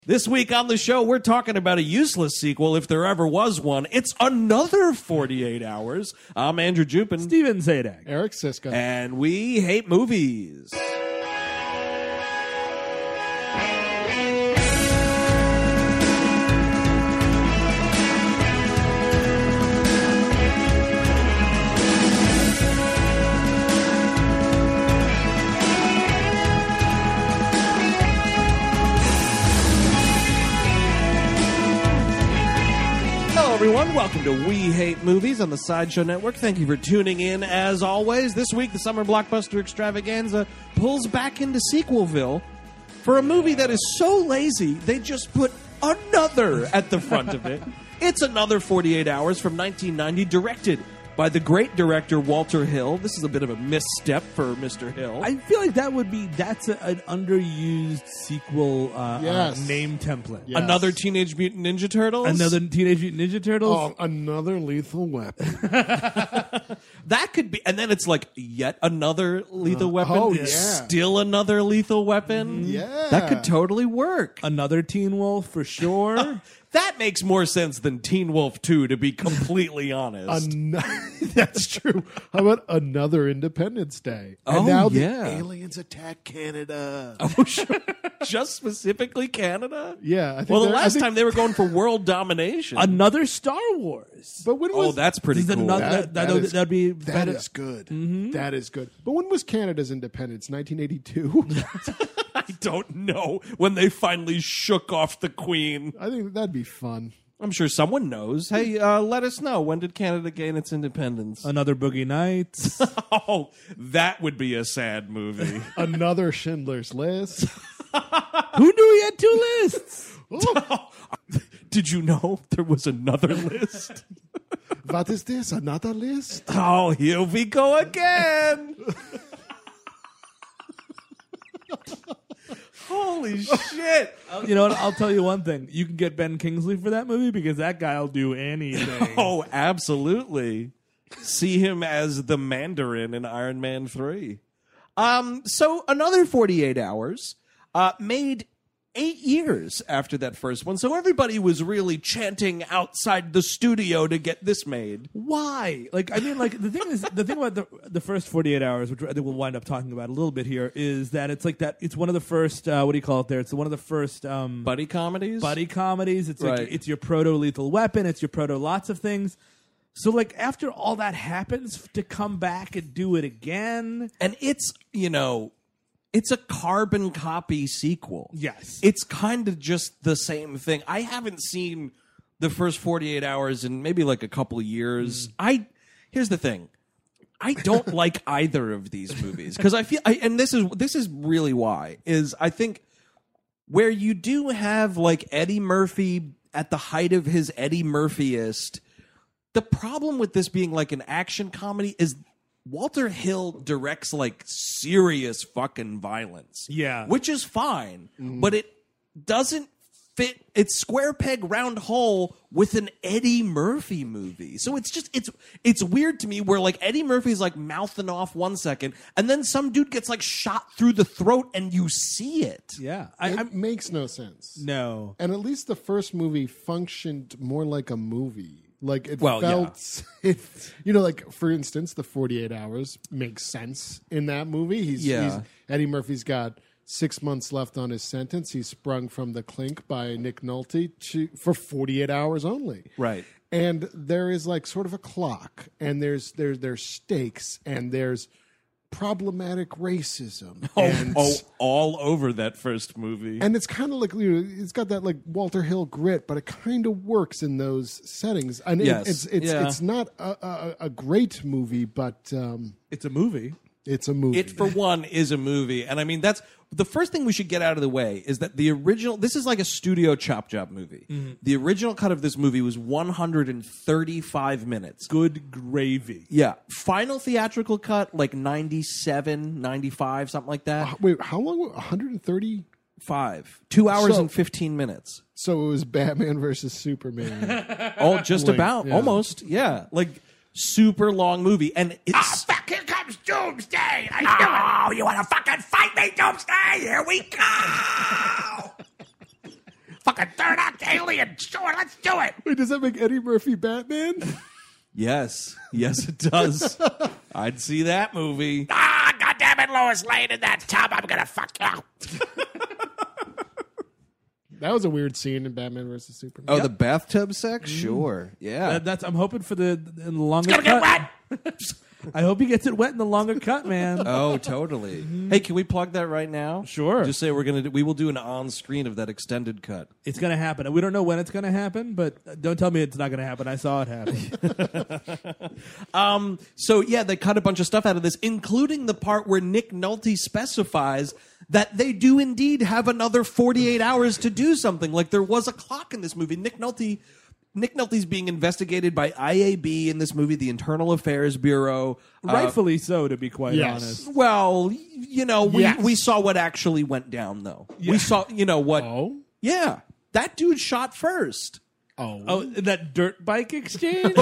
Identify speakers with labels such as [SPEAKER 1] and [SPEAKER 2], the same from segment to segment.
[SPEAKER 1] This week on the show, we're talking about a useless sequel, if there ever was one. It's Another 48 Hours. I'm Andrew Jupin.
[SPEAKER 2] Steven Zadak.
[SPEAKER 3] Eric Siska.
[SPEAKER 1] And we hate movies. Everyone, welcome to We Hate Movies on the Sideshow Network. Thank you for tuning in, as always. This week, the summer blockbuster extravaganza pulls back into Sequelville for a movie that is so lazy, they just put another at the front of it. It's Another 48 Hours from 1990, directed by the great director Walter Hill. This is a bit of a misstep for Mr. Hill.
[SPEAKER 2] I feel like that's an underused sequel name template.
[SPEAKER 3] Yes.
[SPEAKER 1] Another Teenage Mutant Ninja Turtles?
[SPEAKER 2] Another Teenage Mutant Ninja Turtles?
[SPEAKER 3] Oh, another Lethal Weapon.
[SPEAKER 1] That could be, and then it's like yet another Lethal Weapon.
[SPEAKER 3] Oh, yeah.
[SPEAKER 1] Still another Lethal Weapon.
[SPEAKER 3] Yeah.
[SPEAKER 1] That could totally work.
[SPEAKER 2] Another Teen Wolf for sure.
[SPEAKER 1] That makes more sense than Teen Wolf 2, to be completely honest.
[SPEAKER 3] That's true. How about another Independence Day? And
[SPEAKER 1] Oh,
[SPEAKER 3] now
[SPEAKER 1] yeah.
[SPEAKER 3] the aliens attack Canada.
[SPEAKER 1] Oh, sure. Just specifically Canada?
[SPEAKER 3] Yeah. I think
[SPEAKER 1] Well, the
[SPEAKER 3] they're- I
[SPEAKER 1] last
[SPEAKER 3] think-
[SPEAKER 1] time they were going for world domination.
[SPEAKER 2] Another Star Wars.
[SPEAKER 3] But when
[SPEAKER 1] Oh,
[SPEAKER 3] was
[SPEAKER 1] that's pretty
[SPEAKER 2] Is that
[SPEAKER 1] cool.
[SPEAKER 2] another- that'd be
[SPEAKER 3] that
[SPEAKER 2] better.
[SPEAKER 3] is good. That is good. But when was Canada's independence? 1982.
[SPEAKER 1] I don't know when they finally shook off the Queen.
[SPEAKER 3] I think that'd be fun.
[SPEAKER 1] I'm sure someone knows. Hey, let us know. When did Canada gain its independence?
[SPEAKER 2] Another Boogie Nights.
[SPEAKER 1] Oh, that would be a sad movie.
[SPEAKER 3] Another Schindler's List.
[SPEAKER 2] Who knew he had two lists?
[SPEAKER 1] Did you know there was another list?
[SPEAKER 3] What is this? Another list?
[SPEAKER 1] Oh, here we go again. Holy shit.
[SPEAKER 2] You know what? I'll tell you one thing. You can get Ben Kingsley for that movie because that guy'll do anything.
[SPEAKER 1] Oh, absolutely. See him as the Mandarin in Iron Man 3. So Another 48 Hours made 8 years after that first one. So everybody was really chanting outside the studio to get this made.
[SPEAKER 2] Why? The thing about the first 48 hours, which I think we'll wind up talking about a little bit here, is that it's like that. It's one of the first. What do you call it? There, it's one of the first
[SPEAKER 1] Buddy comedies?
[SPEAKER 2] buddy comedies. It's
[SPEAKER 1] Right.
[SPEAKER 2] like it's your proto Lethal Weapon. It's your proto lots of things. So like after all that happens, to come back and do it again.
[SPEAKER 1] And it's, it's a carbon copy sequel.
[SPEAKER 2] Yes.
[SPEAKER 1] It's kind of just the same thing. I haven't seen the first 48 hours in maybe like a couple of years. Here's the thing. I don't like either of these movies because I feel and this is really why is I think where you do have like Eddie Murphy at the height of his Eddie Murphyist, the problem with this being like an action comedy is Walter Hill directs like serious fucking violence.
[SPEAKER 2] Yeah.
[SPEAKER 1] Which is fine, but it doesn't fit. It's square peg round hole with an Eddie Murphy movie. So it's just it's weird to me where like Eddie Murphy's like mouthing off 1 second and then some dude gets like shot through the throat and you see it.
[SPEAKER 2] Yeah.
[SPEAKER 3] It makes no sense.
[SPEAKER 2] No.
[SPEAKER 3] And at least the first movie functioned more like a movie. Like it
[SPEAKER 1] Well,
[SPEAKER 3] felt, like for instance, the 48 Hours makes sense in that movie. He's Eddie Murphy's got 6 months left on his sentence. He's sprung from the clink by Nick Nolte for 48 hours only.
[SPEAKER 1] Right.
[SPEAKER 3] And there is like sort of a clock, and there's stakes, and there's problematic racism. And,
[SPEAKER 1] All over that first movie.
[SPEAKER 3] and it's kind of like it's got that like Walter Hill grit, but it kind of works in those settings. And
[SPEAKER 1] Yes.
[SPEAKER 3] it's not a great movie, but
[SPEAKER 2] It's a movie.
[SPEAKER 3] it's a movie.
[SPEAKER 1] It, for one, is a movie. And I mean, that's the first thing we should get out of the way is that the original, this is like a studio chop job movie. The original cut of this movie was 135 minutes.
[SPEAKER 2] Good gravy.
[SPEAKER 1] Yeah. Final theatrical cut, like 97, 95, something like that.
[SPEAKER 3] Wait, how long? 130?
[SPEAKER 1] 2 hours
[SPEAKER 3] So-
[SPEAKER 1] and 15 minutes.
[SPEAKER 3] So it was Batman versus Superman.
[SPEAKER 1] Oh, just
[SPEAKER 3] Link,
[SPEAKER 1] about.
[SPEAKER 3] yeah.
[SPEAKER 1] Almost. Yeah. Like, super long movie. And it's.
[SPEAKER 4] Fuck, here comes Doomsday. I knew it. You want to fucking fight me, Doomsday? Here we go. fucking third act Alien. Sure, let's do it.
[SPEAKER 3] Wait, does that make Eddie Murphy Batman?
[SPEAKER 1] Yes, it does. I'd see that movie.
[SPEAKER 4] Ah, goddammit, Lois Lane in that tub. I'm gonna fuck you.
[SPEAKER 3] That was a weird scene in Batman vs Superman.
[SPEAKER 1] Oh, the bathtub sex? Sure. Yeah.
[SPEAKER 2] That's. I'm hoping for the longer
[SPEAKER 4] It's gonna
[SPEAKER 2] cut.
[SPEAKER 4] get wet.
[SPEAKER 2] I hope he gets it wet in the longer cut, man.
[SPEAKER 1] Oh, totally. Hey, can we plug that right now?
[SPEAKER 2] Sure.
[SPEAKER 1] Just say we will do an on-screen of that extended cut.
[SPEAKER 2] It's going to happen. We don't know when it's going to happen, but don't tell me it's not going to happen. I saw it happen.
[SPEAKER 1] So yeah, they cut a bunch of stuff out of this, including the part where Nick Nolte specifies that they do indeed have another 48 hours to do something. Like there was a clock in this movie. Nick Nolte's being investigated by IAB in this movie, the Internal Affairs Bureau.
[SPEAKER 2] Rightfully so, to be quite
[SPEAKER 3] yes.
[SPEAKER 2] honest.
[SPEAKER 1] Well, you know,
[SPEAKER 3] Yes.
[SPEAKER 1] we saw what actually went down, though. We saw, you know, what.
[SPEAKER 3] Oh?
[SPEAKER 1] Yeah. That dude shot first.
[SPEAKER 2] Oh, that dirt bike exchange?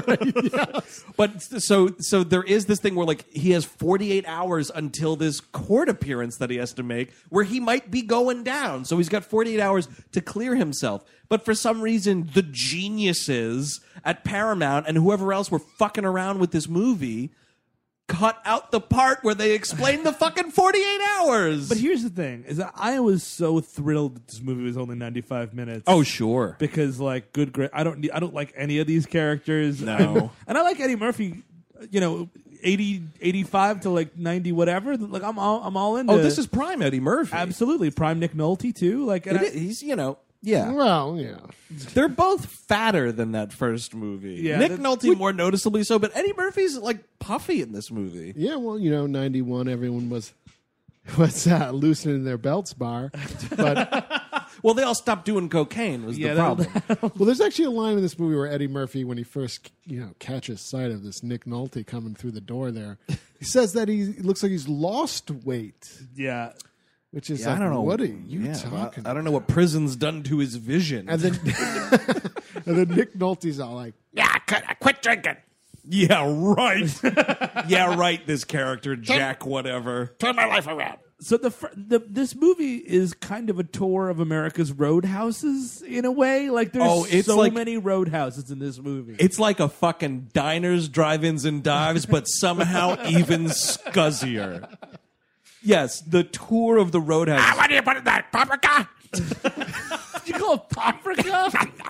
[SPEAKER 1] But so there is this thing where like he has 48 hours until this court appearance that he has to make where he might be going down. So he's got 48 hours to clear himself. But for some reason, the geniuses at Paramount and whoever else were fucking around with this movie cut out the part where they explained the fucking 48 hours.
[SPEAKER 2] But here's the thing: is that I was so thrilled that this movie was only 95 minutes.
[SPEAKER 1] oh, sure.
[SPEAKER 2] because like I don't like any of these characters.
[SPEAKER 1] No.
[SPEAKER 2] And I like Eddie Murphy. You know, 80, 85 to like 90, whatever. Like I'm all into.
[SPEAKER 1] Oh, this is prime Eddie Murphy.
[SPEAKER 2] absolutely prime Nick Nolte too. Like, and
[SPEAKER 1] He's, you know, yeah.
[SPEAKER 3] Well, yeah.
[SPEAKER 1] They're both fatter than that first movie.
[SPEAKER 2] Yeah,
[SPEAKER 1] Nick
[SPEAKER 2] that-
[SPEAKER 1] Nolte more noticeably so, but Eddie Murphy's like puffy in this movie.
[SPEAKER 3] Yeah, well, you know, 91, everyone was loosening their belts bar. But,
[SPEAKER 1] Well, they all stopped doing cocaine was the problem.
[SPEAKER 3] well, there's actually a line in this movie where Eddie Murphy, when he first, catches sight of this Nick Nolte coming through the door there, he says that he looks like he's lost weight,
[SPEAKER 2] yeah.
[SPEAKER 3] which is
[SPEAKER 1] Yeah,
[SPEAKER 3] like,
[SPEAKER 1] I don't know.
[SPEAKER 3] what are you talking
[SPEAKER 1] I don't know what prison's done to his vision.
[SPEAKER 3] And then, and then Nick Nolte's all like,
[SPEAKER 4] Yeah, quit drinking.
[SPEAKER 1] yeah, right. Yeah, right. This character, Jack, whatever.
[SPEAKER 4] Turn my life around.
[SPEAKER 2] So this movie is kind of a tour of America's roadhouses in a way. Like there's
[SPEAKER 1] it's
[SPEAKER 2] so
[SPEAKER 1] like-
[SPEAKER 2] many roadhouses in this movie.
[SPEAKER 1] It's like a fucking diners, drive-ins, and dives, but somehow even scuzzier. Yes, the tour of the roadhouse.
[SPEAKER 4] Ah, what do you put in that? Paprika?
[SPEAKER 2] Did you call it paprika?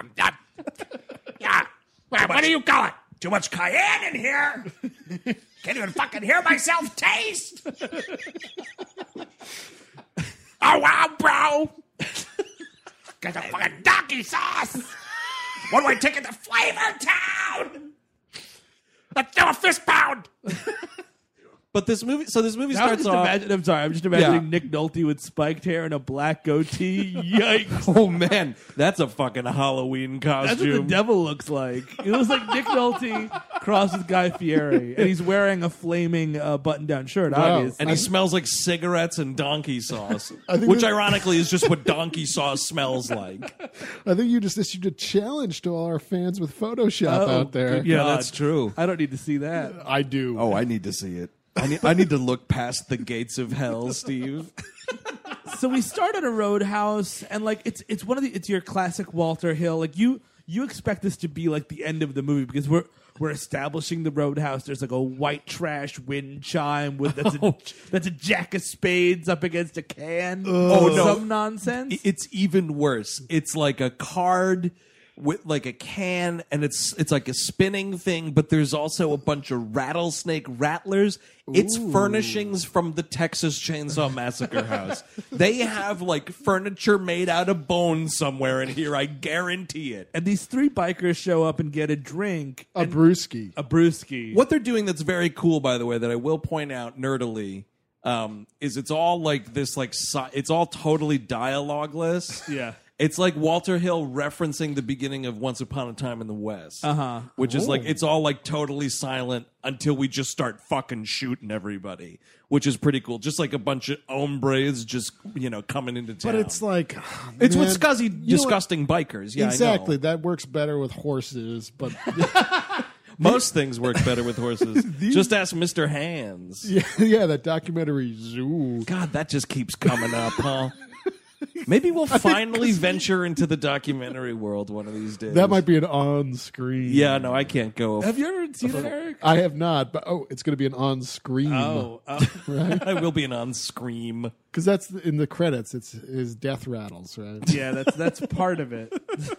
[SPEAKER 4] Yeah. What do you call it? Too much cayenne in here. Can't even fucking hear myself taste. Oh, wow, bro. Got the fucking donkey sauce. What do I take it to Flavor Town? Let's do a fist pound.
[SPEAKER 1] But this movie
[SPEAKER 2] I'm
[SPEAKER 1] starts
[SPEAKER 2] just
[SPEAKER 1] off.
[SPEAKER 2] I'm just imagining
[SPEAKER 1] Yeah.
[SPEAKER 2] Nick Nolte with spiked hair and a black goatee. Yikes.
[SPEAKER 1] Oh man, that's a fucking Halloween
[SPEAKER 2] That's what the
[SPEAKER 1] costume.
[SPEAKER 2] devil looks like. It looks like Nick Nolte crossed with Guy Fieri, and he's wearing a flaming button-down shirt.
[SPEAKER 3] Wow.
[SPEAKER 2] Obviously,
[SPEAKER 1] And he smells like cigarettes and donkey sauce,
[SPEAKER 3] think
[SPEAKER 1] which
[SPEAKER 3] this-
[SPEAKER 1] ironically is just what donkey sauce smells like.
[SPEAKER 3] I think you just issued a challenge to all our fans with Photoshop
[SPEAKER 2] Oh,
[SPEAKER 3] out there.
[SPEAKER 2] good
[SPEAKER 1] Yeah,
[SPEAKER 2] God.
[SPEAKER 1] that's true.
[SPEAKER 2] I don't need to see that.
[SPEAKER 3] I do.
[SPEAKER 1] Oh, I need to see it. I need to look past the gates of hell, Steve.
[SPEAKER 2] So we start at a roadhouse, and like it's it's your classic Walter Hill. Like you expect this to be like the end of the movie because we're establishing the roadhouse. There's like a white trash wind chime with that's a jack of spades up against a can.
[SPEAKER 1] Oh, no.
[SPEAKER 2] some nonsense.
[SPEAKER 1] It's even worse. It's like a card with like a can, and it's like a spinning thing, but there's also a bunch of rattlesnake rattlers. It's furnishings from the Texas Chainsaw Massacre house. They have like furniture made out of bone somewhere in here, I guarantee it.
[SPEAKER 2] And these three bikers show up and get a drink,
[SPEAKER 3] A brewski.
[SPEAKER 2] a brewski.
[SPEAKER 1] What they're doing that's very cool, by the way, that I will point out nerdily, is it's all like this, like it's all totally dialogueless.
[SPEAKER 2] Yeah.
[SPEAKER 1] It's like Walter Hill referencing the beginning of Once Upon a Time in the West. Which is like, it's all like totally silent until we just start fucking shooting everybody, which is pretty cool. Just like a bunch of hombres just, coming into town.
[SPEAKER 3] But it's like
[SPEAKER 1] It's
[SPEAKER 3] man,
[SPEAKER 1] with scuzzy,
[SPEAKER 3] you know what?
[SPEAKER 1] disgusting bikers. Yeah,
[SPEAKER 3] Exactly.
[SPEAKER 1] I know.
[SPEAKER 3] That works better with horses, but
[SPEAKER 1] Most things work better with horses. Just ask Mr. Hands.
[SPEAKER 3] yeah, that documentary Zoo.
[SPEAKER 1] God, that just keeps coming up, huh? Maybe we'll finally venture into the documentary world one of these days.
[SPEAKER 3] That might be an on-screen.
[SPEAKER 1] Yeah, no, I can't go.
[SPEAKER 2] Have you ever seen it, Eric?
[SPEAKER 3] I have not, but it's going to be an on-screen.
[SPEAKER 1] I will be an on-scream.
[SPEAKER 3] Because that's in the credits. It's his death rattles, right?
[SPEAKER 2] Yeah, that's part of it.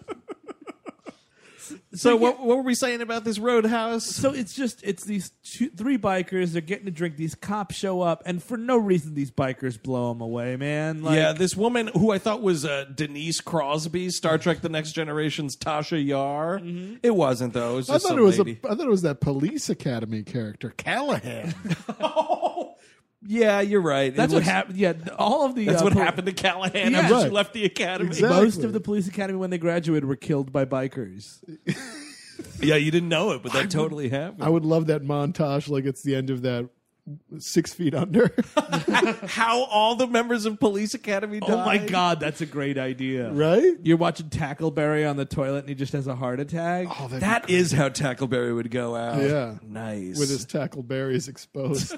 [SPEAKER 1] So what were we saying about this Roadhouse?
[SPEAKER 2] So it's these three bikers. They're getting a drink. These cops show up, and for no reason, these bikers blow them away. Man, like,
[SPEAKER 1] Yeah, this woman who I thought was Denise Crosby, Star Trek: The Next Generation's Tasha Yar.
[SPEAKER 2] Mm-hmm.
[SPEAKER 1] It wasn't though. It was
[SPEAKER 3] I
[SPEAKER 1] just
[SPEAKER 3] thought
[SPEAKER 1] some
[SPEAKER 3] it was
[SPEAKER 1] lady.
[SPEAKER 3] I thought it was that Police Academy character, Callahan.
[SPEAKER 1] Yeah, you're right.
[SPEAKER 2] that's what happened. Yeah, all of the
[SPEAKER 1] That's what happened to Callahan
[SPEAKER 2] Yeah.
[SPEAKER 1] after she
[SPEAKER 3] Right.
[SPEAKER 1] left the academy.
[SPEAKER 3] Exactly.
[SPEAKER 2] Most of the police academy when they graduated were killed by bikers.
[SPEAKER 1] Yeah, you didn't know it, but that totally happened.
[SPEAKER 3] I would love that montage, like it's the end of that 6 Feet Under.
[SPEAKER 1] How all the members of Police Academy died.
[SPEAKER 2] Oh my God, that's a great idea.
[SPEAKER 3] Right?
[SPEAKER 2] You're watching Tackleberry on the toilet and he just has a heart attack.
[SPEAKER 3] Oh,
[SPEAKER 1] That is how Tackleberry would go out.
[SPEAKER 3] Yeah.
[SPEAKER 1] Nice.
[SPEAKER 3] with his tackleberries exposed.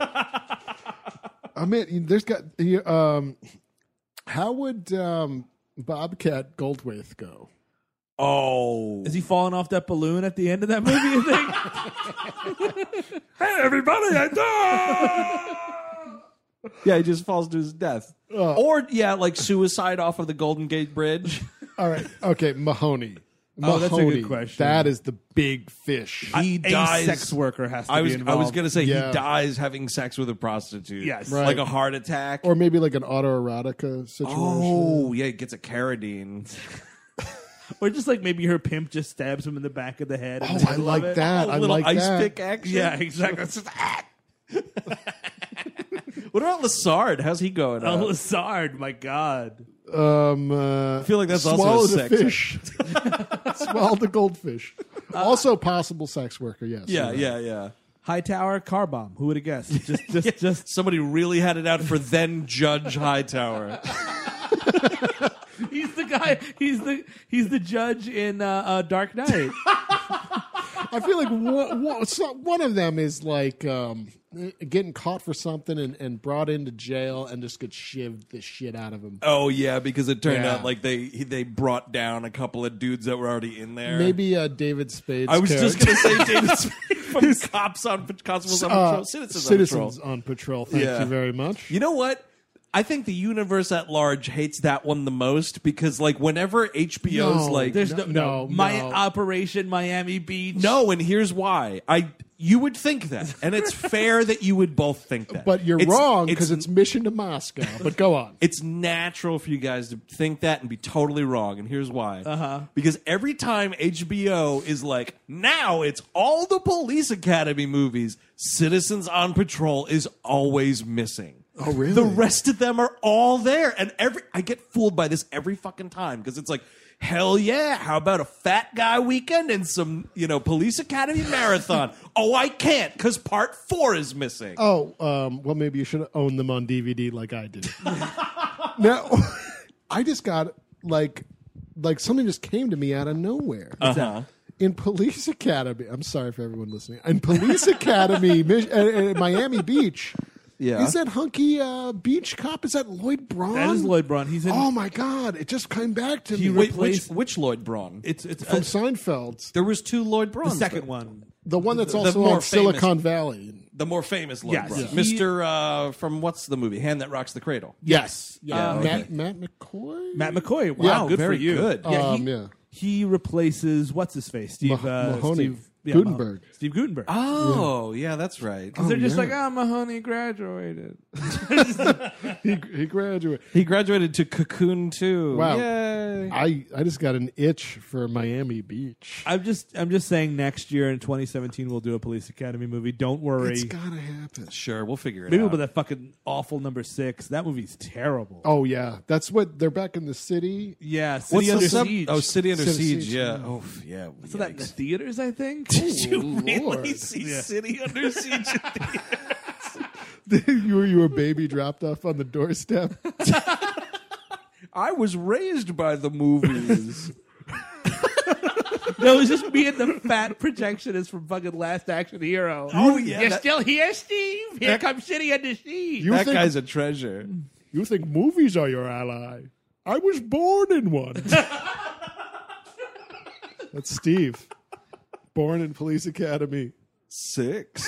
[SPEAKER 3] I mean, there's got. How would Bobcat Goldthwait go?
[SPEAKER 1] Oh.
[SPEAKER 2] Is he falling off that balloon at the end of that movie, you think?
[SPEAKER 1] Hey, everybody, I died! Yeah, he just falls to his death. Or, yeah, like suicide off of the Golden Gate Bridge.
[SPEAKER 3] All right. Okay, Mahoney.
[SPEAKER 2] Oh, that's a good
[SPEAKER 3] Mahoney,
[SPEAKER 2] question.
[SPEAKER 3] That is the big fish.
[SPEAKER 1] He
[SPEAKER 2] A
[SPEAKER 1] dies.
[SPEAKER 2] sex worker has to
[SPEAKER 1] I
[SPEAKER 2] be
[SPEAKER 1] was
[SPEAKER 2] involved.
[SPEAKER 1] going to say
[SPEAKER 3] Yeah.
[SPEAKER 1] he dies having sex with a prostitute.
[SPEAKER 2] Yes.
[SPEAKER 3] Right.
[SPEAKER 1] Like a heart attack.
[SPEAKER 3] Or maybe like an autoerotica situation.
[SPEAKER 1] Oh, yeah, he gets a Carradine.
[SPEAKER 2] Or just like maybe her pimp just stabs him in the back of the head. in
[SPEAKER 3] Oh,
[SPEAKER 2] the
[SPEAKER 3] I
[SPEAKER 2] middle
[SPEAKER 3] like
[SPEAKER 2] of it.
[SPEAKER 3] that.
[SPEAKER 1] A
[SPEAKER 3] I
[SPEAKER 1] little
[SPEAKER 3] like
[SPEAKER 1] ice
[SPEAKER 3] that.
[SPEAKER 1] pick action.
[SPEAKER 2] Yeah, exactly. It's just,
[SPEAKER 1] What about Lassard? How's he going?
[SPEAKER 2] oh, Lassard, my God.
[SPEAKER 1] I feel like that's also
[SPEAKER 3] swallowed
[SPEAKER 1] a
[SPEAKER 3] a
[SPEAKER 1] sex
[SPEAKER 3] fish. Swallowed a goldfish. Also possible sex worker, yes.
[SPEAKER 1] Yeah,
[SPEAKER 3] you're right.
[SPEAKER 1] yeah.
[SPEAKER 2] Hightower car bomb. Who would have guessed? Just
[SPEAKER 1] Somebody really had it out for then Judge Hightower.
[SPEAKER 2] he's the guy. He's the judge in Dark Knight.
[SPEAKER 3] I feel like one of them is like getting caught for something and brought into jail and just gets shivved the shit out of him.
[SPEAKER 1] Oh yeah, because it turned
[SPEAKER 3] Yeah.
[SPEAKER 1] out like they brought down a couple of dudes that were already in there.
[SPEAKER 3] Maybe David Spade's
[SPEAKER 1] I was just
[SPEAKER 3] character.
[SPEAKER 1] going to say David Spade from Constables on Patrol,
[SPEAKER 3] Citizens on Patrol. Thank
[SPEAKER 1] Yeah.
[SPEAKER 3] you very much.
[SPEAKER 1] You know what? I think the universe at large hates that one the most because, like, whenever HBO's
[SPEAKER 3] No,
[SPEAKER 1] like,
[SPEAKER 2] There's
[SPEAKER 3] No,
[SPEAKER 2] my
[SPEAKER 3] no.
[SPEAKER 2] Operation Miami Beach.
[SPEAKER 1] no, and here's why. You would think that, and it's fair that you would both think that.
[SPEAKER 3] But you're
[SPEAKER 1] It's-
[SPEAKER 3] wrong because it's Mission to Moscow. But go on.
[SPEAKER 1] It's natural for you guys to think that and be totally wrong, and here's why. Because every time HBO is like, now it's all the Police Academy movies, Citizens on Patrol is always missing.
[SPEAKER 3] Oh, really?
[SPEAKER 1] The rest of them are all there, and I get fooled by this every fucking time because it's like, hell yeah! How about a Fat Guy Weekend and some, Police Academy marathon? Oh, I can't because Part 4 is missing.
[SPEAKER 3] Oh, well, maybe you should own them on DVD like I did. Now, I just got like something just came to me out of nowhere. In Police Academy, I'm sorry for everyone listening. In Police Academy, at Miami Beach,
[SPEAKER 1] Yeah.
[SPEAKER 3] is that hunky beach cop? Is that Lloyd Braun?
[SPEAKER 2] That is Lloyd Braun. He's in.
[SPEAKER 3] Oh my God! It just came back to me.
[SPEAKER 1] Wait, which Lloyd Braun?
[SPEAKER 2] It's
[SPEAKER 3] From Seinfeld,
[SPEAKER 1] There was two Lloyd Brauns.
[SPEAKER 2] the second one.
[SPEAKER 3] the one that's
[SPEAKER 1] the
[SPEAKER 3] also
[SPEAKER 1] more
[SPEAKER 3] on
[SPEAKER 1] famous-
[SPEAKER 3] Silicon Valley.
[SPEAKER 1] The more famous Lloyd
[SPEAKER 2] Yes.
[SPEAKER 1] Braun.
[SPEAKER 2] Yeah.
[SPEAKER 1] Mr. From what's the movie? Hand That Rocks the Cradle.
[SPEAKER 3] Yes, yeah.
[SPEAKER 1] okay.
[SPEAKER 3] Matt McCoy.
[SPEAKER 2] Matt McCoy. Wow,
[SPEAKER 3] Yeah,
[SPEAKER 2] good
[SPEAKER 1] very
[SPEAKER 2] for you.
[SPEAKER 1] good.
[SPEAKER 2] Yeah,
[SPEAKER 3] Yeah.
[SPEAKER 2] he replaces what's his face, Steve
[SPEAKER 3] Mahoney.
[SPEAKER 2] Steve,
[SPEAKER 3] Gutenberg.
[SPEAKER 2] Steve Gutenberg.
[SPEAKER 1] Oh, yeah, that's right.
[SPEAKER 2] They're just
[SPEAKER 3] yeah.
[SPEAKER 2] like, Mahoney graduated.
[SPEAKER 3] He graduated.
[SPEAKER 1] He graduated to Cocoon too.
[SPEAKER 3] Wow.
[SPEAKER 1] Yay.
[SPEAKER 3] I just got an itch for Miami Beach.
[SPEAKER 2] I'm just saying next year in 2017 we'll do a Police Academy movie. Don't worry.
[SPEAKER 3] It's gotta happen.
[SPEAKER 1] Sure, we'll figure it
[SPEAKER 2] Maybe we'll
[SPEAKER 1] out.
[SPEAKER 2] put that fucking awful number 6. That movie's terrible.
[SPEAKER 3] Oh yeah, that's what they're back in the city.
[SPEAKER 2] Yeah,
[SPEAKER 1] What's
[SPEAKER 2] City
[SPEAKER 1] the
[SPEAKER 2] Under
[SPEAKER 1] sub-
[SPEAKER 2] Siege.
[SPEAKER 1] Oh, City Under
[SPEAKER 3] City
[SPEAKER 1] Siege.
[SPEAKER 3] Siege,
[SPEAKER 1] Yeah.
[SPEAKER 3] yeah.
[SPEAKER 1] Oh, yeah.
[SPEAKER 2] So that in the theaters, I think.
[SPEAKER 1] Did you really
[SPEAKER 3] Lord.
[SPEAKER 1] see City Under Siege?
[SPEAKER 3] you were a baby dropped off on the doorstep.
[SPEAKER 1] I was raised by the movies.
[SPEAKER 2] No, it was just me and the fat projectionist from fucking Last Action Hero.
[SPEAKER 1] Oh, yeah,
[SPEAKER 2] You're
[SPEAKER 1] that-
[SPEAKER 2] still here, Steve? Here comes City Under Siege.
[SPEAKER 3] You
[SPEAKER 1] That
[SPEAKER 3] think
[SPEAKER 1] guy's a treasure.
[SPEAKER 3] You think movies are your ally? I was born in one. That's Steve. Born in Police Academy
[SPEAKER 1] 6.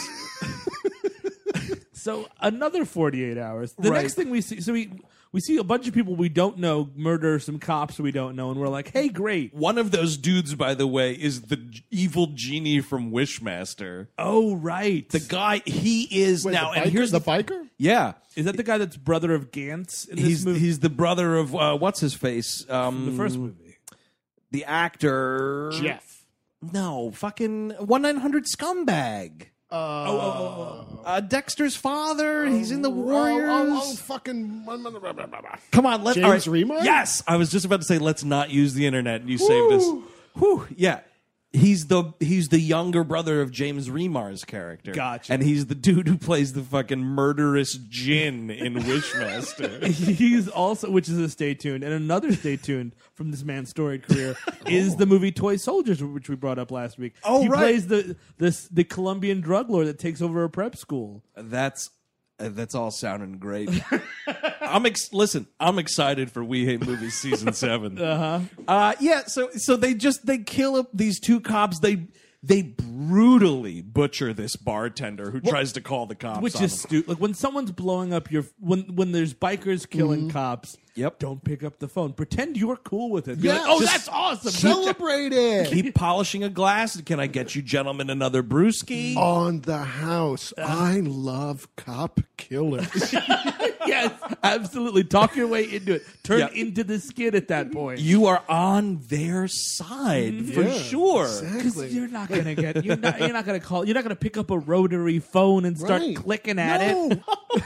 [SPEAKER 2] So another 48 hours. The
[SPEAKER 1] Right.
[SPEAKER 2] next thing we see, so we see a bunch of people we don't know murder some cops we don't know, and we're like, hey, great.
[SPEAKER 1] One of those dudes, by the way, is the evil genie from Wishmaster.
[SPEAKER 2] Oh, right.
[SPEAKER 1] The guy, he is
[SPEAKER 3] Wait,
[SPEAKER 1] now,
[SPEAKER 3] the
[SPEAKER 1] and
[SPEAKER 3] biker?
[SPEAKER 1] here's
[SPEAKER 3] the biker?
[SPEAKER 1] Yeah.
[SPEAKER 2] Is that the guy that's brother of Gantz in this movie?
[SPEAKER 1] He's the brother of, what's his face?
[SPEAKER 2] The first movie.
[SPEAKER 1] The actor.
[SPEAKER 3] Jeff.
[SPEAKER 1] No, fucking 1-900 scumbag. Dexter's father. He's in the Warriors.
[SPEAKER 3] Fucking.
[SPEAKER 1] Come on, let's.
[SPEAKER 3] James Remar?
[SPEAKER 1] Yes, I was just about to say let's not use the internet, and you saved us. Whew, yeah. He's the younger brother of James Remar's character.
[SPEAKER 2] Gotcha.
[SPEAKER 1] And he's the dude who plays the fucking murderous Jin in Wishmaster.
[SPEAKER 2] He's also, which is a stay tuned, and another stay tuned from this man's storied career is the movie Toy Soldiers, which we brought up last week.
[SPEAKER 1] Oh,
[SPEAKER 2] he
[SPEAKER 1] right.
[SPEAKER 2] plays the Colombian drug lord that takes over a prep school.
[SPEAKER 1] That's all sounding great. I'm excited for We Hate Movies season 7. Yeah. So they kill up these two cops. They brutally butcher this bartender who tries to call the cops.
[SPEAKER 2] Which
[SPEAKER 1] on
[SPEAKER 2] is
[SPEAKER 1] him.
[SPEAKER 2] stupid. Like when someone's blowing up when there's bikers killing cops.
[SPEAKER 1] Yep.
[SPEAKER 2] Don't pick up the phone. Pretend you're cool with it. Be
[SPEAKER 3] Yeah,
[SPEAKER 2] like, oh,
[SPEAKER 3] just
[SPEAKER 2] that's awesome.
[SPEAKER 3] Celebrate it.
[SPEAKER 1] Keep polishing a glass. Can I get you gentlemen another brewski?
[SPEAKER 3] On the house. I love cop killers.
[SPEAKER 2] Yes, absolutely. Talk your way into it. Turn
[SPEAKER 1] Yeah.
[SPEAKER 2] into the skid at that point.
[SPEAKER 1] You are on their side for
[SPEAKER 3] Yeah,
[SPEAKER 1] sure.
[SPEAKER 2] Because
[SPEAKER 3] Exactly.
[SPEAKER 2] you're not gonna get you're not gonna call, you're not gonna pick up a rotary phone and start
[SPEAKER 3] Right.
[SPEAKER 2] clicking at it.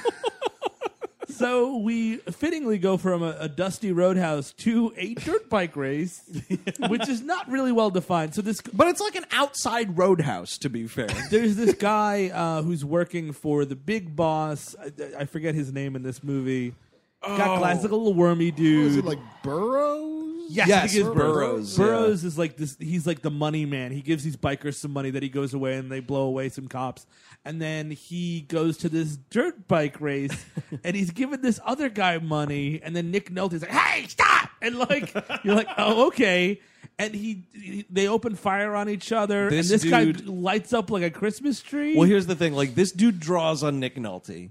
[SPEAKER 2] So we fittingly go from a dusty roadhouse to a dirt bike race, which is not really well defined. So
[SPEAKER 1] But it's like an outside roadhouse, to be fair.
[SPEAKER 2] there's this guy who's working for the big boss. I forget his name in this movie. Got glasses, like a little wormy dude.
[SPEAKER 3] Is it like Burroughs?
[SPEAKER 2] Yes,
[SPEAKER 1] Yes,
[SPEAKER 2] I think it's
[SPEAKER 1] Burroughs,
[SPEAKER 2] Burroughs is like this. He's like the money man. He gives these bikers some money that he goes away and they blow away some cops. And then he goes to this dirt bike race and he's giving this other guy money. And then Nick Nolte's like, "Hey, stop!" And like you're like, "Oh, okay." And they open fire on each other.
[SPEAKER 1] This
[SPEAKER 2] and this guy
[SPEAKER 1] dude-
[SPEAKER 2] lights up like a Christmas tree.
[SPEAKER 1] Well, here's the thing. Like, this dude draws on Nick Nolte.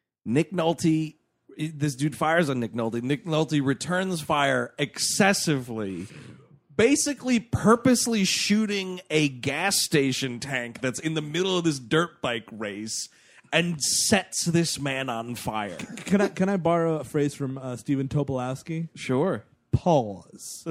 [SPEAKER 1] This dude fires on Nick Nolte. Nick Nolte returns fire excessively, basically purposely shooting a gas station tank that's in the middle of this dirt bike race and sets this man on fire.
[SPEAKER 2] Can I borrow a phrase from Stephen Tobolowsky?
[SPEAKER 1] Sure.
[SPEAKER 2] Pause.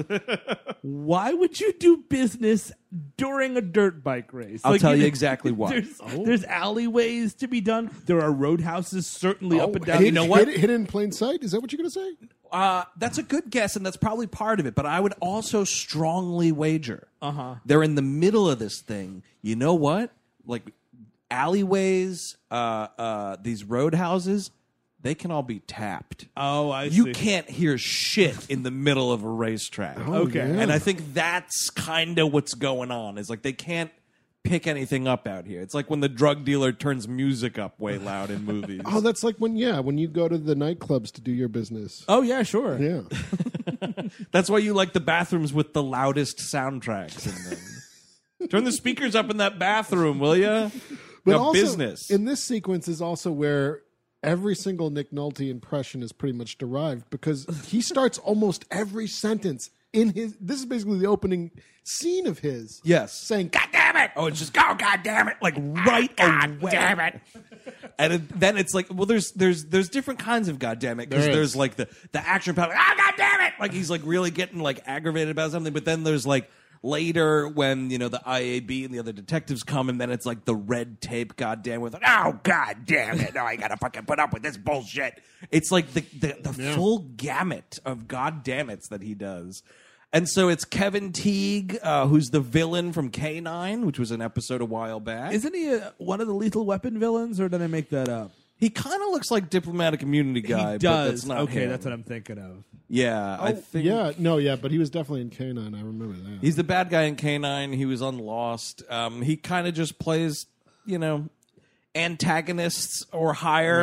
[SPEAKER 2] Why would you do business during a dirt bike race?
[SPEAKER 1] I'll tell you
[SPEAKER 2] know,
[SPEAKER 1] exactly why.
[SPEAKER 2] There's alleyways to be done. There are roadhouses certainly up and down.
[SPEAKER 3] Hidden,
[SPEAKER 1] you know what?
[SPEAKER 3] Hidden in plain sight? Is that what you're going to say?
[SPEAKER 1] That's a good guess, and that's probably part of it. But I would also strongly wager they're in the middle of this thing. You know what? Like alleyways, these roadhouses, they can all be tapped.
[SPEAKER 2] Oh, I see.
[SPEAKER 1] You can't hear shit in the middle of a racetrack.
[SPEAKER 2] Okay.
[SPEAKER 3] yeah.
[SPEAKER 1] And I think that's kind of what's going on. Is like they can't pick anything up out here. It's like when the drug dealer turns music up way loud in movies.
[SPEAKER 3] Oh, that's like when you go to the nightclubs to do your business.
[SPEAKER 2] Oh yeah, sure.
[SPEAKER 3] Yeah.
[SPEAKER 1] That's why you like the bathrooms with the loudest soundtracks in them. Turn the speakers up in that bathroom, will you?
[SPEAKER 3] But
[SPEAKER 1] Now,
[SPEAKER 3] also,
[SPEAKER 1] business.
[SPEAKER 3] in this sequence is also where every single Nick Nolte impression is pretty much derived because he starts almost every sentence in his. This is basically the opening scene of his.
[SPEAKER 1] Yes.
[SPEAKER 3] Saying,
[SPEAKER 4] God damn it!
[SPEAKER 1] Oh, it's just
[SPEAKER 4] Go, God damn it!
[SPEAKER 1] like right
[SPEAKER 4] God
[SPEAKER 1] away.
[SPEAKER 4] damn it!
[SPEAKER 1] And then it's like, well, there's different kinds of goddammit because
[SPEAKER 3] There is.
[SPEAKER 1] there's like the action power. Ah, God damn it! Like he's like really getting like aggravated about something, but then there's like later when the IAB and the other detectives come, and then it's like the red tape goddamn with like,
[SPEAKER 4] Oh, God damn it! No, I gotta fucking put up with this bullshit.
[SPEAKER 1] it's like the full gamut of goddammits that he does. And so it's Kevin Teague, who's the villain from K9, which was an episode a while back.
[SPEAKER 2] Isn't he one of the Lethal Weapon villains, or did I make that up?
[SPEAKER 1] He kind of looks like diplomatic immunity guy,
[SPEAKER 2] he
[SPEAKER 1] but
[SPEAKER 2] does.
[SPEAKER 1] that's not
[SPEAKER 2] Okay,
[SPEAKER 1] him.
[SPEAKER 2] that's what I'm thinking of.
[SPEAKER 1] Yeah, I think
[SPEAKER 3] but he was definitely in K9. I remember that.
[SPEAKER 1] he's the bad guy in K9. He was on Lost. He kind of just plays, antagonists or higher.
[SPEAKER 3] Right.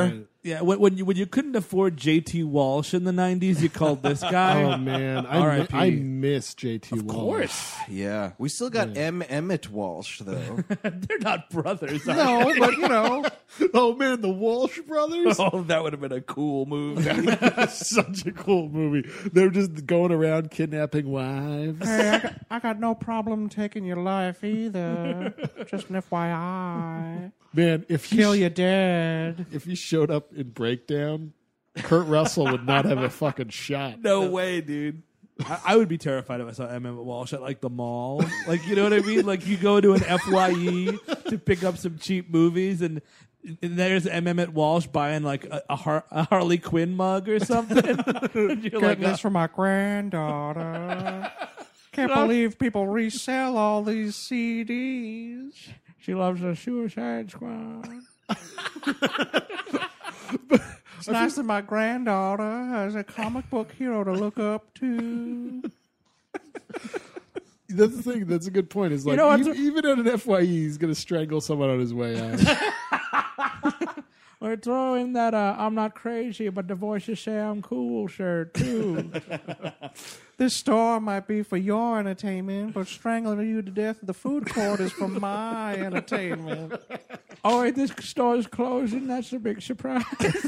[SPEAKER 2] Yeah, when you couldn't afford J.T. Walsh in the 90s, you called this guy.
[SPEAKER 3] Oh man,
[SPEAKER 2] R.I.P.
[SPEAKER 3] I miss JT Walsh.
[SPEAKER 2] Of course.
[SPEAKER 1] Yeah, we still got M. Emmett Walsh though.
[SPEAKER 2] They're not brothers. Are
[SPEAKER 1] No, but you know,
[SPEAKER 3] Oh man, the Walsh brothers.
[SPEAKER 1] oh, that would have been a cool movie.
[SPEAKER 3] Such a cool movie. They're just going around kidnapping wives.
[SPEAKER 4] Hey, I got no problem taking your life either. Just an FYI.
[SPEAKER 3] Man, if
[SPEAKER 4] Kill you dead.
[SPEAKER 3] if he showed up in Breakdown, Kurt Russell would not have a fucking shot.
[SPEAKER 1] No way, dude.
[SPEAKER 2] I would be terrified if I saw M. Emmett Walsh at like the mall. Like, you know what I mean? Like you go to an FYE to pick up some cheap movies and there's M. Emmett Walsh buying like a Harley Quinn mug or something. And you're
[SPEAKER 4] Get
[SPEAKER 2] like,
[SPEAKER 4] this for my granddaughter. Can't believe people resell all these CDs.
[SPEAKER 2] she loves the Suicide Squad.
[SPEAKER 4] It's nice that my granddaughter has a comic book hero to look up to.
[SPEAKER 3] That's the thing. That's a good point. Is like
[SPEAKER 2] know what's
[SPEAKER 3] even at an FYE, he's going to strangle someone on his way out.
[SPEAKER 2] Or throw in that I'm not crazy, but the voices say I'm cool shirt, too.
[SPEAKER 4] This store might be for your entertainment, but strangling you to death at the food court is for my entertainment.
[SPEAKER 2] Oh, wait, this store is closing? That's a big surprise.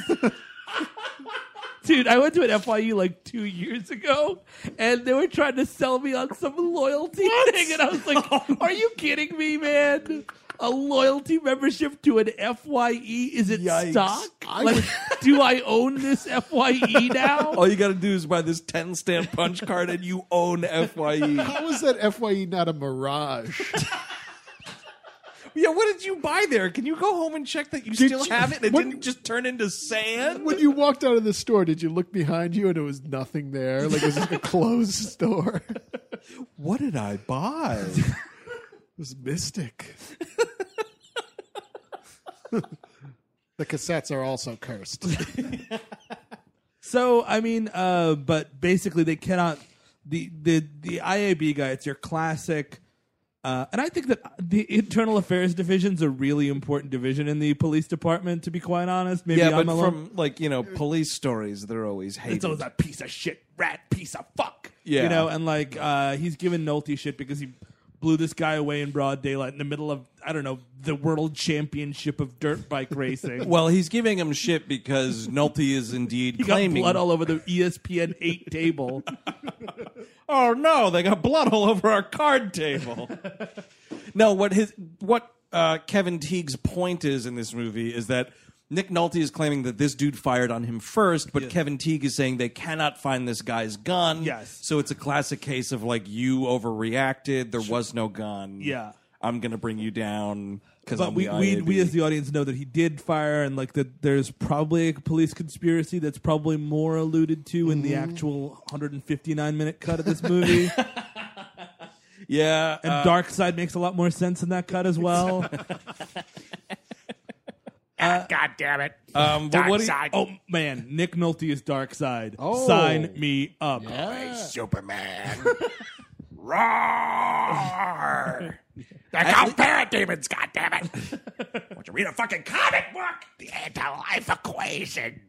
[SPEAKER 2] Dude, I went to an FYE like 2 years ago, and they were trying to sell me on some loyalty thing, and I was like, are you kidding me, man? A loyalty membership to an FYE? Is it
[SPEAKER 1] Yikes.
[SPEAKER 2] stock? Do I own this FYE now?
[SPEAKER 1] All you got to do is buy this 10-stamp punch card and you own FYE.
[SPEAKER 3] How is that FYE not a mirage?
[SPEAKER 1] Yeah, what did you buy there? Can you go home and check that you still
[SPEAKER 3] you-
[SPEAKER 1] have it and it
[SPEAKER 3] what-
[SPEAKER 1] didn't just turn into sand?
[SPEAKER 3] When you walked out of the store, did you look behind you and it was nothing there? Like it was like a closed store.
[SPEAKER 1] What did I buy?
[SPEAKER 3] It was mystic. The cassettes are also cursed.
[SPEAKER 2] So, I mean, but basically they cannot, the IAB guy, it's your classic, and I think that the internal affairs division's a really important division in the police department, to be quite honest. Maybe
[SPEAKER 1] Yeah,
[SPEAKER 2] I'm
[SPEAKER 1] but
[SPEAKER 2] alone.
[SPEAKER 1] from, like, you know, police stories, they're always hated.
[SPEAKER 2] It's always a piece of shit, rat piece of fuck.
[SPEAKER 1] Yeah.
[SPEAKER 2] You know, and like, he's giving Nolte shit because he blew this guy away in broad daylight in the middle of, I don't know, the world championship of dirt bike racing.
[SPEAKER 1] Well, he's giving him shit because Nolte is indeed
[SPEAKER 2] He got
[SPEAKER 1] claiming.
[SPEAKER 2] blood all over the ESPN 8 table.
[SPEAKER 1] Oh no, they got blood all over our card table. No, what Kevin Teague's point is in this movie is that Nick Nolte is claiming that this dude fired on him first, but Kevin Teague is saying they cannot find this guy's gun.
[SPEAKER 2] Yes.
[SPEAKER 1] So it's a classic case of like you overreacted. There was no gun.
[SPEAKER 2] Yeah.
[SPEAKER 1] I'm gonna bring you down because
[SPEAKER 2] But
[SPEAKER 1] I'm
[SPEAKER 2] we
[SPEAKER 1] the IAB.
[SPEAKER 2] as the audience know that he did fire, and like that there's probably a police conspiracy that's probably more alluded to in the actual 159-minute cut of this movie.
[SPEAKER 1] Yeah.
[SPEAKER 2] And Dark Side makes a lot more sense in that cut as well.
[SPEAKER 4] God damn it.
[SPEAKER 1] but what do you-
[SPEAKER 4] Side.
[SPEAKER 2] Oh man, Nick Nolte is Dark Side.
[SPEAKER 3] Oh.
[SPEAKER 2] Sign me up.
[SPEAKER 4] Superman. Roar. They're called parademons, goddammit. Won't you read a fucking comic book? The anti-life equation.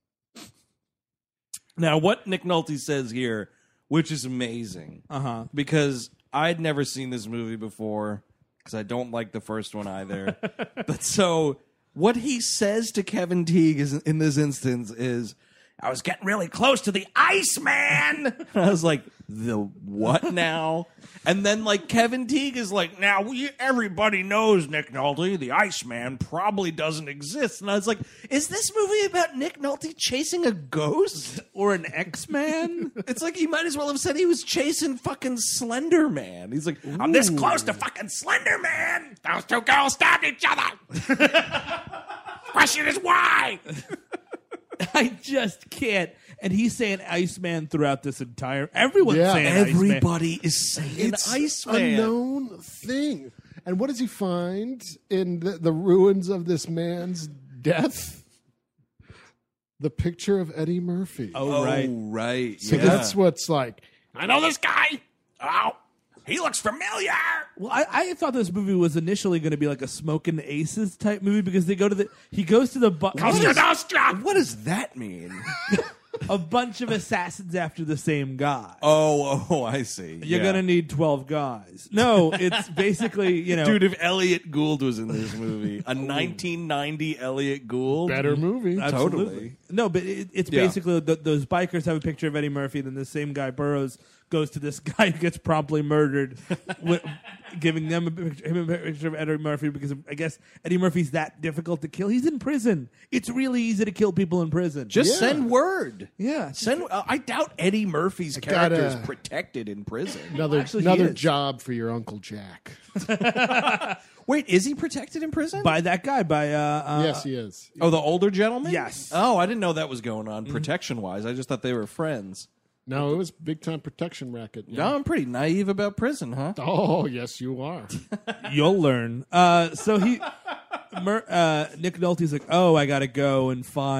[SPEAKER 1] Now, what Nick Nolte says here, which is amazing, because I'd never seen this movie before, because I don't like the first one either. But so, what he says to Kevin Teague is, in this instance is,
[SPEAKER 4] I was getting really close to the Iceman.
[SPEAKER 1] and I was like, the what now? And then, like, Kevin Teague is like, now, everybody knows Nick Nolte, the Iceman, probably doesn't exist. And I was like, is this movie about Nick Nolte chasing a ghost?
[SPEAKER 2] Or an X-Man?
[SPEAKER 1] It's like he might as well have said he was chasing fucking Slender Man. He's like,
[SPEAKER 4] I'm this close to fucking Slender Man. Those two girls stabbed each other. Question is why?
[SPEAKER 2] I just can't. And he's saying Iceman throughout this entire. Everyone's
[SPEAKER 3] Yeah.
[SPEAKER 2] saying Iceman.
[SPEAKER 1] everybody is saying
[SPEAKER 3] It's
[SPEAKER 1] Iceman.
[SPEAKER 3] a known thing. And what does he find in the ruins of this man's death? The picture of Eddie Murphy.
[SPEAKER 2] Oh, right.
[SPEAKER 1] right.
[SPEAKER 3] So
[SPEAKER 1] yeah.
[SPEAKER 3] that's what's like.
[SPEAKER 4] I know this guy. Oh, He looks familiar.
[SPEAKER 2] Well, I thought this movie was initially going to be like a Smokin' Aces type movie because he goes to the
[SPEAKER 4] Costa Nostra.
[SPEAKER 1] What does that mean?
[SPEAKER 2] a bunch of assassins after the same guy.
[SPEAKER 1] Oh, I see.
[SPEAKER 2] You're gonna need 12 guys. No, it's basically,
[SPEAKER 1] Dude, if Elliot Gould was in this movie, a 1990 Elliot Gould,
[SPEAKER 3] Better movie.
[SPEAKER 2] Absolutely.
[SPEAKER 1] Totally.
[SPEAKER 2] No, but it's
[SPEAKER 1] Yeah.
[SPEAKER 2] basically those bikers have a picture of Eddie Murphy, then the same guy, Burroughs, goes to this guy who gets promptly murdered, giving them him a picture of Eddie Murphy because I guess Eddie Murphy's that difficult to kill. He's in prison. It's really easy to kill people in prison.
[SPEAKER 1] Just
[SPEAKER 3] Yeah.
[SPEAKER 1] send word.
[SPEAKER 2] yeah.
[SPEAKER 1] I doubt Eddie Murphy's character is protected in prison.
[SPEAKER 3] Another
[SPEAKER 2] Actually, he is.
[SPEAKER 3] job for your Uncle Jack.
[SPEAKER 1] Wait, is he protected in prison?
[SPEAKER 2] By that guy, by
[SPEAKER 3] Yes, he is.
[SPEAKER 1] Oh, the older gentleman?
[SPEAKER 2] Yes.
[SPEAKER 1] Oh, I didn't know that was going on protection-wise. I just thought they were friends.
[SPEAKER 3] No, it was big time protection racket. Yeah.
[SPEAKER 1] No, I'm pretty naive about prison, huh?
[SPEAKER 3] Oh, yes, you are.
[SPEAKER 2] You'll learn. So Nick Nolte's like, oh, I gotta go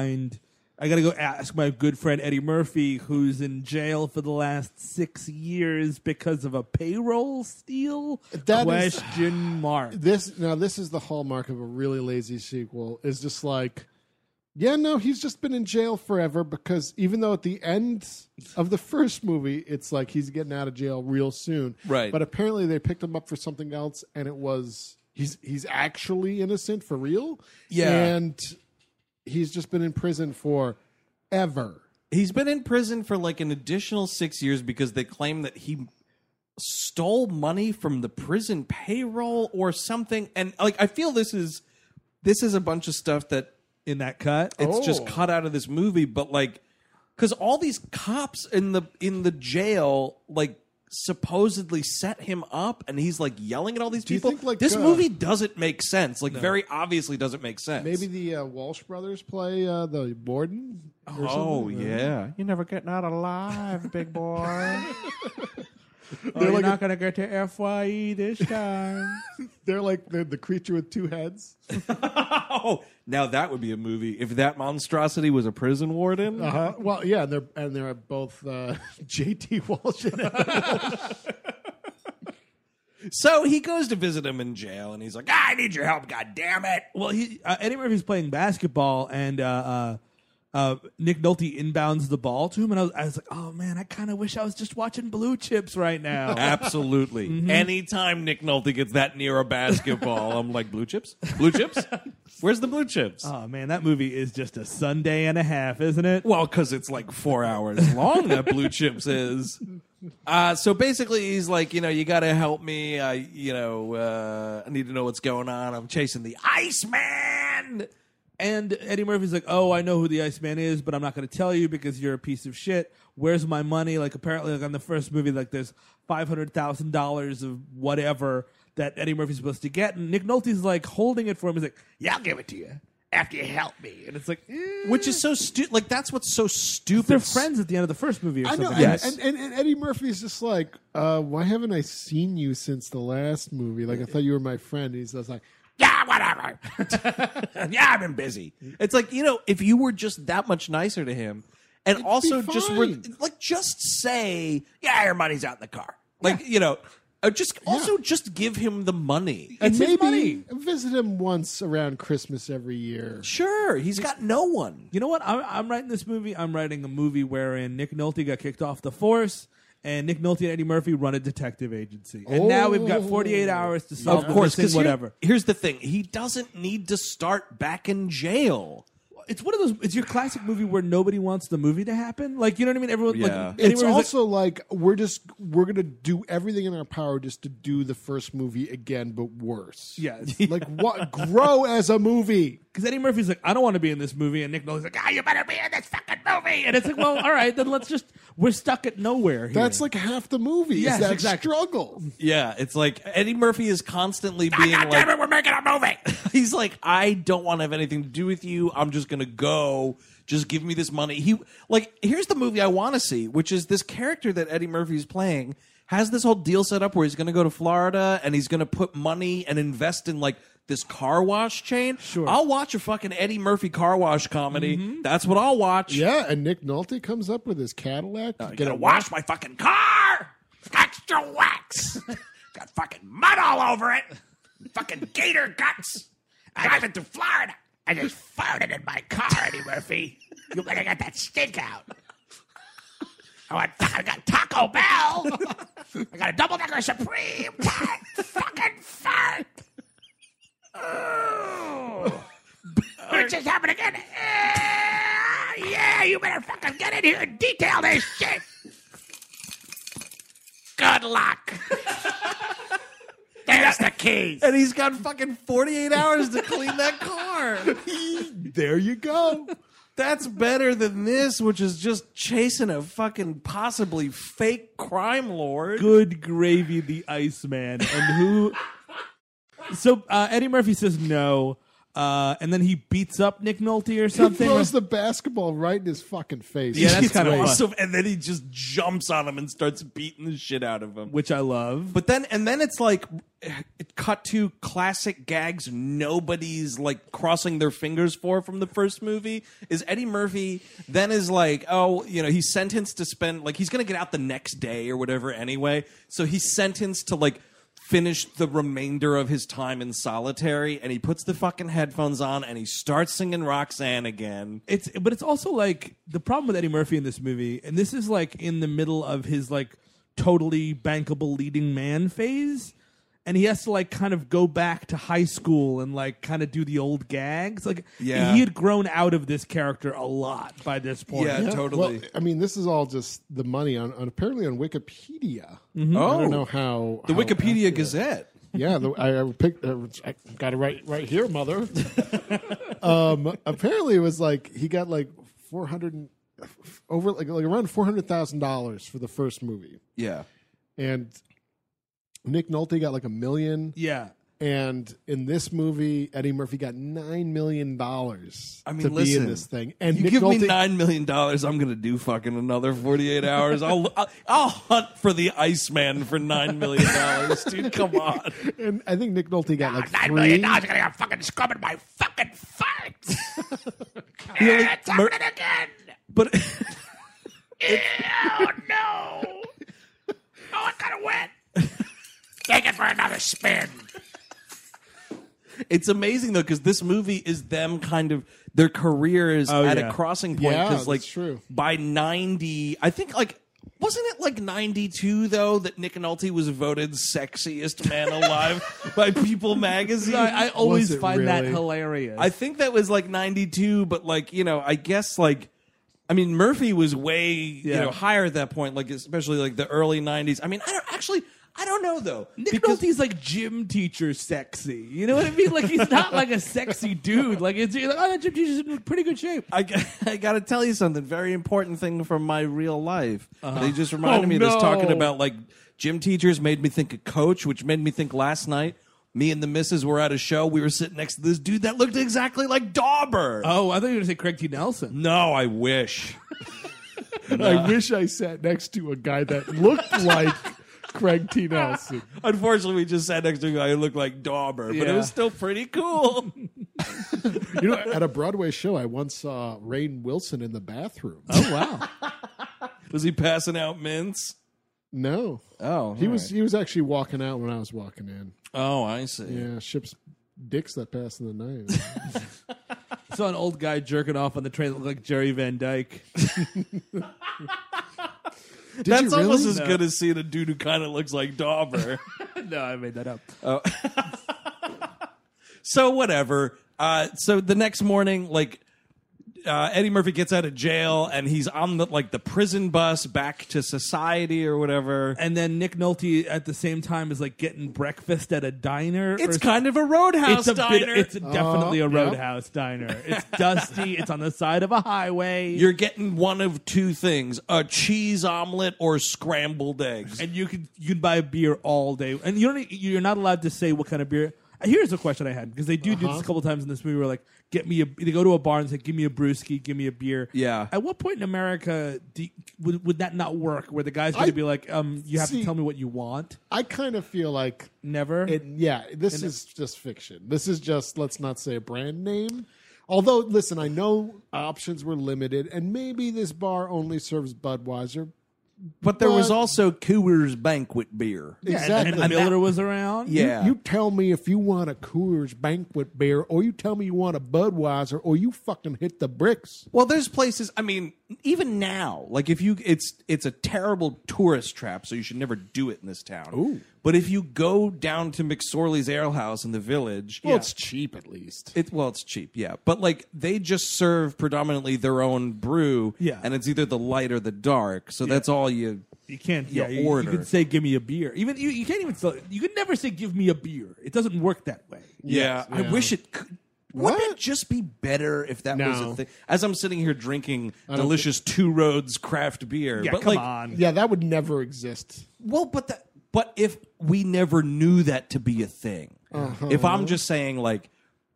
[SPEAKER 2] ask my good friend Eddie Murphy, who's in jail for the last 6 years because of a payroll steal?
[SPEAKER 3] That is-
[SPEAKER 2] Question mark.
[SPEAKER 3] This is the hallmark of a really lazy sequel. Is just like, yeah, no, he's just been in jail forever because even though at the end of the first movie, it's like he's getting out of jail real soon.
[SPEAKER 1] Right.
[SPEAKER 3] But apparently they picked him up for something else and it was he's actually innocent for real.
[SPEAKER 1] Yeah.
[SPEAKER 3] And he's just been in prison for ever.
[SPEAKER 1] He's been in prison for like an additional 6 years because they claim that he stole money from the prison payroll or something. And like, I feel this is a bunch of stuff that
[SPEAKER 2] In that cut?
[SPEAKER 1] it's just
[SPEAKER 3] Oh.
[SPEAKER 1] cut out of this movie, but like, because all these cops in the jail like supposedly set him up, and he's like yelling at all these
[SPEAKER 3] Do you
[SPEAKER 1] people.
[SPEAKER 3] think, like,
[SPEAKER 1] this movie doesn't make sense. Like, very obviously doesn't make sense.
[SPEAKER 3] Maybe the Walsh brothers play the warden. Or
[SPEAKER 1] Oh
[SPEAKER 3] something?
[SPEAKER 1] yeah, you're never getting out alive, big boy.
[SPEAKER 2] You're
[SPEAKER 3] like
[SPEAKER 2] not going to get to FYE this time.
[SPEAKER 3] They're like the creature with two heads.
[SPEAKER 1] Oh, now that would be a movie if that monstrosity was a prison warden.
[SPEAKER 3] Well, yeah, they're both J.T. Walsh and
[SPEAKER 1] So he goes to visit him in jail, and he's like, "I need your help, God damn it!"
[SPEAKER 2] Well, Eddie Murphy's playing basketball, and Nick Nolte inbounds the ball to him, and I was like, oh man, I kind of wish I was just watching Blue Chips right now.
[SPEAKER 1] Absolutely. Anytime Nick Nolte gets that near a basketball, I'm like, "Blue chips? Blue chips? Where's the blue chips?"
[SPEAKER 2] Oh man, that movie is just a Sunday and a half, isn't it?
[SPEAKER 1] Well, because it's like 4 hours long, that Blue Chips is. So basically, he's like, you got to help me. I need to know what's going on. I'm chasing the Iceman.
[SPEAKER 2] And Eddie Murphy's like, oh, I know who the Iceman is, but I'm not going to tell you because you're a piece of shit. Where's my money? Like, apparently, like on the first movie, like there's $500,000 of whatever that Eddie Murphy's supposed to get. And Nick Nolte's like holding it for him. He's like, yeah, I'll give it to you after you help me. And it's like,
[SPEAKER 1] Which is so stupid. Like, that's what's so stupid.
[SPEAKER 2] they're friends at the end of the first movie or
[SPEAKER 3] I
[SPEAKER 2] something.
[SPEAKER 3] know,
[SPEAKER 1] Yes.
[SPEAKER 3] and Eddie Murphy's just like, why haven't I seen you since the last movie? Like, I thought you were my friend. He's just like,
[SPEAKER 1] Yeah, whatever. Yeah, I've been busy. It's like, if you were just that much nicer to him, and also
[SPEAKER 3] be
[SPEAKER 1] just
[SPEAKER 3] fine.
[SPEAKER 1] just say, yeah, your money's out in the car. Like, just give him the money.
[SPEAKER 3] and
[SPEAKER 2] It's his
[SPEAKER 3] maybe
[SPEAKER 2] money.
[SPEAKER 3] visit him once around Christmas every year.
[SPEAKER 1] Sure, he's got no one.
[SPEAKER 2] You know what? I'm writing this movie. I'm writing a movie wherein Nick Nolte got kicked off the force, and Nick Nolte and Eddie Murphy run a detective agency. And now we've got 48 hours to solve
[SPEAKER 1] Of course,
[SPEAKER 2] the missing whatever.
[SPEAKER 1] Here's the thing: he doesn't need to start back in jail.
[SPEAKER 2] It's one of those. It's your classic movie where nobody wants the movie to happen. Like, you know what I mean? Everyone.
[SPEAKER 1] Yeah.
[SPEAKER 2] Like, Eddie
[SPEAKER 3] It's
[SPEAKER 2] Murphy's
[SPEAKER 3] also like we're gonna do everything in our power just to do the first movie again, but worse.
[SPEAKER 2] Yes.
[SPEAKER 3] Like what? Grow as a movie.
[SPEAKER 2] because Eddie Murphy's like, I don't want to be in this movie, and Nick Nolte's like, you better be in this fucking movie. And it's like, well, all right, then we're stuck at nowhere here.
[SPEAKER 3] That's like half the movie.
[SPEAKER 2] Yes,
[SPEAKER 3] is that
[SPEAKER 2] exactly.
[SPEAKER 3] struggle.
[SPEAKER 1] Yeah, it's like Eddie Murphy is constantly being
[SPEAKER 4] God
[SPEAKER 1] like,
[SPEAKER 4] damn it, we're making a movie.
[SPEAKER 1] he's like, I don't want to have anything to do with you. I'm just gonna go. Just give me this money. Here's the movie I want to see, which is this character that Eddie Murphy's playing has this whole deal set up where he's gonna go to Florida and he's gonna put money and invest in like this car wash chain.
[SPEAKER 2] Sure.
[SPEAKER 1] I'll watch a fucking Eddie Murphy car wash comedy. That's what I'll watch.
[SPEAKER 3] Yeah, and Nick Nolte comes up with his Cadillac.
[SPEAKER 4] I'm gonna wash my fucking car. extra wax. Got fucking mud all over it. Fucking gator guts. Driving through Florida. I just farted in my car, Eddie Murphy. You better get that stink out. I got Taco Bell. I got a double-decker Supreme. Fucking fart. Oh. It just happened again. Yeah, you better fucking get in here and detail this shit. Good luck. There's the keys.
[SPEAKER 1] And he's got fucking 48 hours to clean that car.
[SPEAKER 3] There you go.
[SPEAKER 1] That's better than this, which is just chasing a fucking possibly fake crime lord.
[SPEAKER 2] Good gravy, the Iceman. And who... So Eddie Murphy says no, and then he beats up Nick Nolte or
[SPEAKER 3] He
[SPEAKER 2] something.
[SPEAKER 3] throws the basketball right in his fucking face.
[SPEAKER 2] Yeah, that's
[SPEAKER 1] It's
[SPEAKER 2] kind of
[SPEAKER 1] awesome. And then he just jumps on him and starts beating the shit out of him.
[SPEAKER 2] Which I love.
[SPEAKER 1] But then it's like it cut to classic gags nobody's like crossing their fingers for from the first movie. Is Eddie Murphy then is like, oh, you know, he's sentenced to spend like he's gonna get out the next day or whatever anyway. So he's sentenced to like finish the remainder of his time in solitary, and he puts the fucking headphones on and he starts singing Roxanne again.
[SPEAKER 2] But it's also like the problem with Eddie Murphy in this movie, and this is like in the middle of his like totally bankable leading man phase, and he has to like kind of go back to high school and like kind of do the old gags. Like
[SPEAKER 1] Yeah.
[SPEAKER 2] he had grown out of this character a lot by this point.
[SPEAKER 1] Yeah, totally.
[SPEAKER 3] Well, I mean, this is all just the money on apparently on Wikipedia.
[SPEAKER 1] Oh,
[SPEAKER 3] I don't know how
[SPEAKER 1] the
[SPEAKER 3] how
[SPEAKER 1] Wikipedia
[SPEAKER 3] accurate.
[SPEAKER 1] Gazette.
[SPEAKER 3] Yeah, I picked. I got it right here, mother. Apparently, it was like he got like 400 over like around $400,000 for the first movie,
[SPEAKER 1] Yeah.
[SPEAKER 3] and Nick Nolte got like $1 million.
[SPEAKER 2] Yeah.
[SPEAKER 3] And in this movie, Eddie Murphy got $9 million
[SPEAKER 1] I mean,
[SPEAKER 3] to be
[SPEAKER 1] listen,
[SPEAKER 3] in this thing. And
[SPEAKER 1] you
[SPEAKER 3] Nick
[SPEAKER 1] give
[SPEAKER 3] Nolte,
[SPEAKER 1] me $9 million, I'm going to do fucking another 48 hours. I'll hunt for the Iceman for $9 million, dude. Come on.
[SPEAKER 3] and I think Nick Nolte got like
[SPEAKER 4] $9 million.
[SPEAKER 3] $3.
[SPEAKER 4] I'm gonna get fucking scrubbing my fucking farts.
[SPEAKER 1] He only-
[SPEAKER 4] It's happening again.
[SPEAKER 1] But
[SPEAKER 4] Oh no! Oh, it got wet. Take it for another spin.
[SPEAKER 1] it's amazing though, because this movie is them kind of their careers at
[SPEAKER 2] yeah.
[SPEAKER 1] a crossing point.
[SPEAKER 3] Yeah,
[SPEAKER 1] Because like
[SPEAKER 3] that's true.
[SPEAKER 1] by 90, I think like. Wasn't it like 92 though that Nick Nolte was voted sexiest man alive by People magazine?
[SPEAKER 2] I always
[SPEAKER 3] Was it
[SPEAKER 2] find that
[SPEAKER 3] really?
[SPEAKER 2] hilarious.
[SPEAKER 1] I think that was like 92, but like, you know, I guess like, I mean, Murphy was way, you know, higher at that point, like especially like the early 90s. I mean, I don't know though.
[SPEAKER 2] Nick
[SPEAKER 1] because
[SPEAKER 2] Nolte's like gym teacher sexy. You know what I mean? Like he's not like a sexy dude. Like it's you're like, oh, that gym teacher's in pretty good shape.
[SPEAKER 1] I got to tell you something, very important thing from my real life. They just reminded
[SPEAKER 3] Oh,
[SPEAKER 1] me of this,
[SPEAKER 3] no.
[SPEAKER 1] talking about like gym teachers made me think of Coach, which made me think last night. Me and the missus were at a show. We were sitting next to this dude that looked exactly like Dauber.
[SPEAKER 2] Oh, I thought you were going to say Craig T. Nelson.
[SPEAKER 1] No, I wish.
[SPEAKER 3] I wish I sat next to a guy that looked like Craig T. Nelson.
[SPEAKER 1] Unfortunately, we just sat next to a guy who looked like Dauber, but it
[SPEAKER 2] Yeah.
[SPEAKER 1] was still pretty cool.
[SPEAKER 3] You know, at a Broadway show, I once saw Rainn Wilson in the bathroom.
[SPEAKER 2] Oh, wow.
[SPEAKER 1] Was he passing out mints?
[SPEAKER 3] No,
[SPEAKER 1] Oh,
[SPEAKER 3] he was actually walking out when I was walking in.
[SPEAKER 1] Oh, I see.
[SPEAKER 3] Yeah, ships dicks that pass in the night.
[SPEAKER 2] I saw an old guy jerking off on the train that looked like Jerry Van Dyke.
[SPEAKER 3] Did
[SPEAKER 1] That's
[SPEAKER 3] you really?
[SPEAKER 1] almost as good as seeing a dude who kind of looks like Dauber.
[SPEAKER 2] No, I made that up.
[SPEAKER 1] So whatever. So the next morning, like Eddie Murphy gets out of jail and he's on the prison bus back to society or whatever.
[SPEAKER 2] And then Nick Nolte at the same time is like getting breakfast at a diner.
[SPEAKER 1] It's
[SPEAKER 2] or
[SPEAKER 1] kind of a roadhouse diner.
[SPEAKER 2] It's definitely a
[SPEAKER 3] yeah.
[SPEAKER 2] Roadhouse diner. It's dusty. It's on the side of a highway.
[SPEAKER 1] You're getting one of two things: a cheese omelet or scrambled eggs.
[SPEAKER 2] and you can buy a beer all day, and you're not allowed to say what kind of beer. Here's a question I had, because they do this a couple times in this movie where like they go to a bar and say, give me a brewski, give me a beer.
[SPEAKER 1] Yeah.
[SPEAKER 2] At what point in America would that not work, where the guy's going to be like, you have to
[SPEAKER 3] see-
[SPEAKER 2] tell me what you want?
[SPEAKER 3] I kind of feel like
[SPEAKER 2] Never.
[SPEAKER 3] this is just fiction. This is just, let's not say a brand name. Although, listen, I know options were limited, and maybe this bar only serves Budweiser.
[SPEAKER 1] But there was
[SPEAKER 3] But-
[SPEAKER 1] also Coors Banquet beer.
[SPEAKER 3] Exactly.
[SPEAKER 2] And the Miller was around.
[SPEAKER 1] Yeah.
[SPEAKER 3] You tell me if you want a Coors Banquet beer, or you tell me you want a Budweiser, or you fucking hit the bricks.
[SPEAKER 1] Well, there's places. I mean, even now, like if you, it's a terrible tourist trap, so you should never do it in this town.
[SPEAKER 3] Ooh.
[SPEAKER 1] But if you go down to McSorley's Ale House in the Village,
[SPEAKER 3] Well, it's cheap at least.
[SPEAKER 1] it's cheap, yeah. But like they just serve predominantly their own brew,
[SPEAKER 2] Yeah.
[SPEAKER 1] and it's either the light or the dark. So that's all you.
[SPEAKER 2] You can't.
[SPEAKER 1] You
[SPEAKER 2] Yeah, you
[SPEAKER 1] order.
[SPEAKER 2] could say, "Give me a beer." Even you can't even. You could never say, "Give me a beer." It doesn't work that way.
[SPEAKER 1] Yeah, I
[SPEAKER 3] yeah.
[SPEAKER 1] wish it could. Wouldn't it just be better if that was
[SPEAKER 3] No.
[SPEAKER 1] a thing? As I'm sitting here drinking delicious Two Roads craft beer,
[SPEAKER 2] Yeah,
[SPEAKER 1] but
[SPEAKER 2] come
[SPEAKER 1] like,
[SPEAKER 2] on.
[SPEAKER 3] Yeah, that would never exist.
[SPEAKER 1] well, but if we never knew that to be a thing, if I'm just saying like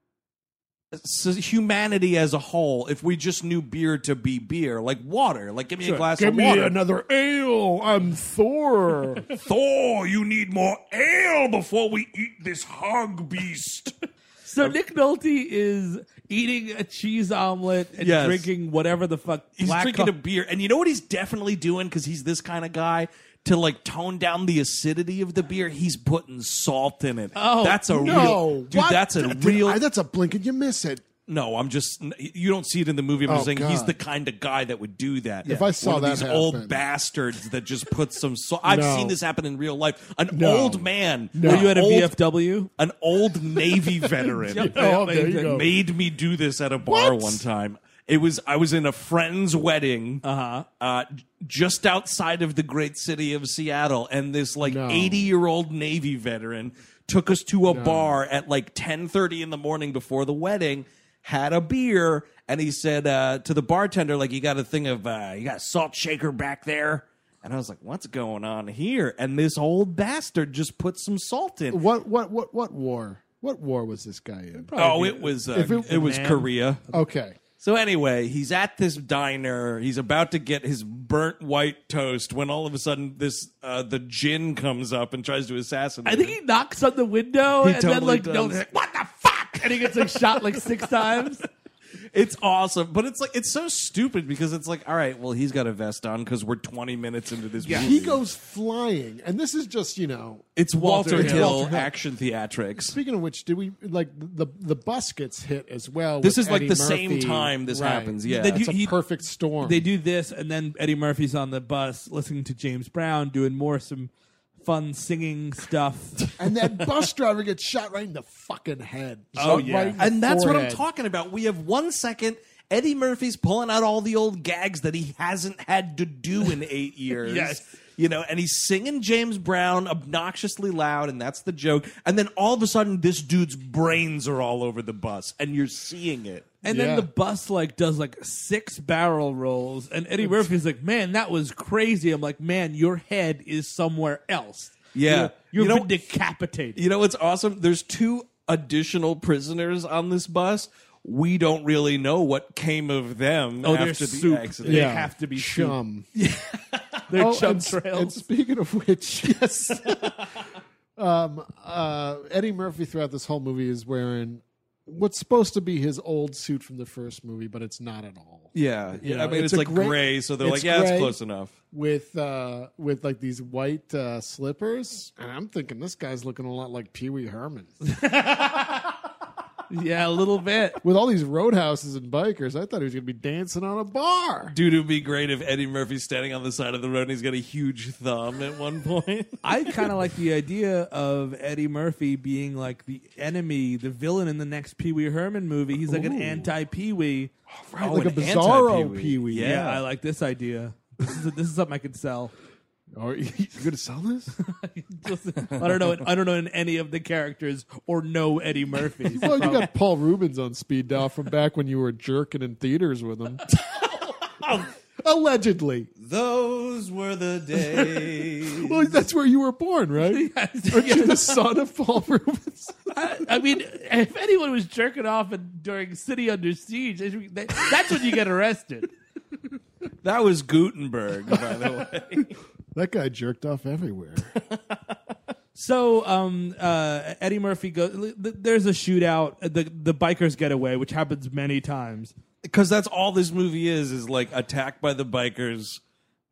[SPEAKER 1] humanity as a whole, if we just knew beer to be beer, like water, like give me a glass
[SPEAKER 3] Give
[SPEAKER 1] of
[SPEAKER 3] me
[SPEAKER 1] water.
[SPEAKER 3] another ale. I'm Thor.
[SPEAKER 4] Thor, you need more ale before we eat this hog beast.
[SPEAKER 2] So Nick Nolte is eating a cheese omelet and
[SPEAKER 1] Yes.
[SPEAKER 2] drinking whatever the fuck.
[SPEAKER 1] He's
[SPEAKER 2] black
[SPEAKER 1] drinking
[SPEAKER 2] co-
[SPEAKER 1] a beer, and you know what he's definitely doing because he's this kind of guy. To like tone down the acidity of the beer, he's putting salt in it.
[SPEAKER 2] Oh,
[SPEAKER 1] that's a
[SPEAKER 3] No,
[SPEAKER 1] real dude.
[SPEAKER 3] what?
[SPEAKER 1] That's a real.
[SPEAKER 3] That's a blink and you miss it.
[SPEAKER 1] No, I'm just. You don't see it in the movie. I'm just
[SPEAKER 3] Oh,
[SPEAKER 1] saying he's
[SPEAKER 3] God.
[SPEAKER 1] the kind of guy that would do that.
[SPEAKER 3] If I saw
[SPEAKER 1] One of
[SPEAKER 3] that
[SPEAKER 1] these
[SPEAKER 3] happen.
[SPEAKER 1] old bastards that just put some salt. I've
[SPEAKER 3] No.
[SPEAKER 1] seen this happen in real life. An
[SPEAKER 3] No.
[SPEAKER 1] old man.
[SPEAKER 3] No.
[SPEAKER 2] Were you at a
[SPEAKER 1] old,
[SPEAKER 2] VFW?
[SPEAKER 1] An old Navy veteran
[SPEAKER 3] Oh, there you go.
[SPEAKER 1] made me do this at a bar
[SPEAKER 3] What?
[SPEAKER 1] one time. I was in a friend's wedding, just outside of the great city of Seattle, and this like
[SPEAKER 3] No.
[SPEAKER 1] 80-year-old Navy veteran took us to a bar at like 10:30 in the morning before the wedding, had a beer, and he said to the bartender, like, you got a thing of you got a salt shaker back there? And I was like, what's going on here? And this old bastard just put some salt in.
[SPEAKER 3] What war? What war was this guy in?
[SPEAKER 1] Oh, it was
[SPEAKER 3] If
[SPEAKER 1] it was
[SPEAKER 2] Man.
[SPEAKER 1] Korea.
[SPEAKER 3] Okay.
[SPEAKER 1] So anyway, he's at this diner. He's about to get his burnt white toast when all of a sudden this the djinn comes up and tries to assassinate
[SPEAKER 2] I think
[SPEAKER 1] him.
[SPEAKER 2] he knocks on the window and then
[SPEAKER 1] totally
[SPEAKER 2] like
[SPEAKER 1] does.
[SPEAKER 2] no, what the fuck? And he gets like shot like 6 times.
[SPEAKER 1] It's awesome, but it's like it's so stupid because it's like, all right, well, he's got a vest on because we're 20 minutes into this movie.
[SPEAKER 3] He goes flying, and this is just
[SPEAKER 1] It's Walter
[SPEAKER 2] Walter
[SPEAKER 1] Hill
[SPEAKER 3] Hill.
[SPEAKER 1] action theatrics.
[SPEAKER 3] Speaking of which, do we like the bus gets hit as well?
[SPEAKER 1] This
[SPEAKER 3] with
[SPEAKER 1] is like
[SPEAKER 3] Eddie
[SPEAKER 1] the same
[SPEAKER 3] Murphy.
[SPEAKER 1] time this
[SPEAKER 3] Right.
[SPEAKER 1] happens. Yeah,
[SPEAKER 2] They do-
[SPEAKER 3] It's a
[SPEAKER 2] he-
[SPEAKER 3] perfect storm.
[SPEAKER 2] They do this, and then Eddie Murphy's on the bus listening to James Brown doing some fun singing stuff.
[SPEAKER 3] and that bus driver gets shot right in the fucking head.
[SPEAKER 2] Oh,
[SPEAKER 3] Shot
[SPEAKER 2] yeah.
[SPEAKER 3] right in the
[SPEAKER 1] and that's what I'm
[SPEAKER 3] forehead.
[SPEAKER 1] talking about. We have 1 second. Eddie Murphy's pulling out all the old gags that he hasn't had to do in 8 years.
[SPEAKER 2] Yes.
[SPEAKER 1] You know, and he's singing James Brown obnoxiously loud, and that's the joke. And then all of a sudden, this dude's brains are all over the bus, and you're seeing it.
[SPEAKER 2] And
[SPEAKER 3] Yeah.
[SPEAKER 2] then the bus like does like 6 barrel rolls, and Eddie Murphy's like, "Man, that was crazy." I'm like, "Man, your head is somewhere else."
[SPEAKER 1] Yeah.
[SPEAKER 2] you've
[SPEAKER 1] You know-
[SPEAKER 2] been decapitated.
[SPEAKER 1] You know what's awesome? There's 2 additional prisoners on this bus. We don't really know what came of them
[SPEAKER 2] Oh, they're
[SPEAKER 1] after the
[SPEAKER 2] soup.
[SPEAKER 1] accident.
[SPEAKER 2] They have to be
[SPEAKER 3] chum.
[SPEAKER 2] They're
[SPEAKER 3] Oh,
[SPEAKER 2] chum
[SPEAKER 3] and,
[SPEAKER 2] trails.
[SPEAKER 3] and speaking of which, yes, Eddie Murphy throughout this whole movie is wearing what's supposed to be his old suit from the first movie, but it's not at all.
[SPEAKER 1] Yeah.
[SPEAKER 3] You
[SPEAKER 1] I
[SPEAKER 3] know,
[SPEAKER 1] mean, it's
[SPEAKER 3] a
[SPEAKER 1] like
[SPEAKER 3] gray-
[SPEAKER 1] gray, so they're
[SPEAKER 3] it's
[SPEAKER 1] like, yeah, it's
[SPEAKER 3] gray
[SPEAKER 1] close enough.
[SPEAKER 3] With like these white slippers, and I'm thinking this guy's looking a lot like Pee Wee Herman.
[SPEAKER 2] Yeah, a little bit.
[SPEAKER 3] With all these roadhouses and bikers, I thought he was going to be dancing on a bar.
[SPEAKER 1] Dude, it would be great if Eddie Murphy's standing on the side of the road and he's got a huge thumb at one point.
[SPEAKER 2] I kind of like the idea of Eddie Murphy being like the enemy, the villain in the next Pee Wee Herman movie. He's like an anti-Pee Wee.
[SPEAKER 1] Right,
[SPEAKER 3] like a
[SPEAKER 1] an
[SPEAKER 3] bizarro
[SPEAKER 1] anti-Pee-wee.
[SPEAKER 3] Pee-wee.
[SPEAKER 2] Yeah, I like this idea. This is something I could sell.
[SPEAKER 3] Are you going to sell this?
[SPEAKER 2] I don't know in any of the characters or know Eddie Murphy.
[SPEAKER 3] Well, you got Paul Rubens on speed dial from back when you were jerking in theaters with him. Allegedly.
[SPEAKER 1] Those were the days.
[SPEAKER 3] Well, that's where you were born, right? Aren't you the son of Paul Rubens?
[SPEAKER 2] I mean, if anyone was jerking off during City Under Siege, that's when you get arrested.
[SPEAKER 1] That was Gutenberg, by the way.
[SPEAKER 3] That guy jerked off everywhere.
[SPEAKER 2] So Eddie Murphy goes. There's a shootout. The bikers get away, which happens many times.
[SPEAKER 1] Because that's all this movie is like attacked by the bikers,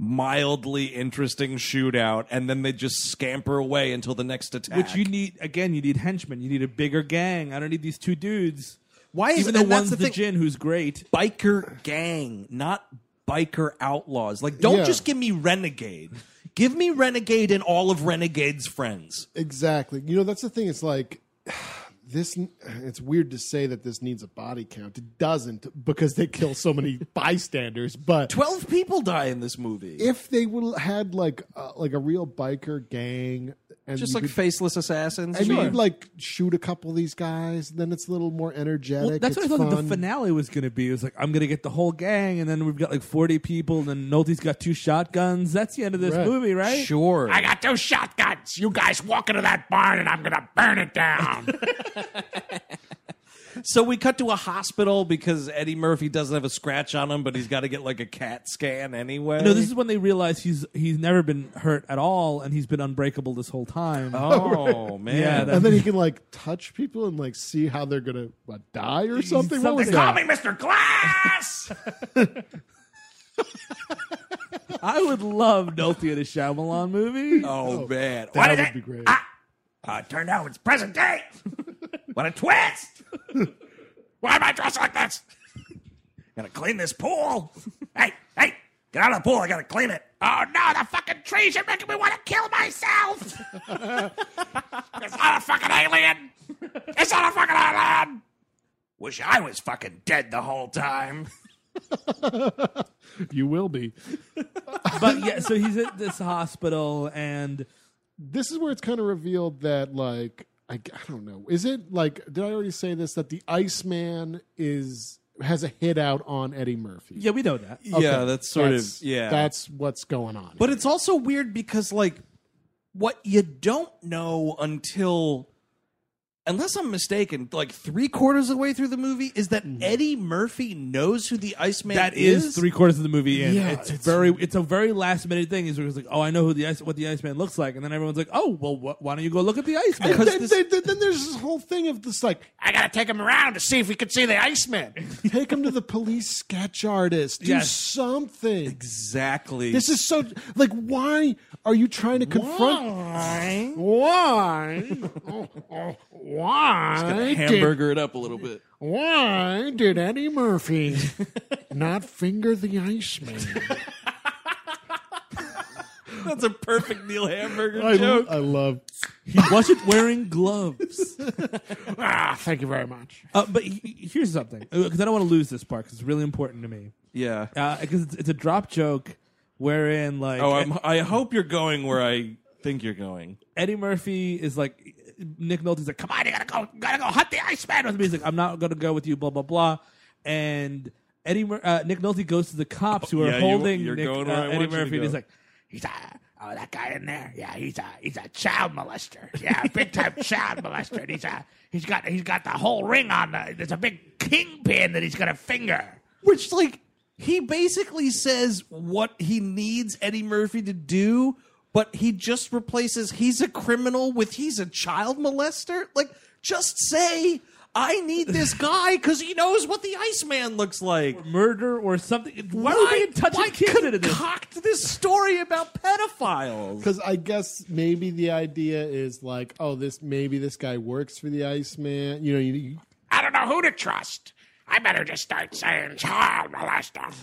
[SPEAKER 1] mildly interesting shootout, and then they just scamper away until the next attack.
[SPEAKER 2] Which you need, again, you need henchmen. You need a bigger gang. I don't need these two dudes.
[SPEAKER 1] Why is
[SPEAKER 2] Even
[SPEAKER 1] it?
[SPEAKER 2] though
[SPEAKER 1] And that's
[SPEAKER 2] one's
[SPEAKER 1] the
[SPEAKER 2] the
[SPEAKER 1] thing.
[SPEAKER 2] Jin, who's great.
[SPEAKER 1] Biker gang, not biker outlaws. Like, don't
[SPEAKER 3] Yeah.
[SPEAKER 1] just give me Renegade. Give me Renegade and all of Renegade's friends.
[SPEAKER 3] Exactly. You know, that's the thing. It's like this. It's weird to say that this needs a body count. It doesn't, because they kill so many bystanders. But
[SPEAKER 1] 12 people die in this movie.
[SPEAKER 3] if they would had like a real biker gang, and
[SPEAKER 1] Just
[SPEAKER 3] you
[SPEAKER 1] like
[SPEAKER 3] could-
[SPEAKER 1] faceless assassins.
[SPEAKER 3] and
[SPEAKER 1] Sure.
[SPEAKER 3] you'd like shoot a couple of these guys, then it's a little more energetic.
[SPEAKER 2] Well, that's what I
[SPEAKER 3] it's
[SPEAKER 2] thought that the
[SPEAKER 3] fun.
[SPEAKER 2] finale was going to be. It was like, I'm going to get the whole gang, and then we've got like 40 people, and then Nolte's got 2 shotguns. That's the end of this
[SPEAKER 3] Right.
[SPEAKER 2] movie, right?
[SPEAKER 1] Sure.
[SPEAKER 4] I got 2 shotguns. You guys walk into that barn and I'm going to burn it down.
[SPEAKER 1] So we cut to a hospital because Eddie Murphy doesn't have a scratch on him, but he's got to get like a CAT scan anyway.
[SPEAKER 2] No, this is when they realize he's never been hurt at all, and he's been unbreakable this whole time.
[SPEAKER 1] Oh, man.
[SPEAKER 2] Yeah, that-
[SPEAKER 3] And then he can like touch people and like see how they're gonna die or something. What was
[SPEAKER 2] Something-
[SPEAKER 4] Call
[SPEAKER 3] that?
[SPEAKER 4] me Mr. Glass.
[SPEAKER 2] I would love Nolte in a Shyamalan movie.
[SPEAKER 1] Oh, man.
[SPEAKER 4] What
[SPEAKER 3] That
[SPEAKER 4] is
[SPEAKER 3] would
[SPEAKER 4] it?
[SPEAKER 3] be great.
[SPEAKER 4] It turned out it's present day. What a twist. Why am I dressed like this? Gotta clean this pool. Hey, get out of the pool. I gotta clean it. Oh, no, the fucking trees are making me want to kill myself. It's not a fucking alien. It's not a fucking alien. Wish I was fucking dead the whole time.
[SPEAKER 3] You will be.
[SPEAKER 2] But yeah, so he's at this hospital, and
[SPEAKER 3] This is where it's kind of revealed that like I don't know. Is it like, did I already say this, that the Iceman has a hit out on Eddie Murphy?
[SPEAKER 2] yeah, we know that.
[SPEAKER 1] Yeah,
[SPEAKER 3] Okay.
[SPEAKER 1] that's sort of,
[SPEAKER 3] That's what's going on.
[SPEAKER 1] But it's also weird because, like, what you don't know until, unless I'm mistaken, like 3/4 of the way through the movie is that Eddie Murphy knows who the Iceman
[SPEAKER 2] That
[SPEAKER 1] is.
[SPEAKER 2] is 3/4 of the movie in.
[SPEAKER 3] Yeah,
[SPEAKER 2] it's
[SPEAKER 3] it's-
[SPEAKER 2] a very last minute thing. He's like, oh, I know what the Iceman looks like, and then everyone's like, oh, well, why don't you go look at the Iceman?
[SPEAKER 3] And
[SPEAKER 1] because
[SPEAKER 3] then there's this whole thing of this like,
[SPEAKER 4] I gotta take him around to see if we can see the Iceman.
[SPEAKER 3] take him to the police sketch artist. Do
[SPEAKER 2] Yes.
[SPEAKER 3] something.
[SPEAKER 1] Exactly.
[SPEAKER 3] This is so like, why are you trying to confront? Why? Why?
[SPEAKER 1] hamburger it up a little bit.
[SPEAKER 3] Why did Eddie Murphy not finger the Iceman?
[SPEAKER 1] That's a perfect Neil Hamburger
[SPEAKER 3] I
[SPEAKER 1] joke.
[SPEAKER 3] love.
[SPEAKER 2] He wasn't wearing gloves.
[SPEAKER 3] Thank you very much.
[SPEAKER 2] But here's something, because I don't want to lose this part, because it's really important to me.
[SPEAKER 1] Yeah.
[SPEAKER 2] Because it's a drop joke wherein, like,
[SPEAKER 1] I hope you're going where I think you're going.
[SPEAKER 2] Eddie Murphy is like, Nick Nolte's like, come on,
[SPEAKER 4] You gotta go hunt the Iceman with me.
[SPEAKER 2] he's like, I'm not going to go with you, blah, blah, blah. And Nick Nolte goes to the cops who are
[SPEAKER 1] Yeah,
[SPEAKER 2] holding
[SPEAKER 1] you're
[SPEAKER 2] Nick,
[SPEAKER 1] going where I
[SPEAKER 2] Eddie
[SPEAKER 1] want you to
[SPEAKER 2] Murphy, and he's
[SPEAKER 1] go.
[SPEAKER 2] like,
[SPEAKER 4] That guy in there. Yeah, he's a child molester. Yeah, big time child molester. And he's got the whole ring on. There's a big kingpin that he's gonna finger.
[SPEAKER 1] Which, like, he basically says what he needs Eddie Murphy to do, but he just replaces he's a criminal with he's a child molester. Like, just say, I need this guy because he knows what the Iceman looks like.
[SPEAKER 2] murder or something. Why are we being touching kids into this?
[SPEAKER 1] concoct this story about pedophiles?
[SPEAKER 3] Because I guess maybe the idea is like, oh, this guy works for the Iceman. You know, you
[SPEAKER 4] I don't know who to trust. I better just start saying child molester.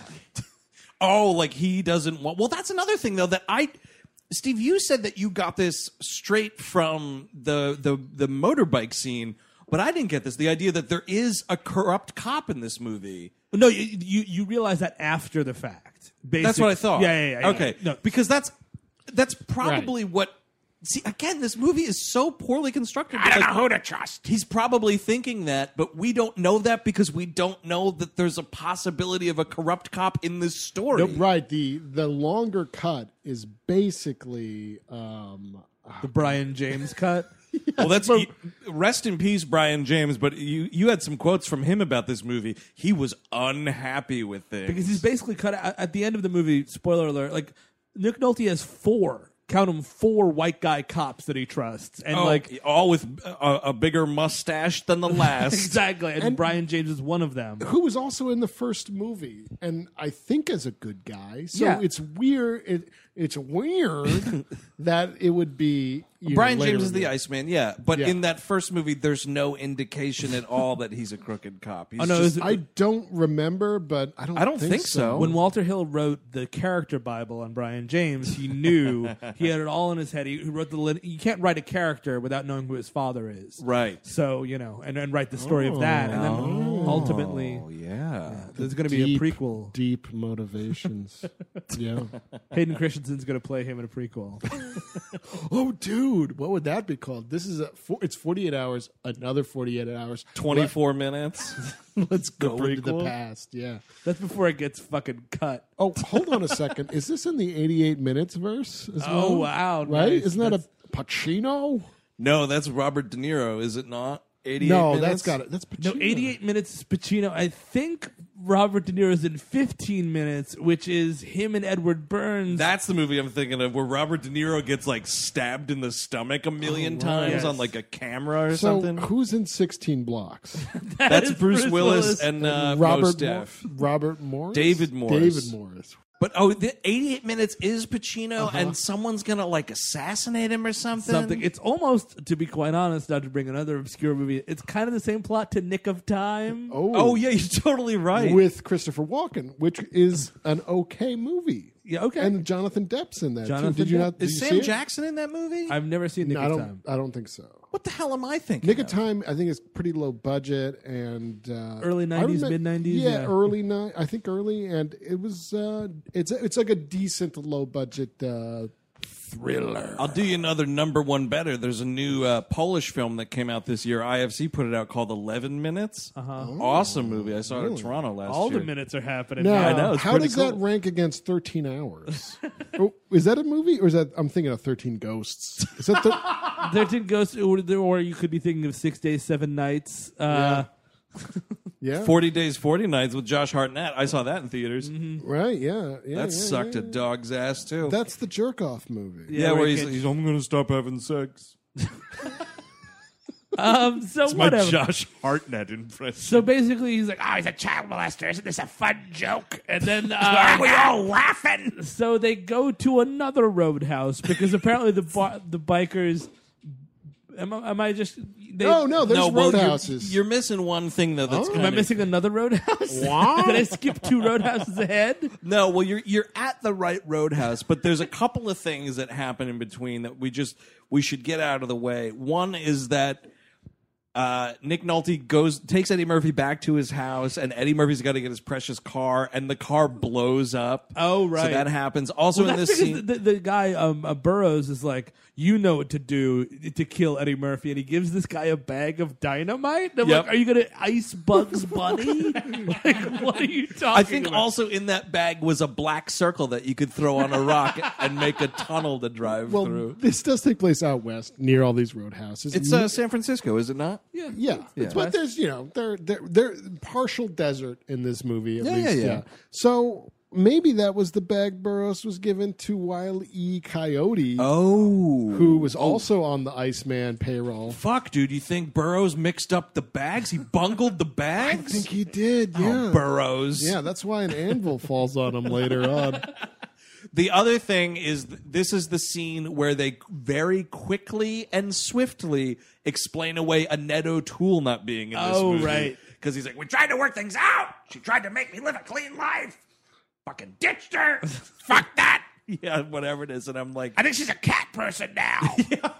[SPEAKER 1] Oh, like he doesn't want. Well, that's another thing though that Steve, you said that you got this straight from the motorbike scene, but I didn't get this. The idea that there is a corrupt cop in this movie.
[SPEAKER 2] No, you realize that after the fact.
[SPEAKER 1] That's what I thought.
[SPEAKER 2] Yeah.
[SPEAKER 1] Okay,
[SPEAKER 2] No,
[SPEAKER 1] because that's probably what. See, again, this movie is so poorly constructed.
[SPEAKER 4] I don't
[SPEAKER 1] like,
[SPEAKER 4] know who to trust.
[SPEAKER 1] He's probably thinking that, but we don't know that because we don't know that there's a possibility of a corrupt cop in this story.
[SPEAKER 3] right. The longer cut is basically
[SPEAKER 2] the Brian James cut.
[SPEAKER 1] Well, that's rest in peace, Brian James. But you had some quotes from him about this movie. He was unhappy with things
[SPEAKER 2] Because he's basically cut out at the end of the movie. Spoiler alert! Like Nick Nolte has 4 count them 4 white guy cops that he trusts, and
[SPEAKER 1] all with a bigger mustache than the last.
[SPEAKER 2] exactly. And Brian James is one of them,
[SPEAKER 3] who was also in the first movie, and I think as a good guy. So
[SPEAKER 2] Yeah.
[SPEAKER 3] it's weird. It's weird that it would be
[SPEAKER 1] Brian
[SPEAKER 3] later
[SPEAKER 1] James is
[SPEAKER 3] in
[SPEAKER 1] the Iceman, yeah. But
[SPEAKER 3] Yeah.
[SPEAKER 1] in that first movie, there's no indication at all that he's a crooked cop. He's
[SPEAKER 2] Oh, no,
[SPEAKER 1] just-
[SPEAKER 2] is it-
[SPEAKER 3] I don't remember, but I don't
[SPEAKER 1] think so.
[SPEAKER 2] when Walter Hill wrote the character Bible on Brian James, he knew he had it all in his head. He wrote you can't write a character without knowing who his father is,
[SPEAKER 1] right.
[SPEAKER 2] So and write the story of that, and then ultimately,
[SPEAKER 1] Oh, yeah.
[SPEAKER 2] there's going to be a prequel.
[SPEAKER 3] Deep motivations. Yeah.
[SPEAKER 2] Hayden Christensen's going to play him in a prequel.
[SPEAKER 3] Oh, dude, what would that be called? This is it's 48 hours. Another 48 hours.
[SPEAKER 1] 24 minutes.
[SPEAKER 3] Let's go into the
[SPEAKER 1] prequel?
[SPEAKER 3] past. Yeah.
[SPEAKER 2] That's before it gets fucking cut.
[SPEAKER 3] Oh, hold on a second. Is this in the 88 minutes verse as well?
[SPEAKER 2] Oh, wow,
[SPEAKER 3] Right?
[SPEAKER 2] nice.
[SPEAKER 3] Isn't that a Pacino?
[SPEAKER 1] No, that's Robert De Niro, is it not? 88
[SPEAKER 3] No,
[SPEAKER 1] minutes?
[SPEAKER 3] that's got it. That's Pacino.
[SPEAKER 2] No, 88 minutes is Pacino. I think Robert De Niro's in 15 minutes, which is him and Edward Burns.
[SPEAKER 1] That's the movie I'm thinking of, where Robert De Niro gets stabbed in the stomach a million times
[SPEAKER 2] Yes.
[SPEAKER 1] on a camera or
[SPEAKER 3] So
[SPEAKER 1] something.
[SPEAKER 3] who's in 16 Blocks?
[SPEAKER 1] That's
[SPEAKER 2] is
[SPEAKER 1] Bruce
[SPEAKER 2] Bruce
[SPEAKER 1] Willis
[SPEAKER 2] Willis.
[SPEAKER 1] and
[SPEAKER 3] Robert
[SPEAKER 1] Mos Def.
[SPEAKER 3] Robert Morris?
[SPEAKER 1] David Morris.
[SPEAKER 3] David Morris.
[SPEAKER 1] But the 88 minutes is Pacino, and someone's gonna assassinate him or something.
[SPEAKER 2] It's almost, to be quite honest, not to bring another obscure movie, it's kind of the same plot to Nick of Time.
[SPEAKER 1] Oh yeah, you're totally right.
[SPEAKER 3] With Christopher Walken, which is an okay movie.
[SPEAKER 2] Yeah, okay.
[SPEAKER 3] And Jonathan Depp's in that
[SPEAKER 2] Jonathan
[SPEAKER 3] too. Did you
[SPEAKER 2] Depp.
[SPEAKER 3] not? Did
[SPEAKER 1] Is
[SPEAKER 3] you
[SPEAKER 1] Sam
[SPEAKER 3] see it?
[SPEAKER 1] Jackson in that movie?
[SPEAKER 2] I've never seen Nick
[SPEAKER 3] No,
[SPEAKER 2] of Time.
[SPEAKER 3] I don't think so.
[SPEAKER 1] What the hell am I thinking?
[SPEAKER 3] Nick of Time, I think, is pretty low budget and
[SPEAKER 2] Early 90s, mid-90s,
[SPEAKER 3] Yeah,
[SPEAKER 2] yeah.
[SPEAKER 3] early I think early, and it was. It's like a decent low budget thriller.
[SPEAKER 1] I'll do you another number one better. There's a new Polish film that came out this year. IFC put it out called 11 Minutes. Awesome movie. I saw it in Toronto last
[SPEAKER 2] All
[SPEAKER 1] year.
[SPEAKER 2] the minutes are happening
[SPEAKER 3] Now,
[SPEAKER 2] now.
[SPEAKER 1] I know, it's
[SPEAKER 3] how
[SPEAKER 1] pretty
[SPEAKER 3] does that
[SPEAKER 1] cool.
[SPEAKER 3] rank against 13 Hours? Oh, is that a movie, or is that I'm thinking of 13 Ghosts? Is that
[SPEAKER 2] 13 Ghosts, or you could be thinking of 6 Days, 7 Nights.
[SPEAKER 3] yeah?
[SPEAKER 1] 40 Days, 40 Nights with Josh Hartnett. I saw that in theaters.
[SPEAKER 3] Right? Yeah.
[SPEAKER 1] That sucked a dog's ass too.
[SPEAKER 3] That's the jerk off movie.
[SPEAKER 1] yeah, where
[SPEAKER 2] he
[SPEAKER 1] he's I'm going to stop having sex.
[SPEAKER 2] So
[SPEAKER 1] It's my
[SPEAKER 2] whatever.
[SPEAKER 1] Josh Hartnett impression.
[SPEAKER 2] So basically, he's like,
[SPEAKER 4] Oh, he's a child molester. Isn't this a fun joke?
[SPEAKER 2] and then
[SPEAKER 4] Are we all laughing?
[SPEAKER 2] so they go to another roadhouse because apparently the bikers. Am I just?
[SPEAKER 3] No, there's
[SPEAKER 1] well,
[SPEAKER 3] roadhouses.
[SPEAKER 1] You're missing one thing though. That's
[SPEAKER 3] Oh.
[SPEAKER 2] Am I missing another roadhouse?
[SPEAKER 3] What?
[SPEAKER 2] Did I skip 2 roadhouses ahead?
[SPEAKER 1] No, well, you're at the right roadhouse, but there's a couple of things that happen in between that we should get out of the way. One is that Nick Nolte takes Eddie Murphy back to his house, and Eddie Murphy's got to get his precious car, and the car blows up.
[SPEAKER 2] Oh, right.
[SPEAKER 1] So that happens. Also
[SPEAKER 2] Well,
[SPEAKER 1] in
[SPEAKER 2] that's
[SPEAKER 1] this
[SPEAKER 2] because
[SPEAKER 1] scene,
[SPEAKER 2] the guy Burroughs is like, you know what to do to kill Eddie Murphy, and he gives this guy a bag of dynamite. And I'm
[SPEAKER 1] Yep.
[SPEAKER 2] like, are you going to ice Bugs Bunny? Like, what are you talking
[SPEAKER 1] I think
[SPEAKER 2] about?
[SPEAKER 1] also in that bag was a black circle that you could throw on a rock and make a tunnel to drive
[SPEAKER 3] Well,
[SPEAKER 1] through.
[SPEAKER 3] this does take place out west near all these roadhouses.
[SPEAKER 1] It's San Francisco, is it not?
[SPEAKER 3] Yeah. But there's they're partial desert in this movie at least.
[SPEAKER 1] yeah.
[SPEAKER 3] So maybe that was the bag Burroughs was given to Wile E. Coyote,
[SPEAKER 1] Oh.
[SPEAKER 3] who was also on the Iceman payroll.
[SPEAKER 1] Fuck, dude. You think Burroughs mixed up the bags? He bungled the
[SPEAKER 3] I
[SPEAKER 1] bags?
[SPEAKER 3] think he did. Yeah.
[SPEAKER 1] Oh, Burroughs.
[SPEAKER 3] Yeah, that's why an anvil falls on him later on.
[SPEAKER 1] The other thing is this is the scene where they very quickly and swiftly explain away Annette O'Toole not being in this
[SPEAKER 2] Oh,
[SPEAKER 1] movie.
[SPEAKER 2] right.
[SPEAKER 1] Because he's like,
[SPEAKER 4] We tried to work things out. She tried to make me live a clean life. Fucking ditched her. Fuck that.
[SPEAKER 1] yeah, whatever it is. And I'm like,
[SPEAKER 4] I think she's a cat person now.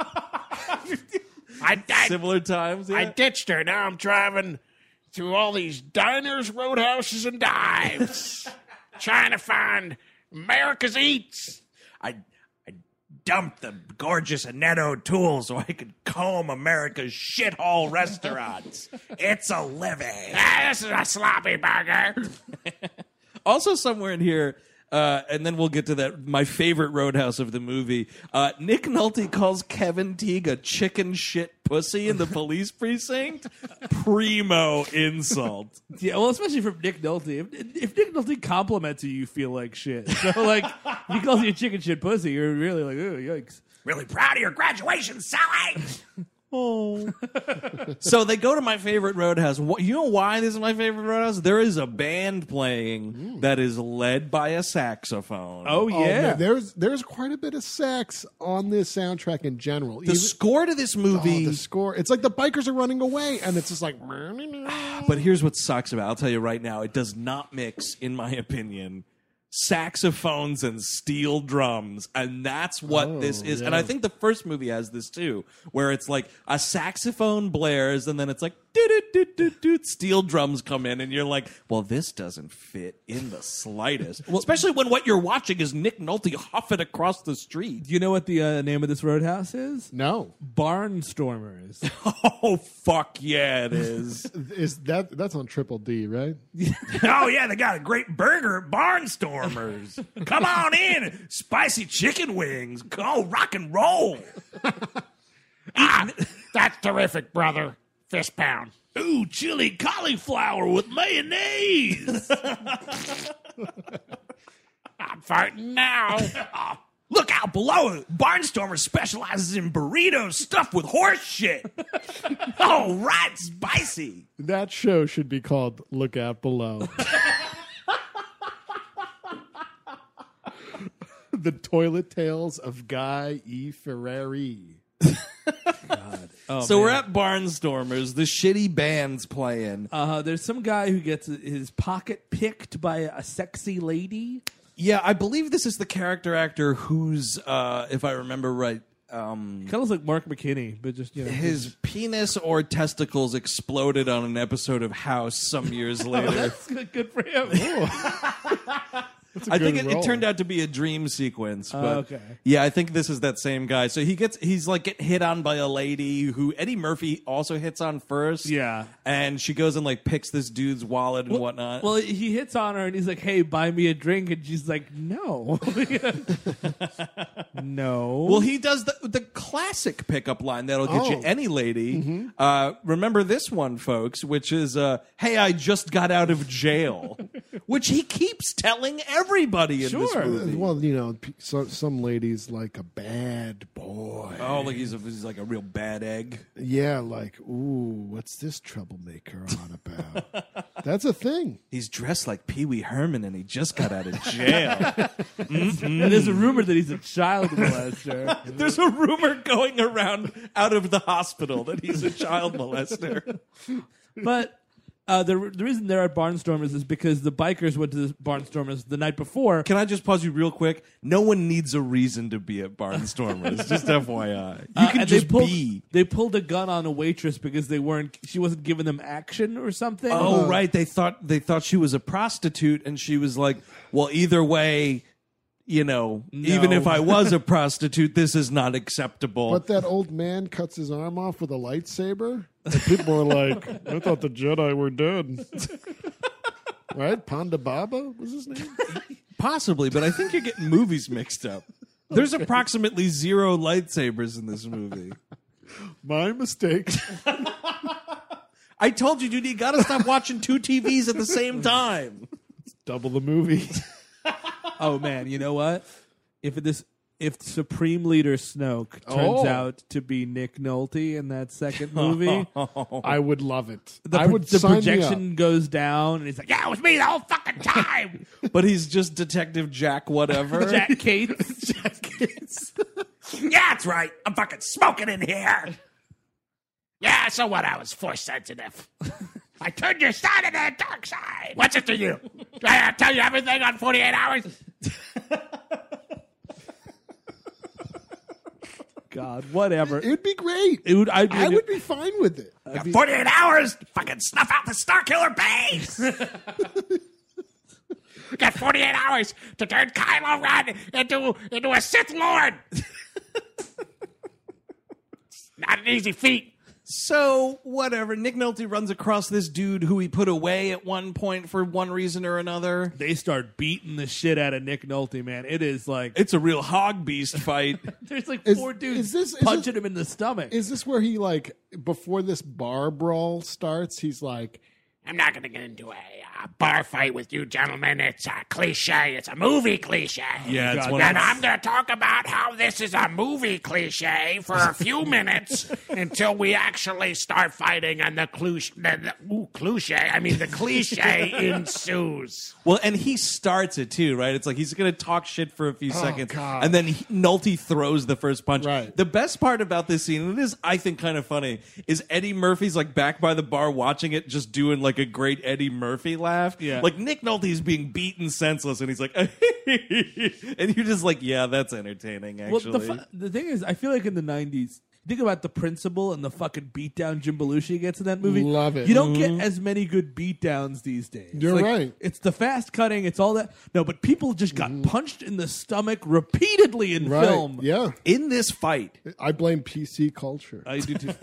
[SPEAKER 4] I
[SPEAKER 1] similar times.
[SPEAKER 4] I
[SPEAKER 1] Yeah.
[SPEAKER 4] ditched her. Now I'm driving through all these diners, roadhouses, and dives, trying to find America's Eats. I dumped the gorgeous Annette O'Toole so I could comb America's shithole restaurants. It's a living. This is a sloppy burger.
[SPEAKER 1] Also, somewhere in here, and then we'll get to that. My favorite Roadhouse of the movie. Nick Nolte calls Kevin Teague a chicken shit pussy in the police precinct. Primo insult.
[SPEAKER 2] Yeah, well, especially from Nick Nolte. If Nick Nolte compliments you, you feel like shit. So, like, if he calls you a chicken shit pussy, you're really like, oh, yikes.
[SPEAKER 4] Really proud of your graduation, Sally.
[SPEAKER 1] Oh. So they go to my favorite Roadhouse. You know why this is my favorite Roadhouse? There is a band playing that is led by a saxophone.
[SPEAKER 2] Oh, yeah.
[SPEAKER 3] man, there's quite a bit of sax on this soundtrack in general.
[SPEAKER 1] The score to this movie.
[SPEAKER 3] The score. It's like the bikers are running away, and it's just like.
[SPEAKER 1] But here's what sucks about it. I'll tell you right now. It does not mix, in my opinion, saxophones and steel drums, and that's what this is.
[SPEAKER 3] Yeah.
[SPEAKER 1] And I think the first movie has this too, where it's like a saxophone blares and then it's like doot, steel drums come in, and you're like, well, this doesn't fit in the slightest. Especially when what you're watching is Nick Nolte huffing across the street.
[SPEAKER 2] Do you know what the name of this roadhouse is?
[SPEAKER 3] No.
[SPEAKER 2] Barnstormers.
[SPEAKER 1] Oh, fuck yeah, it is.
[SPEAKER 3] That's on Triple D, right?
[SPEAKER 4] Oh, yeah, they got a great burger at Barnstormers. Come on in. Spicy chicken wings. Oh, rock and roll. That's terrific, brother. Fist pound.
[SPEAKER 2] Ooh, chili cauliflower with mayonnaise.
[SPEAKER 4] I'm farting now. Look out below. Barnstormers specializes in burritos stuffed with horse shit. Oh, right, spicy.
[SPEAKER 3] That show should be called Look Out Below. The Toilet Tales of Guy E. Ferrari.
[SPEAKER 1] So we're at Barnstormers. The shitty band's playing.
[SPEAKER 2] There's some guy who gets his pocket picked by a sexy lady.
[SPEAKER 1] Yeah, I believe this is the character actor who's, if I remember right,
[SPEAKER 2] Kind of looks like Mark McKinney, but just, you know.
[SPEAKER 1] his penis or testicles exploded on an episode of House some years later.
[SPEAKER 2] That's good for him.
[SPEAKER 1] I think it turned out to be a dream sequence. But
[SPEAKER 2] okay.
[SPEAKER 1] Yeah, I think this is that same guy. So he's like get hit on by a lady who Eddie Murphy also hits on first.
[SPEAKER 2] Yeah.
[SPEAKER 1] And she goes and like picks this dude's wallet and whatnot.
[SPEAKER 2] Well, he hits on her and he's like, hey, buy me a drink. And she's like, no. No.
[SPEAKER 1] Well, he does the classic pickup line that'll get you any lady. Remember this one, folks, which is, hey, I just got out of jail. Which he keeps telling everybody in this movie.
[SPEAKER 3] Well, you know, some ladies like a bad boy.
[SPEAKER 1] Oh, like he's like a real bad egg.
[SPEAKER 3] Yeah, like, ooh, what's this troublemaker on about? That's a thing.
[SPEAKER 1] He's dressed like Pee Wee Herman and he just got out of jail.
[SPEAKER 2] And there's a rumor that he's a child molester.
[SPEAKER 1] There's a rumor going around out of the hospital that he's a child molester.
[SPEAKER 2] But the reason they're at Barnstormers is because the bikers went to the Barnstormers the night before.
[SPEAKER 1] Can I just pause you real quick? No one needs a reason to be at Barnstormers. Just FYI. You can just be.
[SPEAKER 2] They pulled a gun on a waitress because she wasn't giving them action or something.
[SPEAKER 1] Oh, right. They thought she was a prostitute, and she was like, well, either way, you know, even if I was a prostitute, this is not acceptable.
[SPEAKER 3] But that old man cuts his arm off with a lightsaber. And people are like, I thought the Jedi were dead. Right? Ponda Baba was his name?
[SPEAKER 1] Possibly, but I think you're getting movies mixed up. There's approximately 0 lightsabers in this movie.
[SPEAKER 3] My mistake.
[SPEAKER 1] I told you, dude, you gotta stop watching 2 TVs at the same time.
[SPEAKER 3] Double the movie.
[SPEAKER 2] Oh man, you know what? If Supreme Leader Snoke turns out to be Nick Nolte in that second movie,
[SPEAKER 3] I would love it.
[SPEAKER 2] the projection goes down, and he's like,
[SPEAKER 4] Yeah, it was me the whole fucking time.
[SPEAKER 1] But he's just Detective Jack whatever.
[SPEAKER 2] Jack Cates.
[SPEAKER 1] Jack Cates.
[SPEAKER 4] Yeah, that's right. I'm fucking smoking in here. Yeah, so what? I was force sensitive. I turned your side to the dark side. What's it to you? Do I have to tell you everything on 48 hours?
[SPEAKER 2] God, whatever.
[SPEAKER 3] It would be great.
[SPEAKER 2] I
[SPEAKER 3] would be fine with it.
[SPEAKER 4] 48 hours to fucking snuff out the Starkiller base. Got 48 hours to turn Kylo Ren into a Sith Lord. Not an easy feat.
[SPEAKER 1] So, whatever. Nick Nolte runs across this dude who he put away at one point for one reason or another.
[SPEAKER 2] They start beating the shit out of Nick Nolte, man. It is like
[SPEAKER 1] It's a real hog beast fight.
[SPEAKER 2] there's like
[SPEAKER 3] Is-
[SPEAKER 2] four dudes
[SPEAKER 3] is this-
[SPEAKER 2] punching him in the stomach.
[SPEAKER 3] Is this where he like before this bar brawl starts? He's like,
[SPEAKER 4] I'm not going to get into a bar fight with you gentlemen. It's a cliche. It's a movie cliche.
[SPEAKER 1] Yeah, it's
[SPEAKER 2] God,
[SPEAKER 1] one
[SPEAKER 4] And
[SPEAKER 1] of
[SPEAKER 4] I'm going to talk about how this is a movie cliche for a few minutes until we actually start fighting and the cliche ensues.
[SPEAKER 1] Well, and he starts it too, right? It's like he's going to talk shit for a few seconds,
[SPEAKER 3] God.
[SPEAKER 1] and then Nolte throws the first punch.
[SPEAKER 3] Right.
[SPEAKER 1] The best part about this scene, and it is, I think, kind of funny, is Eddie Murphy's like back by the bar watching it, just doing like a great Eddie Murphy laugh.
[SPEAKER 2] Yeah.
[SPEAKER 1] Like Nick Nolte's being beaten senseless, and he's like, and you're just like, yeah, that's entertaining. Actually,
[SPEAKER 2] Well, the thing is, I feel like in the 90s, think about the principal and the fucking beatdown Jim Belushi gets in that movie.
[SPEAKER 3] Love it.
[SPEAKER 2] You don't get as many good beatdowns these days.
[SPEAKER 3] You're
[SPEAKER 2] Like,
[SPEAKER 3] right.
[SPEAKER 2] It's the fast cutting. It's all that. No, but people just got punched in the stomach repeatedly in
[SPEAKER 3] right,
[SPEAKER 2] film.
[SPEAKER 3] yeah.
[SPEAKER 1] in this fight,
[SPEAKER 3] I blame PC culture.
[SPEAKER 2] I do too.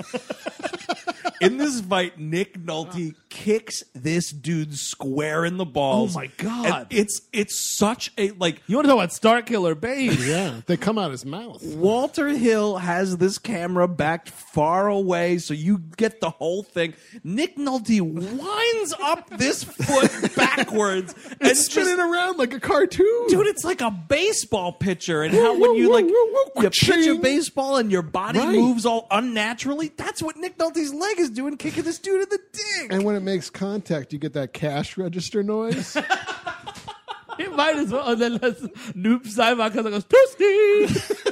[SPEAKER 1] in this fight, Nick Nolte kicks this dude square in the balls.
[SPEAKER 2] Oh, my God.
[SPEAKER 1] And it's such a like.
[SPEAKER 2] You want to talk about Star Killer Babe?
[SPEAKER 3] Yeah, they come out his mouth.
[SPEAKER 1] Walter Hill has this camera backed far away, so you get the whole thing. Nick Nolte winds up this foot backwards and
[SPEAKER 3] It's spinning around like a cartoon.
[SPEAKER 1] dude, it's like a baseball pitcher, and how when you like you pitch a
[SPEAKER 3] Ching.
[SPEAKER 1] baseball and your body
[SPEAKER 3] Right.
[SPEAKER 1] moves all unnaturally, that's what Nick Nolte's leg is doing, kicking this dude in the dick.
[SPEAKER 3] And when it makes contact, you get that cash register noise.
[SPEAKER 2] It might as well. And then Noob Saibot comes and goes, Toasty!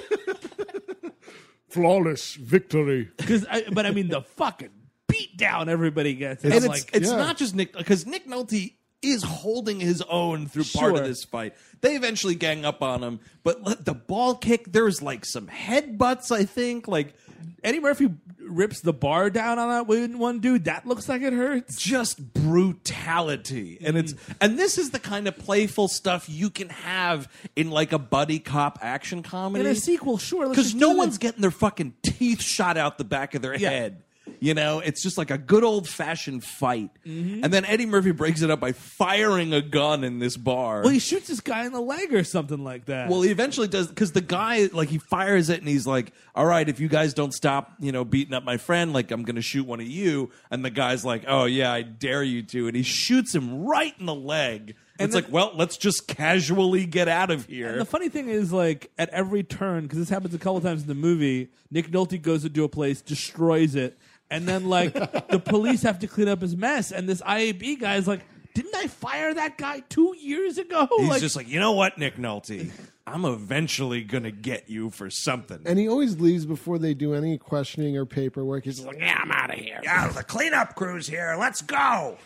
[SPEAKER 3] Flawless victory.
[SPEAKER 2] But I mean, the fucking beat down everybody gets.
[SPEAKER 1] And
[SPEAKER 2] I'm
[SPEAKER 1] it's
[SPEAKER 3] yeah.
[SPEAKER 1] not just Nick, because Nick Nolte is holding his own through part of
[SPEAKER 2] Sure.
[SPEAKER 1] this fight. They eventually gang up on him, but the ball kick, there's like some headbutts, I think. Like,
[SPEAKER 2] Eddie Murphy rips the bar down on that one dude. That looks like it hurts.
[SPEAKER 1] just brutality. And and this is the kind of playful stuff you can have in like a buddy cop action comedy.
[SPEAKER 2] In a sequel, sure. let's
[SPEAKER 1] Because
[SPEAKER 2] just
[SPEAKER 1] no
[SPEAKER 2] do
[SPEAKER 1] one's
[SPEAKER 2] this.
[SPEAKER 1] getting their fucking teeth shot out the back of their
[SPEAKER 2] Yeah.
[SPEAKER 1] head. You know, it's just like a good old fashioned fight. And then Eddie Murphy breaks it up by firing a gun in this bar.
[SPEAKER 2] Well, he shoots this guy in the leg or something like that.
[SPEAKER 1] Well, he eventually does, because the guy, like, he fires it and he's like, all right, if you guys don't stop, beating up my friend, like, I'm going to shoot one of you. And the guy's like, oh, yeah, I dare you to. And he shoots him right in the leg. And it's
[SPEAKER 2] then-
[SPEAKER 1] like, well, let's just casually get out of here.
[SPEAKER 2] And the funny thing is, like, at every turn, because this happens a couple times in the movie, Nick Nolte goes into a place, destroys it, and then, like, the police have to clean up his mess. And this IAB guy is like, didn't I fire that guy 2 years ago?
[SPEAKER 1] He's
[SPEAKER 2] like,
[SPEAKER 1] just like, you know what, Nick Nolte? I'm eventually going to get you for something.
[SPEAKER 3] And he always leaves before they do any questioning or paperwork. He's like,
[SPEAKER 4] Yeah, I'm out of here. Yeah, the cleanup crew's here. Let's go.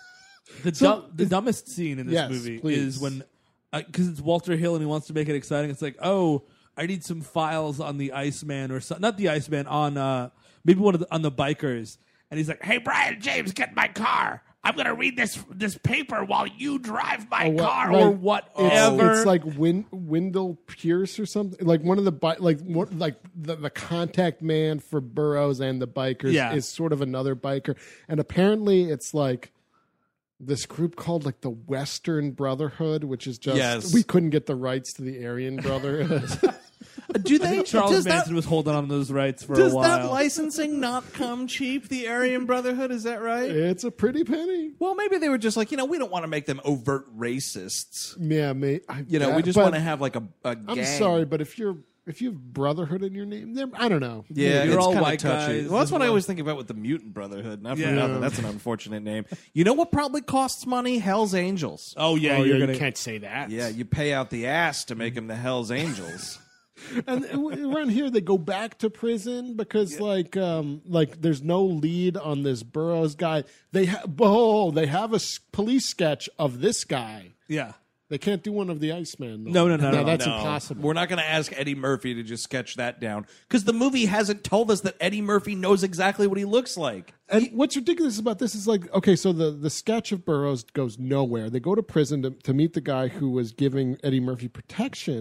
[SPEAKER 2] the dumbest scene in this
[SPEAKER 3] Yes,
[SPEAKER 2] movie
[SPEAKER 3] please.
[SPEAKER 2] is when, because it's Walter Hill and he wants to make it exciting. It's like, oh, I need some files on the Iceman or not the Iceman, on maybe on the bikers. And he's like,
[SPEAKER 4] Hey, Brian James, get in my car. I'm going to read this paper while you drive my
[SPEAKER 3] what-
[SPEAKER 4] car.
[SPEAKER 3] right.
[SPEAKER 2] or whatever.
[SPEAKER 3] It's like Wendell Pierce or something. Like one of the the contact man for Burroughs and the bikers
[SPEAKER 2] Yeah.
[SPEAKER 3] is sort of another biker, and apparently it's like this group called like the Western Brotherhood, which is just
[SPEAKER 1] Yes.
[SPEAKER 3] we couldn't get the rights to the Aryan Brotherhood.
[SPEAKER 1] Do they?
[SPEAKER 2] Charles
[SPEAKER 1] does
[SPEAKER 2] Manson
[SPEAKER 1] that,
[SPEAKER 2] was holding on to those rights for a
[SPEAKER 1] does
[SPEAKER 2] while.
[SPEAKER 1] that licensing not come cheap? The Aryan Brotherhood, is that right?
[SPEAKER 3] It's a pretty penny.
[SPEAKER 1] Well, maybe they were just like, we don't want to make them overt racists.
[SPEAKER 3] Yeah, mate.
[SPEAKER 1] We just want to have like a gang.
[SPEAKER 3] I'm sorry, but if you have Brotherhood in your name, then I don't know.
[SPEAKER 1] Yeah,
[SPEAKER 2] You're
[SPEAKER 1] it's
[SPEAKER 2] all
[SPEAKER 1] kinda
[SPEAKER 2] white
[SPEAKER 1] touchy.
[SPEAKER 2] guys
[SPEAKER 1] Well, that's
[SPEAKER 2] as
[SPEAKER 1] what I
[SPEAKER 2] well.
[SPEAKER 1] always think about with the Mutant Brotherhood. Not for
[SPEAKER 2] Yeah.
[SPEAKER 1] nothing. That's an unfortunate name. You know what probably costs money? Hell's Angels.
[SPEAKER 2] Oh yeah,
[SPEAKER 3] Oh,
[SPEAKER 2] you're
[SPEAKER 3] yeah,
[SPEAKER 2] gonna.
[SPEAKER 3] you can't say that.
[SPEAKER 1] Yeah, you pay out the ass to make them the Hell's Angels.
[SPEAKER 3] And around here, they go back to prison because, like there's no lead on this Burroughs guy. They have a police sketch of this guy.
[SPEAKER 2] Yeah.
[SPEAKER 3] They can't do one of the Iceman. Though.
[SPEAKER 2] No,
[SPEAKER 3] that's
[SPEAKER 1] No.
[SPEAKER 3] impossible.
[SPEAKER 1] We're not going to ask Eddie Murphy to just sketch that down because the movie hasn't told us that Eddie Murphy knows exactly what he looks like.
[SPEAKER 3] And what's ridiculous about this is like, okay, so the sketch of Burroughs goes nowhere. They go to prison to meet the guy who was giving Eddie Murphy protection.
[SPEAKER 2] Yeah.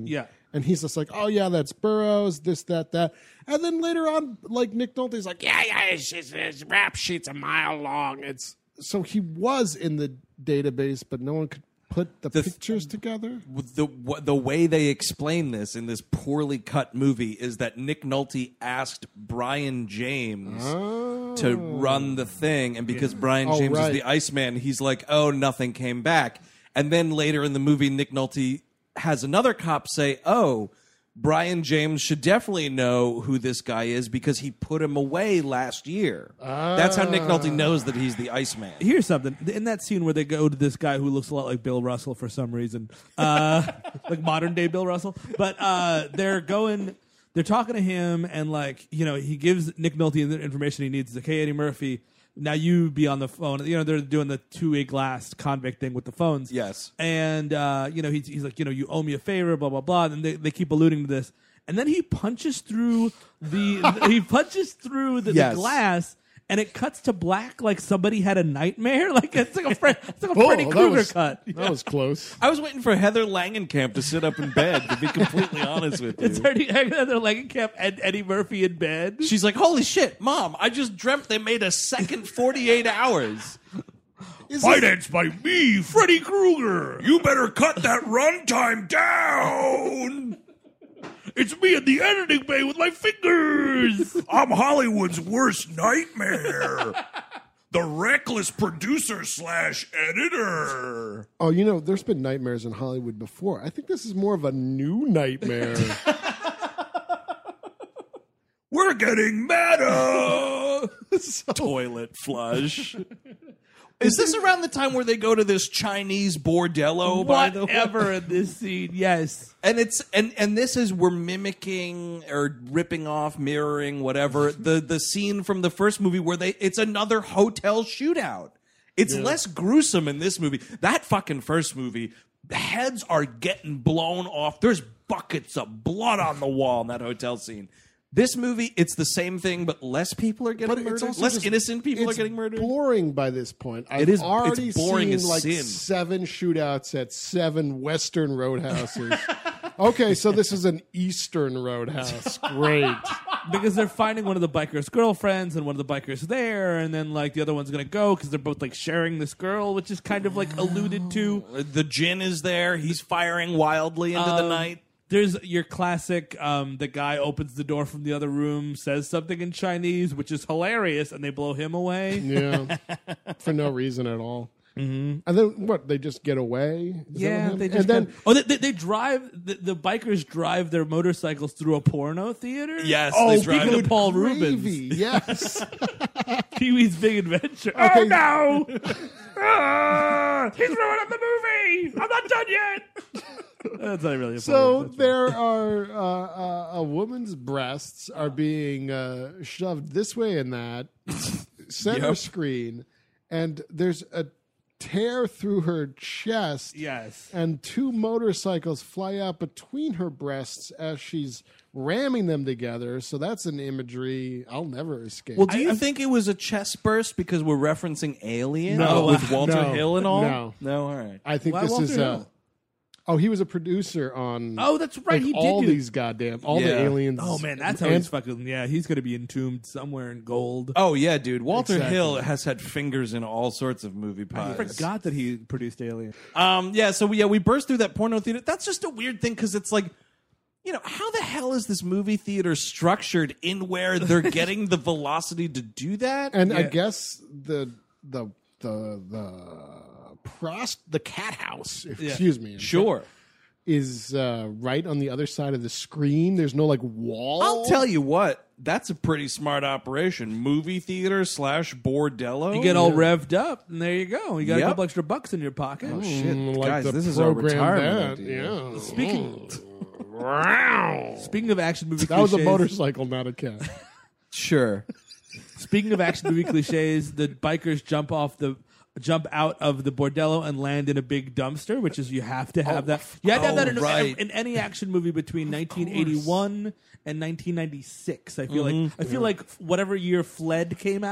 [SPEAKER 3] And he's just like, oh, yeah, that's Burroughs, this, that. And then later on, like, Nick Nolte's like, yeah, his rap sheet's a mile long. So he was in the database, but no one could put the pictures together.
[SPEAKER 1] The way they explain this in this poorly cut movie is that Nick Nolte asked Brian James to run the thing, and because Brian James is the Iceman, he's like, oh, nothing came back. And then later in the movie, Nick Nolte has another cop say, oh, Brian James should definitely know who this guy is because he put him away last year. That's how Nick Nolte knows that he's the Iceman.
[SPEAKER 2] Here's something. In that scene where they go to this guy who looks a lot like Bill Russell for some reason, like modern day Bill Russell, but they're talking to him, and like, you know, he gives Nick Nolte the information he needs. He's like, hey, Eddie Murphy, now you be on the phone. You know, they're doing the two-way glass convict thing with the phones.
[SPEAKER 1] Yes.
[SPEAKER 2] And, you know, he's like, you know, you owe me a favor, blah, blah, blah. And they keep alluding to this. And then he punches through the the glass, and it cuts to black like somebody had a nightmare. Like it's like a Freddy Krueger cut.
[SPEAKER 3] That was close.
[SPEAKER 1] I was waiting for Heather Langenkamp to sit up in bed, to be completely honest with you.
[SPEAKER 2] It's Heather Langenkamp and Eddie Murphy in bed.
[SPEAKER 1] She's like, holy shit, Mom, I just dreamt they made a second 48 hours.
[SPEAKER 4] Financed by me, Freddy Krueger. You better cut that runtime down. It's me in the editing bay with my fingers. I'm Hollywood's worst nightmare. The reckless producer / editor.
[SPEAKER 3] Oh, you know, there's been nightmares in Hollywood before. I think this is more of a new nightmare.
[SPEAKER 4] We're getting meta.
[SPEAKER 1] Toilet flush. Is this around the time where they go to this Chinese bordello? By the way,
[SPEAKER 2] Whatever in this scene, yes.
[SPEAKER 1] and it's and this is we're mimicking or ripping off, mirroring whatever the scene from the first movie where it's another hotel shootout. It's less gruesome in this movie. That fucking first movie, the heads are getting blown off. There's buckets of blood on the wall in that hotel scene. This movie, it's the same thing, but less people are getting murdered. Less innocent people are getting murdered.
[SPEAKER 3] It's boring by this point. I've already seen like 7 shootouts at 7 Western roadhouses. Okay, so this is an Eastern roadhouse. Great.
[SPEAKER 2] Because they're finding one of the biker's girlfriends, and one of the bikers there, and then like the other one's gonna go because they're both like sharing this girl, which is kind of like alluded to.
[SPEAKER 1] The djinn is there. He's firing wildly into the night.
[SPEAKER 2] There's your classic, the guy opens the door from the other room, says something in Chinese, which is hilarious, and they blow him away.
[SPEAKER 3] Yeah. For no reason at all. Mm-hmm. And then what? They just get away?
[SPEAKER 2] They just they drive, the bikers drive their motorcycles through a porno theater?
[SPEAKER 1] Yes.
[SPEAKER 2] Oh, speaking of Paul Rubens.
[SPEAKER 3] Yes.
[SPEAKER 2] Pee-wee's Big Adventure.
[SPEAKER 3] Okay.
[SPEAKER 2] Oh, no! He's ruining the movie! I'm not done yet! That's not really a
[SPEAKER 3] So there are a woman's breasts are being shoved this way and that, center screen, and there's a tear through her chest.
[SPEAKER 2] Yes.
[SPEAKER 3] And 2 motorcycles fly out between her breasts as she's ramming them together. So that's an imagery I'll never escape.
[SPEAKER 1] Well, do you think it was a chest burst because we're referencing Alien
[SPEAKER 3] No.
[SPEAKER 1] with Walter Hill and all?
[SPEAKER 3] No.
[SPEAKER 1] All right.
[SPEAKER 3] I think
[SPEAKER 2] Why
[SPEAKER 3] this
[SPEAKER 2] Walter
[SPEAKER 3] is
[SPEAKER 2] Hill?
[SPEAKER 3] he was a producer on
[SPEAKER 2] Oh, that's right.
[SPEAKER 3] like,
[SPEAKER 2] He did
[SPEAKER 3] all
[SPEAKER 2] do
[SPEAKER 3] these goddamn the aliens.
[SPEAKER 2] Oh man, that's how
[SPEAKER 3] and-
[SPEAKER 2] he's fucking. Yeah, he's gonna be entombed somewhere in gold.
[SPEAKER 1] Oh, yeah, dude. Walter
[SPEAKER 3] Exactly.
[SPEAKER 1] Hill has had fingers in all sorts of movie
[SPEAKER 2] I
[SPEAKER 1] pies.
[SPEAKER 2] forgot that he produced Alien.
[SPEAKER 1] We burst through that porno theater. That's just a weird thing because it's like, you know, how the hell is this movie theater structured in where they're getting the velocity to do that?
[SPEAKER 3] And I guess the cat house, excuse me,
[SPEAKER 1] Sure.
[SPEAKER 3] is right on the other side of the screen. There's no like wall.
[SPEAKER 1] I'll tell you what, that's a pretty smart operation. Movie theater / bordello.
[SPEAKER 2] You get all revved up, and there you go. You got a
[SPEAKER 1] Yep.
[SPEAKER 2] couple extra bucks in your pocket.
[SPEAKER 1] Oh, shit.
[SPEAKER 3] like
[SPEAKER 1] Guys,
[SPEAKER 3] the
[SPEAKER 1] this is our
[SPEAKER 3] program
[SPEAKER 1] retirement
[SPEAKER 3] that,
[SPEAKER 1] idea.
[SPEAKER 3] yeah.
[SPEAKER 2] Speaking of action movie
[SPEAKER 3] That was a
[SPEAKER 2] cliches,
[SPEAKER 3] motorcycle, not a cat.
[SPEAKER 1] Sure.
[SPEAKER 2] Speaking of action movie cliches, the bikers jump out of the bordello and land in a big dumpster, which is you have to have that. You have to have that in any action movie between 1981 and 1996. I feel like whatever year Fled came out,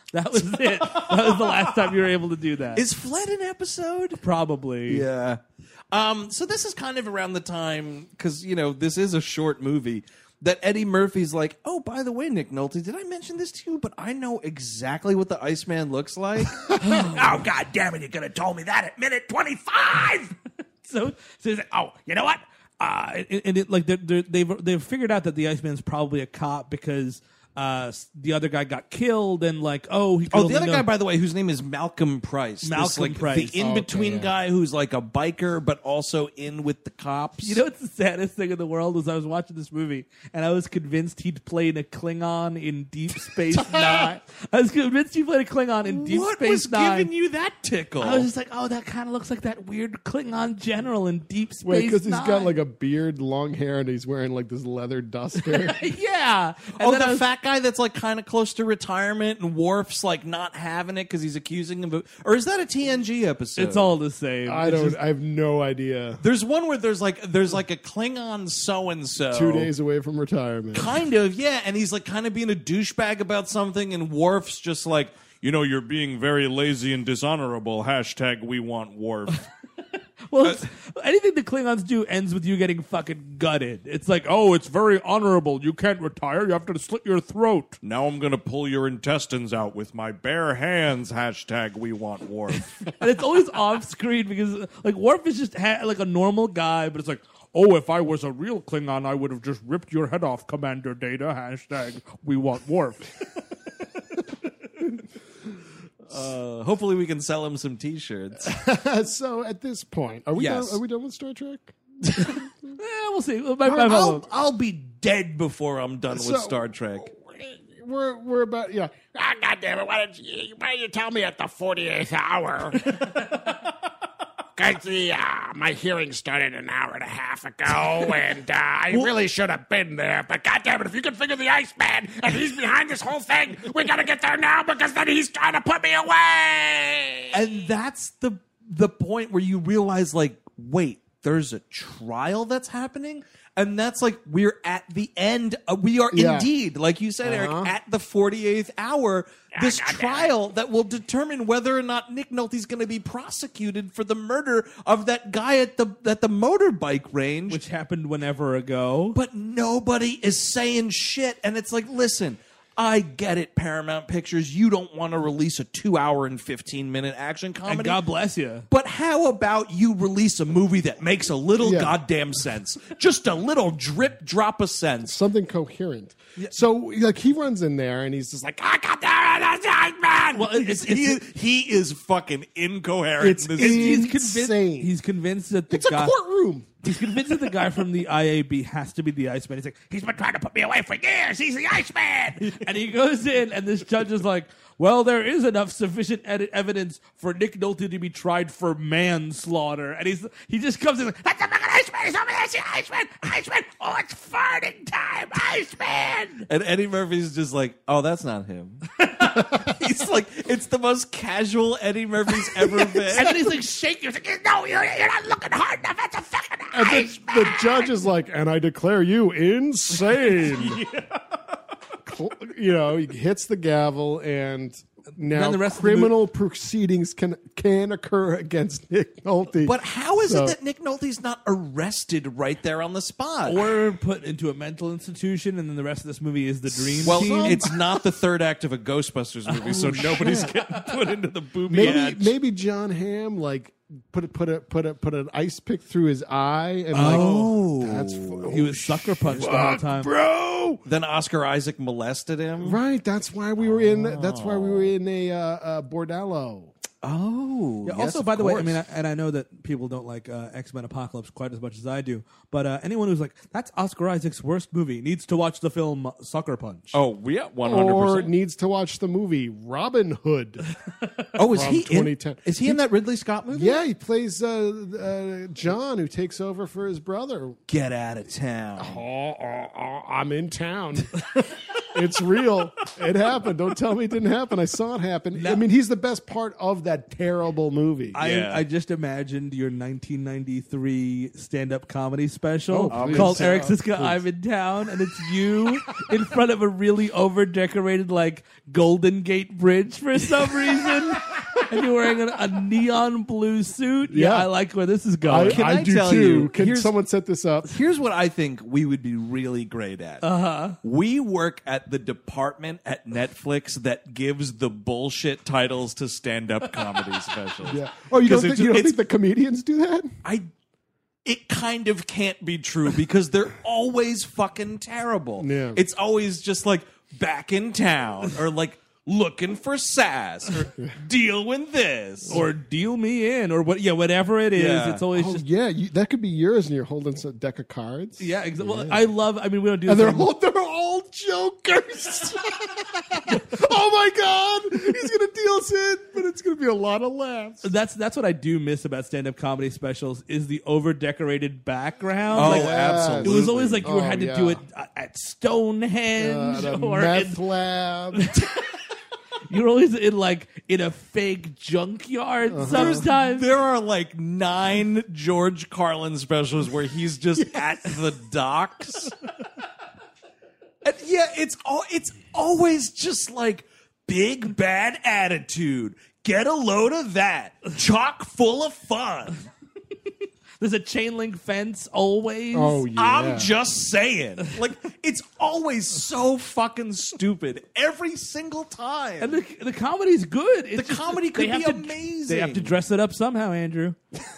[SPEAKER 2] That was it. That was the last time you were able to do that.
[SPEAKER 1] Is Fled an episode?
[SPEAKER 2] Probably.
[SPEAKER 1] Yeah. So this is kind of around the time, because, this is a short movie, that Eddie Murphy's like, oh, by the way, Nick Nolte, did I mention this to you? But I know exactly what the Iceman looks like.
[SPEAKER 4] Oh, God damn it, you could have told me that at minute 25!
[SPEAKER 2] So he's like, oh, you know what? They've figured out that the Iceman's probably a cop because the other guy got killed, and he
[SPEAKER 1] the other guy, by the way, whose name is Malcolm Price.
[SPEAKER 2] Malcolm Price.
[SPEAKER 1] The in-between guy who's like a biker, but also in with the cops.
[SPEAKER 2] You know what's the saddest thing in the world was I was watching this movie, and I was convinced he'd played a Klingon in Deep Space Nine. I was convinced he played a Klingon in Deep Space Nine.
[SPEAKER 1] What was giving you that tickle?
[SPEAKER 2] I was just like, oh, that kind of looks like that weird Klingon general in Deep Space Nine.
[SPEAKER 3] Wait, because he's got like a beard, long hair, and he's wearing like this leather duster.
[SPEAKER 2] Yeah.
[SPEAKER 1] And the fat guy that's like kind of close to retirement, and Worf's like not having it because he's accusing him of, or is that a TNG episode?
[SPEAKER 2] It's all the same.
[SPEAKER 3] I have no idea.
[SPEAKER 1] There's one where there's like a Klingon so and so
[SPEAKER 3] 2 days away from retirement.
[SPEAKER 1] Kind of, yeah, and he's like kind of being a douchebag about something, and Worf's just like, you're being very lazy and dishonorable. # we want Worf.
[SPEAKER 2] Well, anything the Klingons do ends with you getting fucking gutted. It's like, oh, it's very honorable. You can't retire. You have to slit your throat.
[SPEAKER 1] Now I'm going to pull your intestines out with my bare hands. # we want Worf.
[SPEAKER 2] And it's always off screen because, Worf is just like a normal guy, but it's like, oh, if I was a real Klingon, I would have just ripped your head off, Commander Data. # we want Worf.
[SPEAKER 1] Hopefully we can sell him some T-shirts.
[SPEAKER 3] So at this point, are we done with Star Trek?
[SPEAKER 2] We'll see.
[SPEAKER 1] I'll be dead before I'm done with Star Trek.
[SPEAKER 3] We're about
[SPEAKER 4] God damn it! Why did you tell me at the 48th hour? Because my hearing started an hour and a half ago, and I really should have been there. But goddamn it, if you can figure the Iceman and he's behind this whole thing, we gotta get there now because then he's trying to put me away.
[SPEAKER 1] And that's the point where you realize, wait, there's a trial that's happening? And that's we're at the end. We are indeed, like you said, Eric, at the 48th hour. This trial that will determine whether or not Nick Nolte's going to be prosecuted for the murder of that guy at the motorbike range.
[SPEAKER 2] Which happened whenever ago.
[SPEAKER 1] But nobody is saying shit. And it's like, listen, I get it, Paramount Pictures. You don't want to release a 2-hour and 15-minute action comedy.
[SPEAKER 2] And God bless you.
[SPEAKER 1] But how about you release a movie that makes a little goddamn sense? Just a little drop of sense.
[SPEAKER 3] Something coherent. Yeah. So, he runs in there and he's just like,
[SPEAKER 4] I got there, that's man.
[SPEAKER 1] Well, he is fucking incoherent.
[SPEAKER 3] He's insane.
[SPEAKER 2] He's convinced that
[SPEAKER 3] it's a courtroom.
[SPEAKER 2] He's convinced that the guy from the IAB has to be the Iceman. He's like,
[SPEAKER 4] he's been trying to put me away for years. He's the Iceman.
[SPEAKER 2] And he goes in, and this judge is like, well, there is enough sufficient evidence for Nick Nolte to be tried for manslaughter. And he just comes in like,
[SPEAKER 4] that's the fucking Iceman. He's over there. It's the Iceman. Iceman. Oh, it's farting time. Iceman.
[SPEAKER 1] And Eddie Murphy's just like, oh, that's not him. He's like, it's the most casual Eddie Murphy's ever been.
[SPEAKER 4] And then he's like, shake you. Like, no, you're not looking hard enough. That's a fucking Iceman.
[SPEAKER 3] The judge is like, and I declare you insane. He hits the gavel, and now
[SPEAKER 2] the rest
[SPEAKER 3] criminal proceedings can occur against Nick Nolte.
[SPEAKER 1] But how is it that Nick Nolte's not arrested right there on the spot?
[SPEAKER 2] Or put into a mental institution, and then the rest of this movie is the dream team?
[SPEAKER 1] It's not the third act of a Ghostbusters movie, so nobody's getting put into the booby hatch.
[SPEAKER 3] Maybe John Hamm, put an ice pick through his eye, and
[SPEAKER 2] he was sucker punched the whole time,
[SPEAKER 3] bro.
[SPEAKER 1] Then Oscar Isaac molested him.
[SPEAKER 3] Right. That's why we were in. That's why we were in a bordello.
[SPEAKER 1] Oh.
[SPEAKER 2] Yeah, also, by the way, I know that people don't like X-Men Apocalypse quite as much as I do, but anyone who's like, that's Oscar Isaac's worst movie needs to watch the film Sucker Punch.
[SPEAKER 1] Oh, yeah, 100%.
[SPEAKER 3] Or needs to watch the movie Robin Hood.
[SPEAKER 1] Oh, is he
[SPEAKER 3] 2010.
[SPEAKER 1] Is he in that Ridley Scott movie?
[SPEAKER 3] Yeah, he plays John, who takes over for his brother.
[SPEAKER 1] Get out of town.
[SPEAKER 3] I'm in town. It's real. It happened. Don't tell me it didn't happen. I saw it happen. I mean, he's the best part of that terrible movie.
[SPEAKER 2] I just imagined your 1993 stand-up comedy special
[SPEAKER 3] Oh, please.
[SPEAKER 2] called Eric
[SPEAKER 3] Please.
[SPEAKER 2] Siska, I'm in Town, and it's you in front of a really over-decorated, like, Golden Gate Bridge for some reason, and you're wearing a neon blue suit. Yeah,
[SPEAKER 3] Yeah.
[SPEAKER 2] I like where this is going.
[SPEAKER 1] Can I
[SPEAKER 3] do
[SPEAKER 1] tell
[SPEAKER 3] too.
[SPEAKER 1] you,
[SPEAKER 3] Can
[SPEAKER 1] here's-
[SPEAKER 3] someone set this up?
[SPEAKER 1] Here's what I think we would be really great at. We work at the department at Netflix that gives the bullshit titles to stand-up comedy specials.
[SPEAKER 3] Yeah. Oh, you
[SPEAKER 1] 'Cause
[SPEAKER 3] don't,
[SPEAKER 1] it's-
[SPEAKER 3] think, you don't
[SPEAKER 1] it's-
[SPEAKER 3] think the comedians do that?
[SPEAKER 1] It kind of can't be true because they're always fucking terrible.
[SPEAKER 3] Yeah.
[SPEAKER 1] It's always just like back in town or like looking for sass or dealing this.
[SPEAKER 2] or deal me in, or whatever it is.
[SPEAKER 1] Yeah.
[SPEAKER 2] It's always
[SPEAKER 3] Oh,
[SPEAKER 2] just
[SPEAKER 3] yeah. that could be yours, and you're holding a deck of cards.
[SPEAKER 2] yeah. Well, I mean, we don't do
[SPEAKER 3] And
[SPEAKER 2] this
[SPEAKER 3] they're
[SPEAKER 2] anymore.
[SPEAKER 3] all jokers. Oh my God, he's gonna deal us in, but it's gonna be a lot of laughs.
[SPEAKER 2] That's what I do miss about stand-up comedy specials is the over-decorated background.
[SPEAKER 1] Oh,
[SPEAKER 2] Like,
[SPEAKER 1] absolutely.
[SPEAKER 2] it was always like you
[SPEAKER 3] Oh,
[SPEAKER 2] had to
[SPEAKER 3] yeah.
[SPEAKER 2] do it at Stonehenge,
[SPEAKER 3] The
[SPEAKER 2] or
[SPEAKER 3] meth lab.
[SPEAKER 2] you were always in a fake junkyard. Sometimes
[SPEAKER 1] There are like 9 George Carlin specials where he's just at the docks. And yeah, it's always just like big bad attitude. Get a load of that. Chock full of fun.
[SPEAKER 2] there's a chain link fence always.
[SPEAKER 3] Oh yeah.
[SPEAKER 1] I'm just saying. Like, it's always so fucking stupid every single time.
[SPEAKER 2] And the comedy's good. It's
[SPEAKER 1] The
[SPEAKER 2] just
[SPEAKER 1] comedy
[SPEAKER 2] that
[SPEAKER 1] could
[SPEAKER 2] they have
[SPEAKER 1] be
[SPEAKER 2] to-
[SPEAKER 1] amazing.
[SPEAKER 2] They have to dress it up somehow, Andrew.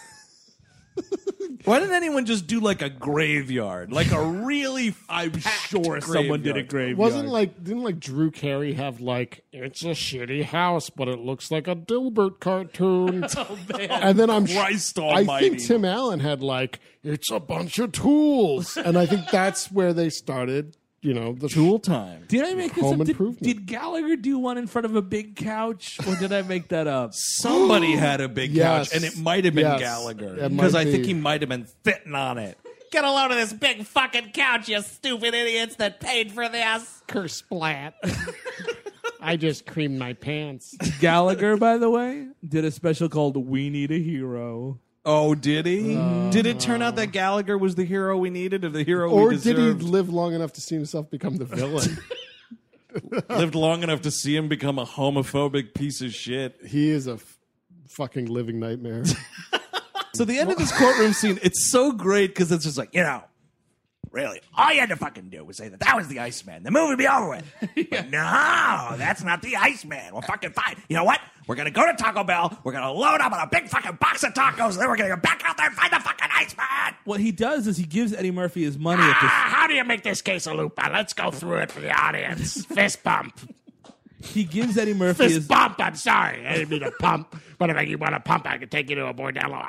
[SPEAKER 1] Why didn't anyone just do like a graveyard? Like a really
[SPEAKER 2] I'm
[SPEAKER 1] packed
[SPEAKER 2] sure someone did a
[SPEAKER 1] graveyard.
[SPEAKER 2] graveyard.
[SPEAKER 3] Didn't Drew Carey have like, it's a shitty house, but it looks like a Dilbert cartoon.
[SPEAKER 2] Oh, man.
[SPEAKER 3] And then
[SPEAKER 1] Christ
[SPEAKER 3] I
[SPEAKER 1] almighty.
[SPEAKER 3] think Tim Allen had like, it's a bunch of tools. And I think that's where they started, the
[SPEAKER 1] Tool time.
[SPEAKER 2] Did I make this
[SPEAKER 3] Home
[SPEAKER 2] up?
[SPEAKER 3] Improvement.
[SPEAKER 2] Did Gallagher do one in front of a big couch, or did I make that up?
[SPEAKER 1] Somebody had a big
[SPEAKER 3] Yes.
[SPEAKER 1] couch, and it might have been
[SPEAKER 3] Yes.
[SPEAKER 1] Gallagher.
[SPEAKER 3] It
[SPEAKER 1] Because
[SPEAKER 3] might
[SPEAKER 1] I think
[SPEAKER 3] be.
[SPEAKER 1] he might have been sitting on it.
[SPEAKER 4] Get a load of this big fucking couch, you stupid idiots that paid for this.
[SPEAKER 3] curse splat. I just creamed my pants.
[SPEAKER 2] Gallagher, by the way, did a special called "We Need a Hero."
[SPEAKER 1] Oh, did he? Did it turn out that Gallagher was the hero we needed, or the hero
[SPEAKER 3] Or
[SPEAKER 1] we
[SPEAKER 3] did he
[SPEAKER 1] deserved?
[SPEAKER 3] live long enough to see himself become the villain?
[SPEAKER 1] Lived long enough to see him become a homophobic piece of shit.
[SPEAKER 3] He is a fucking living nightmare.
[SPEAKER 1] So the end of this courtroom scene, it's so great because it's just like,
[SPEAKER 4] Really, all you had to fucking do was say that was the Iceman. The movie would be over with. But no, that's not the Iceman. Well, fucking fine. You know what? We're gonna go to Taco Bell. We're gonna load up on a big fucking box of tacos, and then we're gonna go back out there and find the fucking Iceman.
[SPEAKER 2] What he does is he gives Eddie Murphy his money at this.
[SPEAKER 4] How do you make this quesalupa? Let's go through it for the audience. Fist bump.
[SPEAKER 2] He gives Eddie Murphy
[SPEAKER 4] Fist
[SPEAKER 2] his.
[SPEAKER 4] bump. I'm sorry. I didn't mean to pump. But if you want to pump, I can take you to a bordello.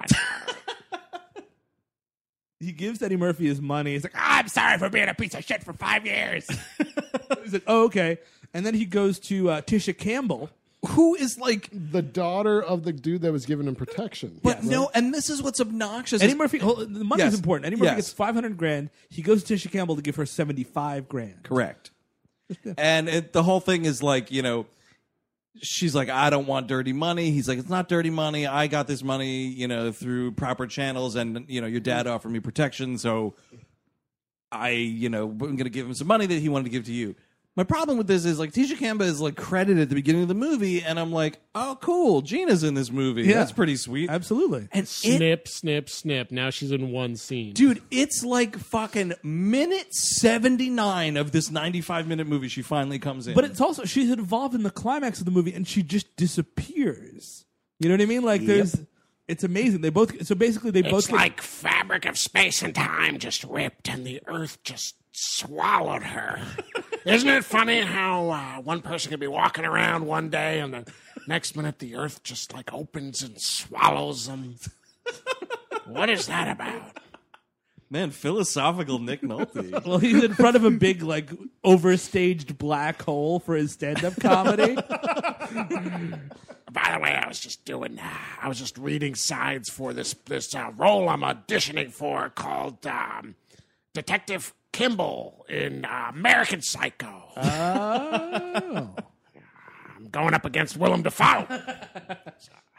[SPEAKER 2] He gives Eddie Murphy his money. He's like,
[SPEAKER 4] I'm sorry for being a piece of shit for 5 years.
[SPEAKER 2] he's like, oh, okay. And then he goes to Tisha Campbell.
[SPEAKER 1] who is like,
[SPEAKER 3] The daughter of the dude that was giving him protection.
[SPEAKER 1] but no, and this is what's obnoxious.
[SPEAKER 2] Eddie
[SPEAKER 1] is-
[SPEAKER 2] Murphy, the money
[SPEAKER 1] Yes.
[SPEAKER 2] is important. Eddie Murphy
[SPEAKER 1] Yes.
[SPEAKER 2] gets $500,000. He goes to Tisha Campbell to give her $75,000.
[SPEAKER 1] Correct. And the whole thing is like, she's like, I don't want dirty money. He's like, it's not dirty money. I got this money, through proper channels, and your dad offered me protection, so I'm going to give him some money that he wanted to give to you. My problem with this is like Tisha Campbell is like credited at the beginning of the movie, and I'm like, oh, cool, Gina's in this movie.
[SPEAKER 2] Yeah.
[SPEAKER 1] That's pretty sweet.
[SPEAKER 2] Absolutely.
[SPEAKER 1] And
[SPEAKER 5] Snip, snip, snip. Now she's in one scene.
[SPEAKER 1] dude, it's like fucking minute 79 of this 95-minute movie. She finally comes in,
[SPEAKER 2] But it's also, she's involved in the climax of the movie and she just disappears. You know what I mean? Like, it's amazing. They both
[SPEAKER 4] It's like fabric of space and time just ripped and the earth just swallowed her. Isn't it funny how one person could be walking around one day and the next minute the earth just like opens and swallows them? What is that about?
[SPEAKER 1] man, philosophical Nick Nolte.
[SPEAKER 2] well, he's in front of a big, like, overstaged black hole for his stand-up comedy.
[SPEAKER 4] By the way, I was just reading sides for this role I'm auditioning for called Detective Kimball in American Psycho.
[SPEAKER 2] Oh.
[SPEAKER 4] I'm going up against Willem Dafoe.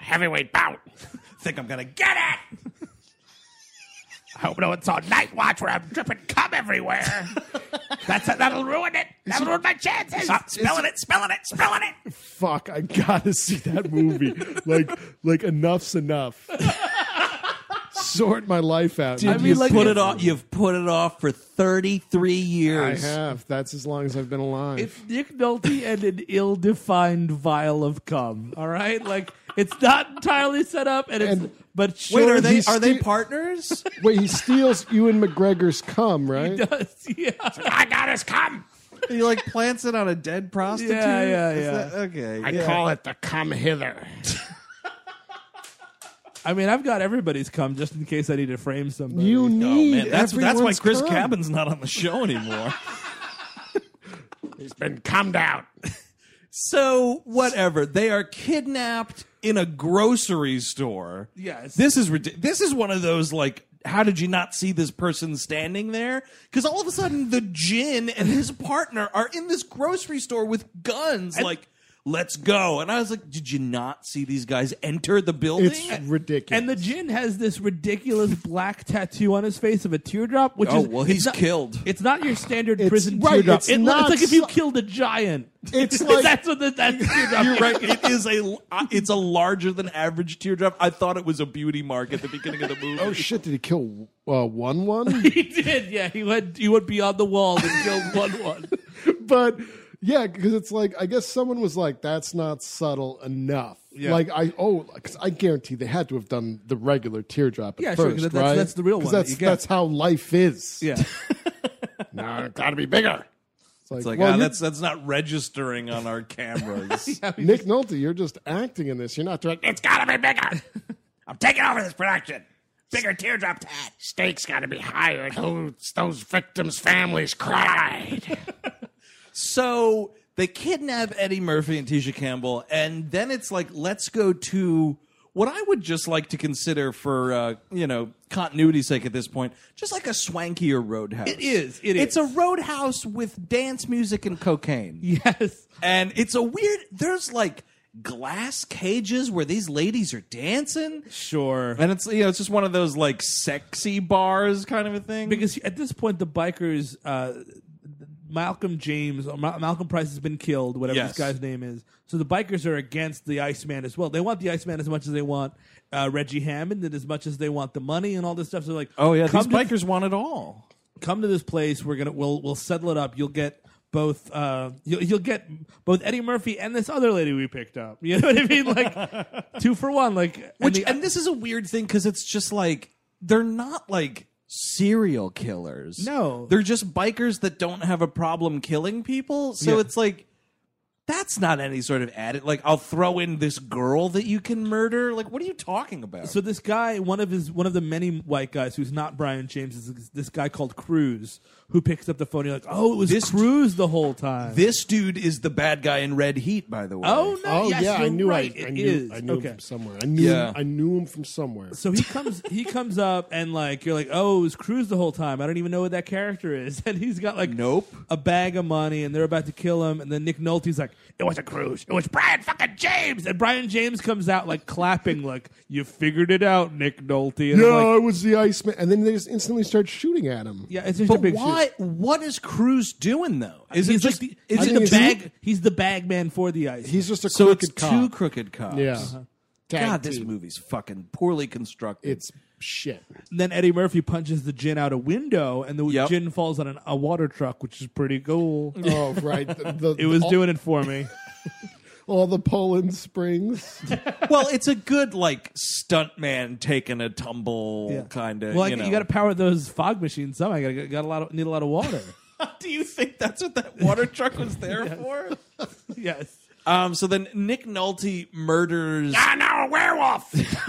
[SPEAKER 4] heavyweight bout.
[SPEAKER 1] Think I'm gonna get it?
[SPEAKER 4] I hope no one saw Night Watch where I'm dripping cum everywhere. That'll ruin it. That'll ruin my chances. Stop spilling it.
[SPEAKER 3] Fuck, I gotta see that movie. like enough's enough. Sort my life out.
[SPEAKER 1] Dude, you've put it off for 33 years.
[SPEAKER 3] I have. That's as long as I've been alive.
[SPEAKER 2] It's Nick Nolte and an ill-defined vial of cum. All right, like it's not entirely set up, but sure.
[SPEAKER 1] Wait, are they partners?
[SPEAKER 3] Wait, he steals Ewan McGregor's cum, right?
[SPEAKER 2] He does, yeah.
[SPEAKER 4] I got his cum.
[SPEAKER 1] He like plants it on a dead prostitute.
[SPEAKER 2] Yeah.
[SPEAKER 1] Okay.
[SPEAKER 4] I call it the cum hither.
[SPEAKER 2] I mean, I've got everybody's cum just in case I need to frame somebody.
[SPEAKER 3] You need
[SPEAKER 1] that's why
[SPEAKER 3] everyone's
[SPEAKER 1] Chris
[SPEAKER 3] cum.
[SPEAKER 1] Cabin's not on the show anymore.
[SPEAKER 4] He's been cummed out.
[SPEAKER 1] So whatever, they are kidnapped in a grocery store.
[SPEAKER 2] Yes.
[SPEAKER 1] This is this is one of those like, how did you not see this person standing there? Because all of a sudden the djinn and his partner are in this grocery store with guns. Like, let's go. And I was like, did you not see these guys enter the building?
[SPEAKER 3] It's ridiculous.
[SPEAKER 2] And the djinn has this ridiculous black tattoo on his face of a teardrop, which
[SPEAKER 1] he's killed.
[SPEAKER 2] It's not your standard
[SPEAKER 3] It's-
[SPEAKER 2] prison
[SPEAKER 3] right,
[SPEAKER 2] teardrop.
[SPEAKER 3] it's
[SPEAKER 2] It's
[SPEAKER 3] not
[SPEAKER 2] like if you
[SPEAKER 3] so-
[SPEAKER 2] killed a giant.
[SPEAKER 3] It's like
[SPEAKER 2] That's what that's the teardrop.
[SPEAKER 1] You're right. It's a larger than average teardrop. I thought it was a beauty mark at the beginning of the movie.
[SPEAKER 3] oh shit! Did he kill one?
[SPEAKER 2] He did, yeah. He went beyond the wall and killed one.
[SPEAKER 3] But yeah, because it's like I guess someone was like, "That's not subtle enough."
[SPEAKER 2] Yeah.
[SPEAKER 3] Like because I guarantee they had to have done the regular teardrop at
[SPEAKER 2] Yeah, sure,
[SPEAKER 3] first,
[SPEAKER 2] 'cause
[SPEAKER 3] right?
[SPEAKER 2] that's the real
[SPEAKER 3] 'Cause
[SPEAKER 2] one that
[SPEAKER 3] That's
[SPEAKER 2] you get.
[SPEAKER 3] that's how life is.
[SPEAKER 2] Yeah.
[SPEAKER 3] No, it got to be bigger.
[SPEAKER 1] It's like,
[SPEAKER 3] well,
[SPEAKER 1] that's not registering on our cameras.
[SPEAKER 3] Nick Nolte, you're just acting in this. You're not directing.
[SPEAKER 4] It's gotta be bigger. I'm taking over this production. Bigger teardrop tat. Stakes gotta be higher. Those victims' families cried.
[SPEAKER 1] So they kidnap Eddie Murphy and Tisha Campbell, and then it's like, let's go to what I would just like to consider for continuity's sake at this point, just like a swankier roadhouse.
[SPEAKER 2] It is.
[SPEAKER 1] It's a roadhouse with dance music and cocaine.
[SPEAKER 2] Yes.
[SPEAKER 1] And it's a weird. There's like glass cages where these ladies are dancing.
[SPEAKER 2] Sure.
[SPEAKER 1] And it's it's just one of those like sexy bars kind of a thing.
[SPEAKER 2] Because at this point, the bikers, Malcolm Price has been killed, whatever
[SPEAKER 1] Yes.
[SPEAKER 2] this guy's name is. So the bikers are against the Iceman as well. They want the Iceman as much as they want Reggie Hammond, and as much as they want the money and all this stuff. So like,
[SPEAKER 1] oh yeah, these
[SPEAKER 2] come to-
[SPEAKER 1] bikers want it all.
[SPEAKER 2] come to this place. We'll settle it up. You'll get both. You'll get both Eddie Murphy and this other lady we picked up. You know what I mean? Like 2 for 1. Like
[SPEAKER 1] And this is a weird thing because it's just like they're not like serial killers.
[SPEAKER 2] No.
[SPEAKER 1] They're just bikers that don't have a problem killing people. So
[SPEAKER 2] Yeah.
[SPEAKER 1] it's like that's not any sort of added. Like I'll throw in this girl that you can murder. Like what are you talking about?
[SPEAKER 2] So this guy, one of the many white guys who's not Brian James, is this guy called Cruz, who picks up the phone. You're like, oh, it was Cruz the whole time.
[SPEAKER 1] This dude is the bad guy in Red Heat, by the way.
[SPEAKER 2] Oh no!
[SPEAKER 3] Oh
[SPEAKER 2] yes,
[SPEAKER 3] yeah,
[SPEAKER 2] you're
[SPEAKER 3] I knew
[SPEAKER 2] right.
[SPEAKER 3] I
[SPEAKER 2] It
[SPEAKER 3] knew
[SPEAKER 2] is.
[SPEAKER 3] I knew
[SPEAKER 2] Okay.
[SPEAKER 3] him from somewhere.
[SPEAKER 1] Yeah.
[SPEAKER 3] I knew him from somewhere.
[SPEAKER 2] So he comes up and like you're like, oh, it was Cruz the whole time. I don't even know what that character is, and he's got like
[SPEAKER 1] Nope.
[SPEAKER 2] a bag of money, and they're about to kill him, and then Nick Nolte's like,
[SPEAKER 4] It wasn't Cruz. It was Brian fucking James.
[SPEAKER 2] and Brian James comes out like clapping, like you figured it out, Nick Nolte. And
[SPEAKER 3] Yeah,
[SPEAKER 2] I'm like,
[SPEAKER 3] I was the Iceman, and then they just instantly start shooting at him.
[SPEAKER 2] yeah, it's just a
[SPEAKER 1] But
[SPEAKER 2] big
[SPEAKER 1] why?
[SPEAKER 2] shoot.
[SPEAKER 1] What is Cruz doing though? Is
[SPEAKER 2] He's
[SPEAKER 1] it just?
[SPEAKER 2] like the,
[SPEAKER 1] is
[SPEAKER 3] I
[SPEAKER 2] he's
[SPEAKER 1] it
[SPEAKER 3] think
[SPEAKER 2] the
[SPEAKER 3] it's-
[SPEAKER 2] bag? He's the bag man for the ice.
[SPEAKER 3] He's just a
[SPEAKER 1] so
[SPEAKER 3] crooked
[SPEAKER 1] it's
[SPEAKER 3] cop.
[SPEAKER 1] two crooked cops.
[SPEAKER 3] Yeah. Tag
[SPEAKER 1] God, this
[SPEAKER 3] team.
[SPEAKER 1] movie's fucking poorly constructed.
[SPEAKER 3] It's shit.
[SPEAKER 2] And then Eddie Murphy punches the gin out a window, and the
[SPEAKER 1] Yep.
[SPEAKER 2] gin falls on a water truck, which is pretty cool.
[SPEAKER 3] Oh right,
[SPEAKER 2] It was
[SPEAKER 3] all,
[SPEAKER 2] doing it for me.
[SPEAKER 3] all the Poland Springs.
[SPEAKER 1] well, it's a good like stuntman taking a tumble kind of.
[SPEAKER 2] Well,
[SPEAKER 1] you
[SPEAKER 2] you got to power those fog machines somehow. You need a lot of water.
[SPEAKER 1] Do you think that's what that water truck was there for?
[SPEAKER 2] Yes.
[SPEAKER 1] So then Nick Nolte murders.
[SPEAKER 4] Ah, now a werewolf.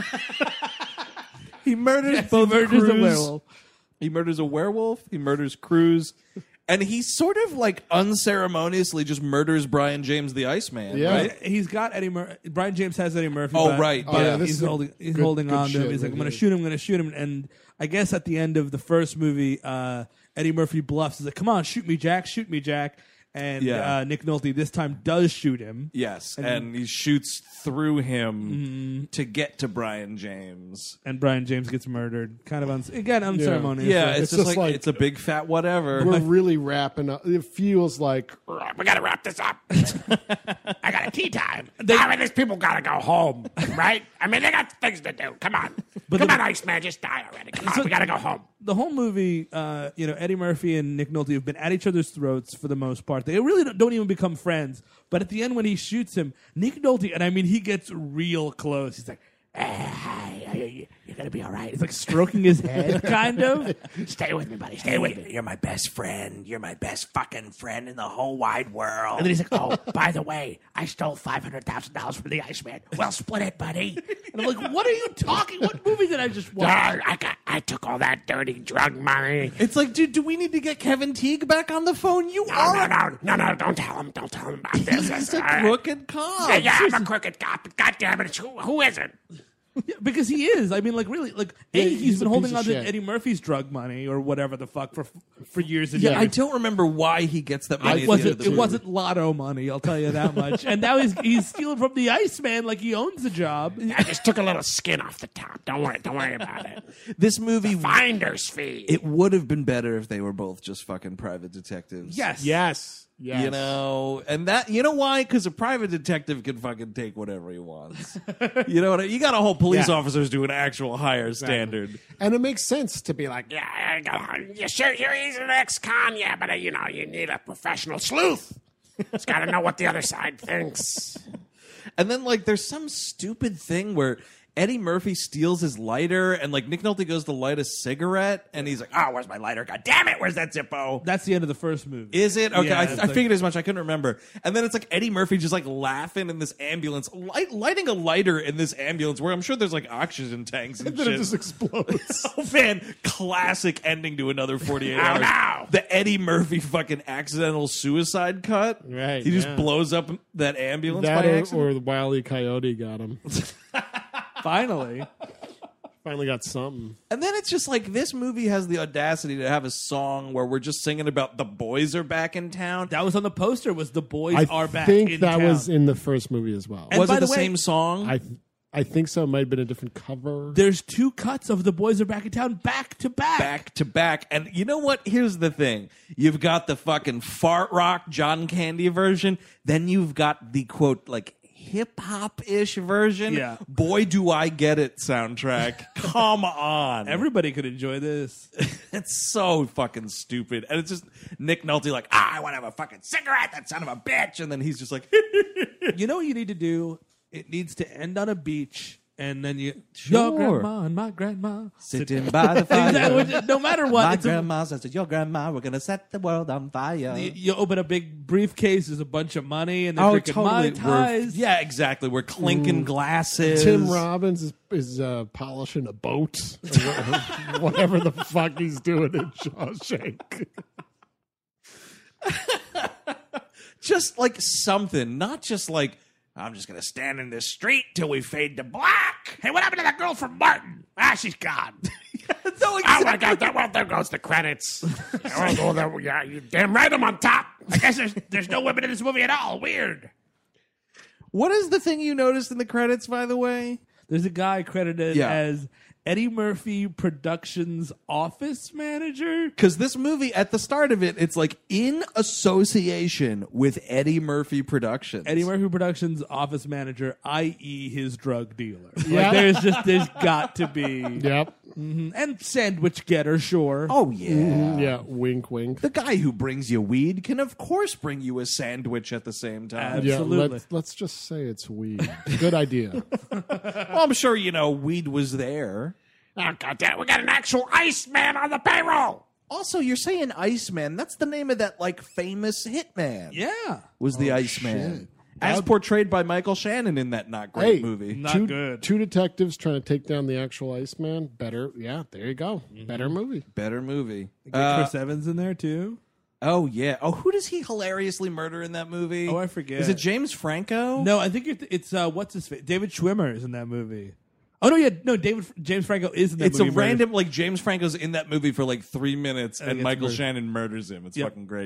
[SPEAKER 1] He murders
[SPEAKER 2] Yes,
[SPEAKER 1] both
[SPEAKER 2] he murders a
[SPEAKER 1] Cruz.
[SPEAKER 2] werewolf.
[SPEAKER 1] He murders a werewolf. He murders Cruz. And he sort of like unceremoniously just murders Brian James the Iceman.
[SPEAKER 3] Yeah.
[SPEAKER 1] Right?
[SPEAKER 2] He's got Eddie Murphy. Brian James has Eddie Murphy.
[SPEAKER 1] Oh,
[SPEAKER 2] but-
[SPEAKER 1] right.
[SPEAKER 2] but
[SPEAKER 3] Oh, yeah, this
[SPEAKER 2] he's
[SPEAKER 3] is a
[SPEAKER 2] holding
[SPEAKER 3] good
[SPEAKER 2] on to
[SPEAKER 3] shit
[SPEAKER 2] him. He's like, I'm
[SPEAKER 3] right
[SPEAKER 2] going to shoot him. And I guess at the end of the first movie, Eddie Murphy bluffs. He's like, come on, shoot me, Jack. and
[SPEAKER 1] Yeah.
[SPEAKER 2] Nick Nolte this time does shoot him.
[SPEAKER 1] Yes, and he shoots through him to get to Brian James.
[SPEAKER 2] And Brian James gets murdered. Kind of unceremonious.
[SPEAKER 1] Yeah,
[SPEAKER 2] Like,
[SPEAKER 1] it's just like it's a big fat whatever.
[SPEAKER 3] We're really wrapping up. It feels like
[SPEAKER 4] We gotta wrap this up. I got a tea time. I mean, these people gotta go home, right? I mean, they got things to do. Come on. Come on, Iceman, just die already. Come on, we gotta go home.
[SPEAKER 2] The whole movie, Eddie Murphy and Nick Nolte have been at each other's throats for the most part. They really don't even become friends. But at the end, when he shoots him, Nick Nolte, and I mean, he gets real close. He's like,
[SPEAKER 4] Hey, you're gonna be all right.
[SPEAKER 2] it's like stroking his head, kind of.
[SPEAKER 4] Stay with me, buddy. Stay with me. You're my best friend. You're my best fucking friend in the whole wide world. And then he's like, oh, by the way, I stole $500,000 from the Iceman. Well, split it, buddy.
[SPEAKER 2] And I'm like, what are you talking? What movie did I just watch?
[SPEAKER 4] I took all that dirty drug money.
[SPEAKER 1] It's like, dude, do we need to get Kevin Teague back on the phone? You are
[SPEAKER 4] No, don't tell him. Don't tell him about this.
[SPEAKER 1] he's a crooked cop.
[SPEAKER 4] Yeah, I'm a crooked cop. God damn it. Who isn't?
[SPEAKER 2] Yeah, because he is. I mean, like, really, like, he's
[SPEAKER 3] he's
[SPEAKER 2] been
[SPEAKER 3] a
[SPEAKER 2] holding
[SPEAKER 3] piece
[SPEAKER 2] on
[SPEAKER 3] of
[SPEAKER 2] to
[SPEAKER 3] shit.
[SPEAKER 2] Eddie Murphy's drug money or whatever the fuck for years and
[SPEAKER 1] Yeah,
[SPEAKER 2] years.
[SPEAKER 1] I don't remember why he gets that money.
[SPEAKER 2] It wasn't lotto money, I'll tell you that much. And now he's stealing from the Iceman like he owns the job.
[SPEAKER 4] I just took a little skin off the top. Don't worry about it.
[SPEAKER 1] This movie,
[SPEAKER 4] Finder's fee.
[SPEAKER 1] it would have been better if they were both just fucking private detectives.
[SPEAKER 2] Yes.
[SPEAKER 3] yes.
[SPEAKER 1] You know, and that, you know why? Because a private detective can fucking take whatever he wants. You know what I mean? You got a whole police
[SPEAKER 3] Yeah.
[SPEAKER 1] officers do an actual higher standard.
[SPEAKER 3] And it makes sense to be like,
[SPEAKER 4] Yeah, sure, he's an ex-con, yeah, but, you need a professional sleuth. He's got to know what the other side thinks.
[SPEAKER 1] And then, like, there's some stupid thing where Eddie Murphy steals his lighter, and, like, Nick Nolte goes to light a cigarette, and he's like, oh, where's my lighter? God damn it, where's that Zippo?
[SPEAKER 2] That's the end of the first movie.
[SPEAKER 1] Is it? Okay,
[SPEAKER 2] Yeah,
[SPEAKER 1] I
[SPEAKER 2] it's like-
[SPEAKER 1] figured as much. I couldn't remember. And then it's like Eddie Murphy just like laughing in this ambulance, lighting a lighter in this ambulance where I'm sure there's like oxygen tanks and
[SPEAKER 3] then
[SPEAKER 1] shit.
[SPEAKER 3] it just explodes.
[SPEAKER 1] Oh man, classic ending to another 48 hours.
[SPEAKER 4] no.
[SPEAKER 1] The Eddie Murphy fucking accidental suicide cut.
[SPEAKER 3] Right,
[SPEAKER 1] He just
[SPEAKER 3] yeah.
[SPEAKER 1] blows up that ambulance
[SPEAKER 3] That
[SPEAKER 1] by
[SPEAKER 3] or
[SPEAKER 1] accident.
[SPEAKER 3] the Wile E. Coyote got him.
[SPEAKER 2] Finally.
[SPEAKER 3] Finally got something.
[SPEAKER 1] And then it's just like this movie has the audacity to have a song where we're just singing about the boys are back in town.
[SPEAKER 2] That was on the poster, was the boys
[SPEAKER 3] I
[SPEAKER 2] are back
[SPEAKER 3] think
[SPEAKER 2] in
[SPEAKER 3] that
[SPEAKER 2] town.
[SPEAKER 3] was in the first movie as well.
[SPEAKER 2] And
[SPEAKER 1] Was
[SPEAKER 2] by
[SPEAKER 1] it the
[SPEAKER 2] the way-
[SPEAKER 1] same song?
[SPEAKER 3] I think so. It might have been a different cover.
[SPEAKER 2] There's two cuts of the boys are back in town back to back.
[SPEAKER 1] Back to back. And you know what? Here's the thing. You've got the fucking fart rock John Candy version. Then you've got the quote, like, hip hop ish version.
[SPEAKER 2] Yeah.
[SPEAKER 1] Boy, do I get it soundtrack. Come on.
[SPEAKER 2] Everybody could enjoy this.
[SPEAKER 1] It's so fucking stupid. And it's just Nick Nolte like, I want to have a fucking cigarette, that son of a bitch. And then he's just like,
[SPEAKER 2] You know what you need to do? It needs to end on a beach, and then your
[SPEAKER 1] Sure.
[SPEAKER 2] grandma and my grandma
[SPEAKER 1] sitting by the fire.
[SPEAKER 2] Exactly. No matter what,
[SPEAKER 1] My
[SPEAKER 2] it's a-
[SPEAKER 1] grandma says to your grandma, we're going to set the world on fire.
[SPEAKER 2] you open a big briefcase, there's a bunch of money, and they're drinking Mai Tais.
[SPEAKER 1] Yeah, exactly. We're clinking glasses.
[SPEAKER 3] Tim Robbins is polishing a boat. Or whatever the fuck he's doing in Shawshank.
[SPEAKER 1] Just like something, not just like, I'm just going to stand in this street till we fade to black.
[SPEAKER 4] Hey, what happened to that girl from Martin? She's gone.
[SPEAKER 1] No,
[SPEAKER 4] Oh my God! There goes the credits. Yeah, you damn right I'm on top. I guess there's no women in this movie at all. Weird.
[SPEAKER 1] What is the thing you noticed in the credits, by the way?
[SPEAKER 2] There's a guy credited
[SPEAKER 1] Yeah.
[SPEAKER 2] as Eddie Murphy Productions office manager.
[SPEAKER 1] Because this movie, at the start of it, it's like in association with Eddie Murphy Productions.
[SPEAKER 2] Eddie Murphy Productions office manager, i.e., his drug dealer.
[SPEAKER 3] Yeah.
[SPEAKER 2] Like, there's got to be.
[SPEAKER 3] Yep.
[SPEAKER 2] And sandwich getter, sure.
[SPEAKER 1] Oh, yeah.
[SPEAKER 3] Yeah. Wink, wink.
[SPEAKER 1] The guy who brings you weed can, of course, bring you a sandwich at the same time.
[SPEAKER 3] Yeah.
[SPEAKER 2] Absolutely.
[SPEAKER 3] Let's just say it's weed. Good idea.
[SPEAKER 1] Well, I'm sure, weed was there.
[SPEAKER 4] Oh God damn! We got an actual Iceman on the payroll.
[SPEAKER 1] Also, you're saying Iceman. That's the name of that, like, famous hitman.
[SPEAKER 2] Yeah.
[SPEAKER 1] Was the Iceman. As portrayed by Michael Shannon in that not great
[SPEAKER 3] Hey,
[SPEAKER 1] movie.
[SPEAKER 2] Not good.
[SPEAKER 3] Two detectives trying to take down the actual Iceman. Better. Yeah. There you go. Better movie.
[SPEAKER 1] Better movie.
[SPEAKER 2] Get Chris Evans in there, too.
[SPEAKER 1] Oh, yeah. Oh, who does he hilariously murder in that movie?
[SPEAKER 2] Oh, I forget.
[SPEAKER 1] Is it James Franco?
[SPEAKER 2] No, I think it's what's his face? David Schwimmer is in that movie. Oh no, yeah, no. James Franco is in that
[SPEAKER 1] It's
[SPEAKER 2] movie.
[SPEAKER 1] a random, like, James Franco's in that movie for like 3 minutes and
[SPEAKER 2] gets
[SPEAKER 1] Michael
[SPEAKER 2] murdered.
[SPEAKER 1] Shannon murders him. It's
[SPEAKER 2] Yep.
[SPEAKER 1] fucking great.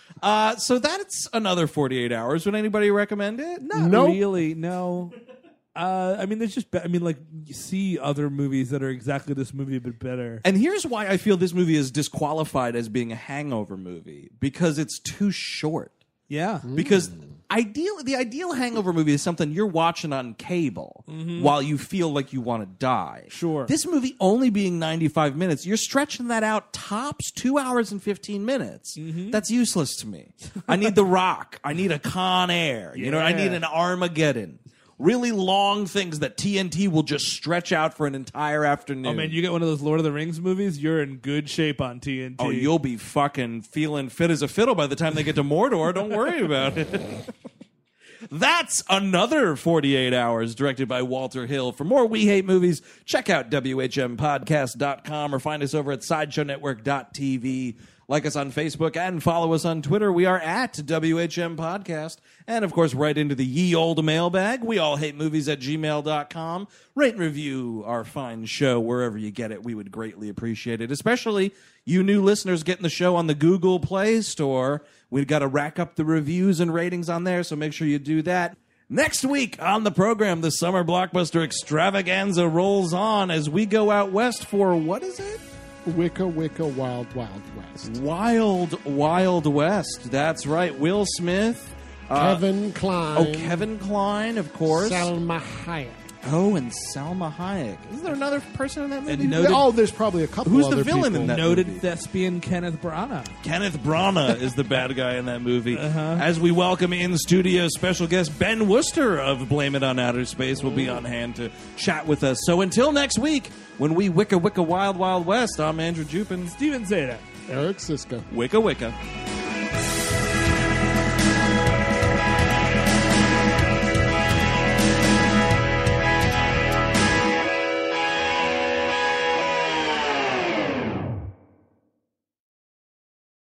[SPEAKER 1] So that's another 48 hours. Would anybody recommend it?
[SPEAKER 2] Not
[SPEAKER 3] Nope.
[SPEAKER 2] really, no. I mean, there's just, like, you see other movies that are exactly this movie, but better.
[SPEAKER 1] And here's why I feel this movie is disqualified as being a hangover movie, because it's too short.
[SPEAKER 2] Yeah.
[SPEAKER 1] Because the ideal hangover movie is something you're watching on cable while you feel like you want to die.
[SPEAKER 2] Sure.
[SPEAKER 1] This movie only being 95 minutes, you're stretching that out tops 2 hours and 15 minutes. That's useless to me. I need The Rock. I need a Con Air. You know, I need an Armageddon. Really long things that TNT will just stretch out for an entire afternoon.
[SPEAKER 2] Oh, man, you get one of those Lord of the Rings movies, you're in good shape on TNT.
[SPEAKER 1] Oh, you'll be fucking feeling fit as a fiddle by the time they get to Mordor. Don't worry about it. That's another 48 hours directed by Walter Hill. For more We Hate Movies, check out WHMPodcast.com or find us over at SideshowNetwork.tv. Like us on Facebook and follow us on Twitter. We are at WHM Podcast. And, of course, right into the ye old mailbag. We all hate movies at gmail.com. Rate and review our fine show wherever you get it. We would greatly appreciate it, especially you new listeners getting the show on the Google Play Store. We've got to rack up the reviews and ratings on there, so make sure you do that. Next week on the program, the summer blockbuster extravaganza rolls on as we go out west for, what is it?
[SPEAKER 3] Wicca Wicca Wild Wild West.
[SPEAKER 1] Wild Wild West. That's right. Will Smith.
[SPEAKER 3] Kevin Kline.
[SPEAKER 1] Oh, Kevin Kline, of course.
[SPEAKER 3] Salma Hayek.
[SPEAKER 1] Oh, and Salma Hayek. Is there another person in that movie?
[SPEAKER 2] And noted,
[SPEAKER 3] There's probably a couple
[SPEAKER 1] Who's the
[SPEAKER 3] other
[SPEAKER 1] villain
[SPEAKER 3] people.
[SPEAKER 1] in that
[SPEAKER 2] noted
[SPEAKER 1] movie?
[SPEAKER 2] thespian Kenneth Branagh.
[SPEAKER 1] Kenneth Branagh is the bad guy in that movie. As we welcome in studio special guest Ben Worcester of Blame It on Outer Space will be on hand to chat with us. So until next week, when we Wicca Wicca Wild Wild West, I'm Andrew Jupin.
[SPEAKER 2] Steven Zeta.
[SPEAKER 3] Eric Siska.
[SPEAKER 1] Wicca Wicca.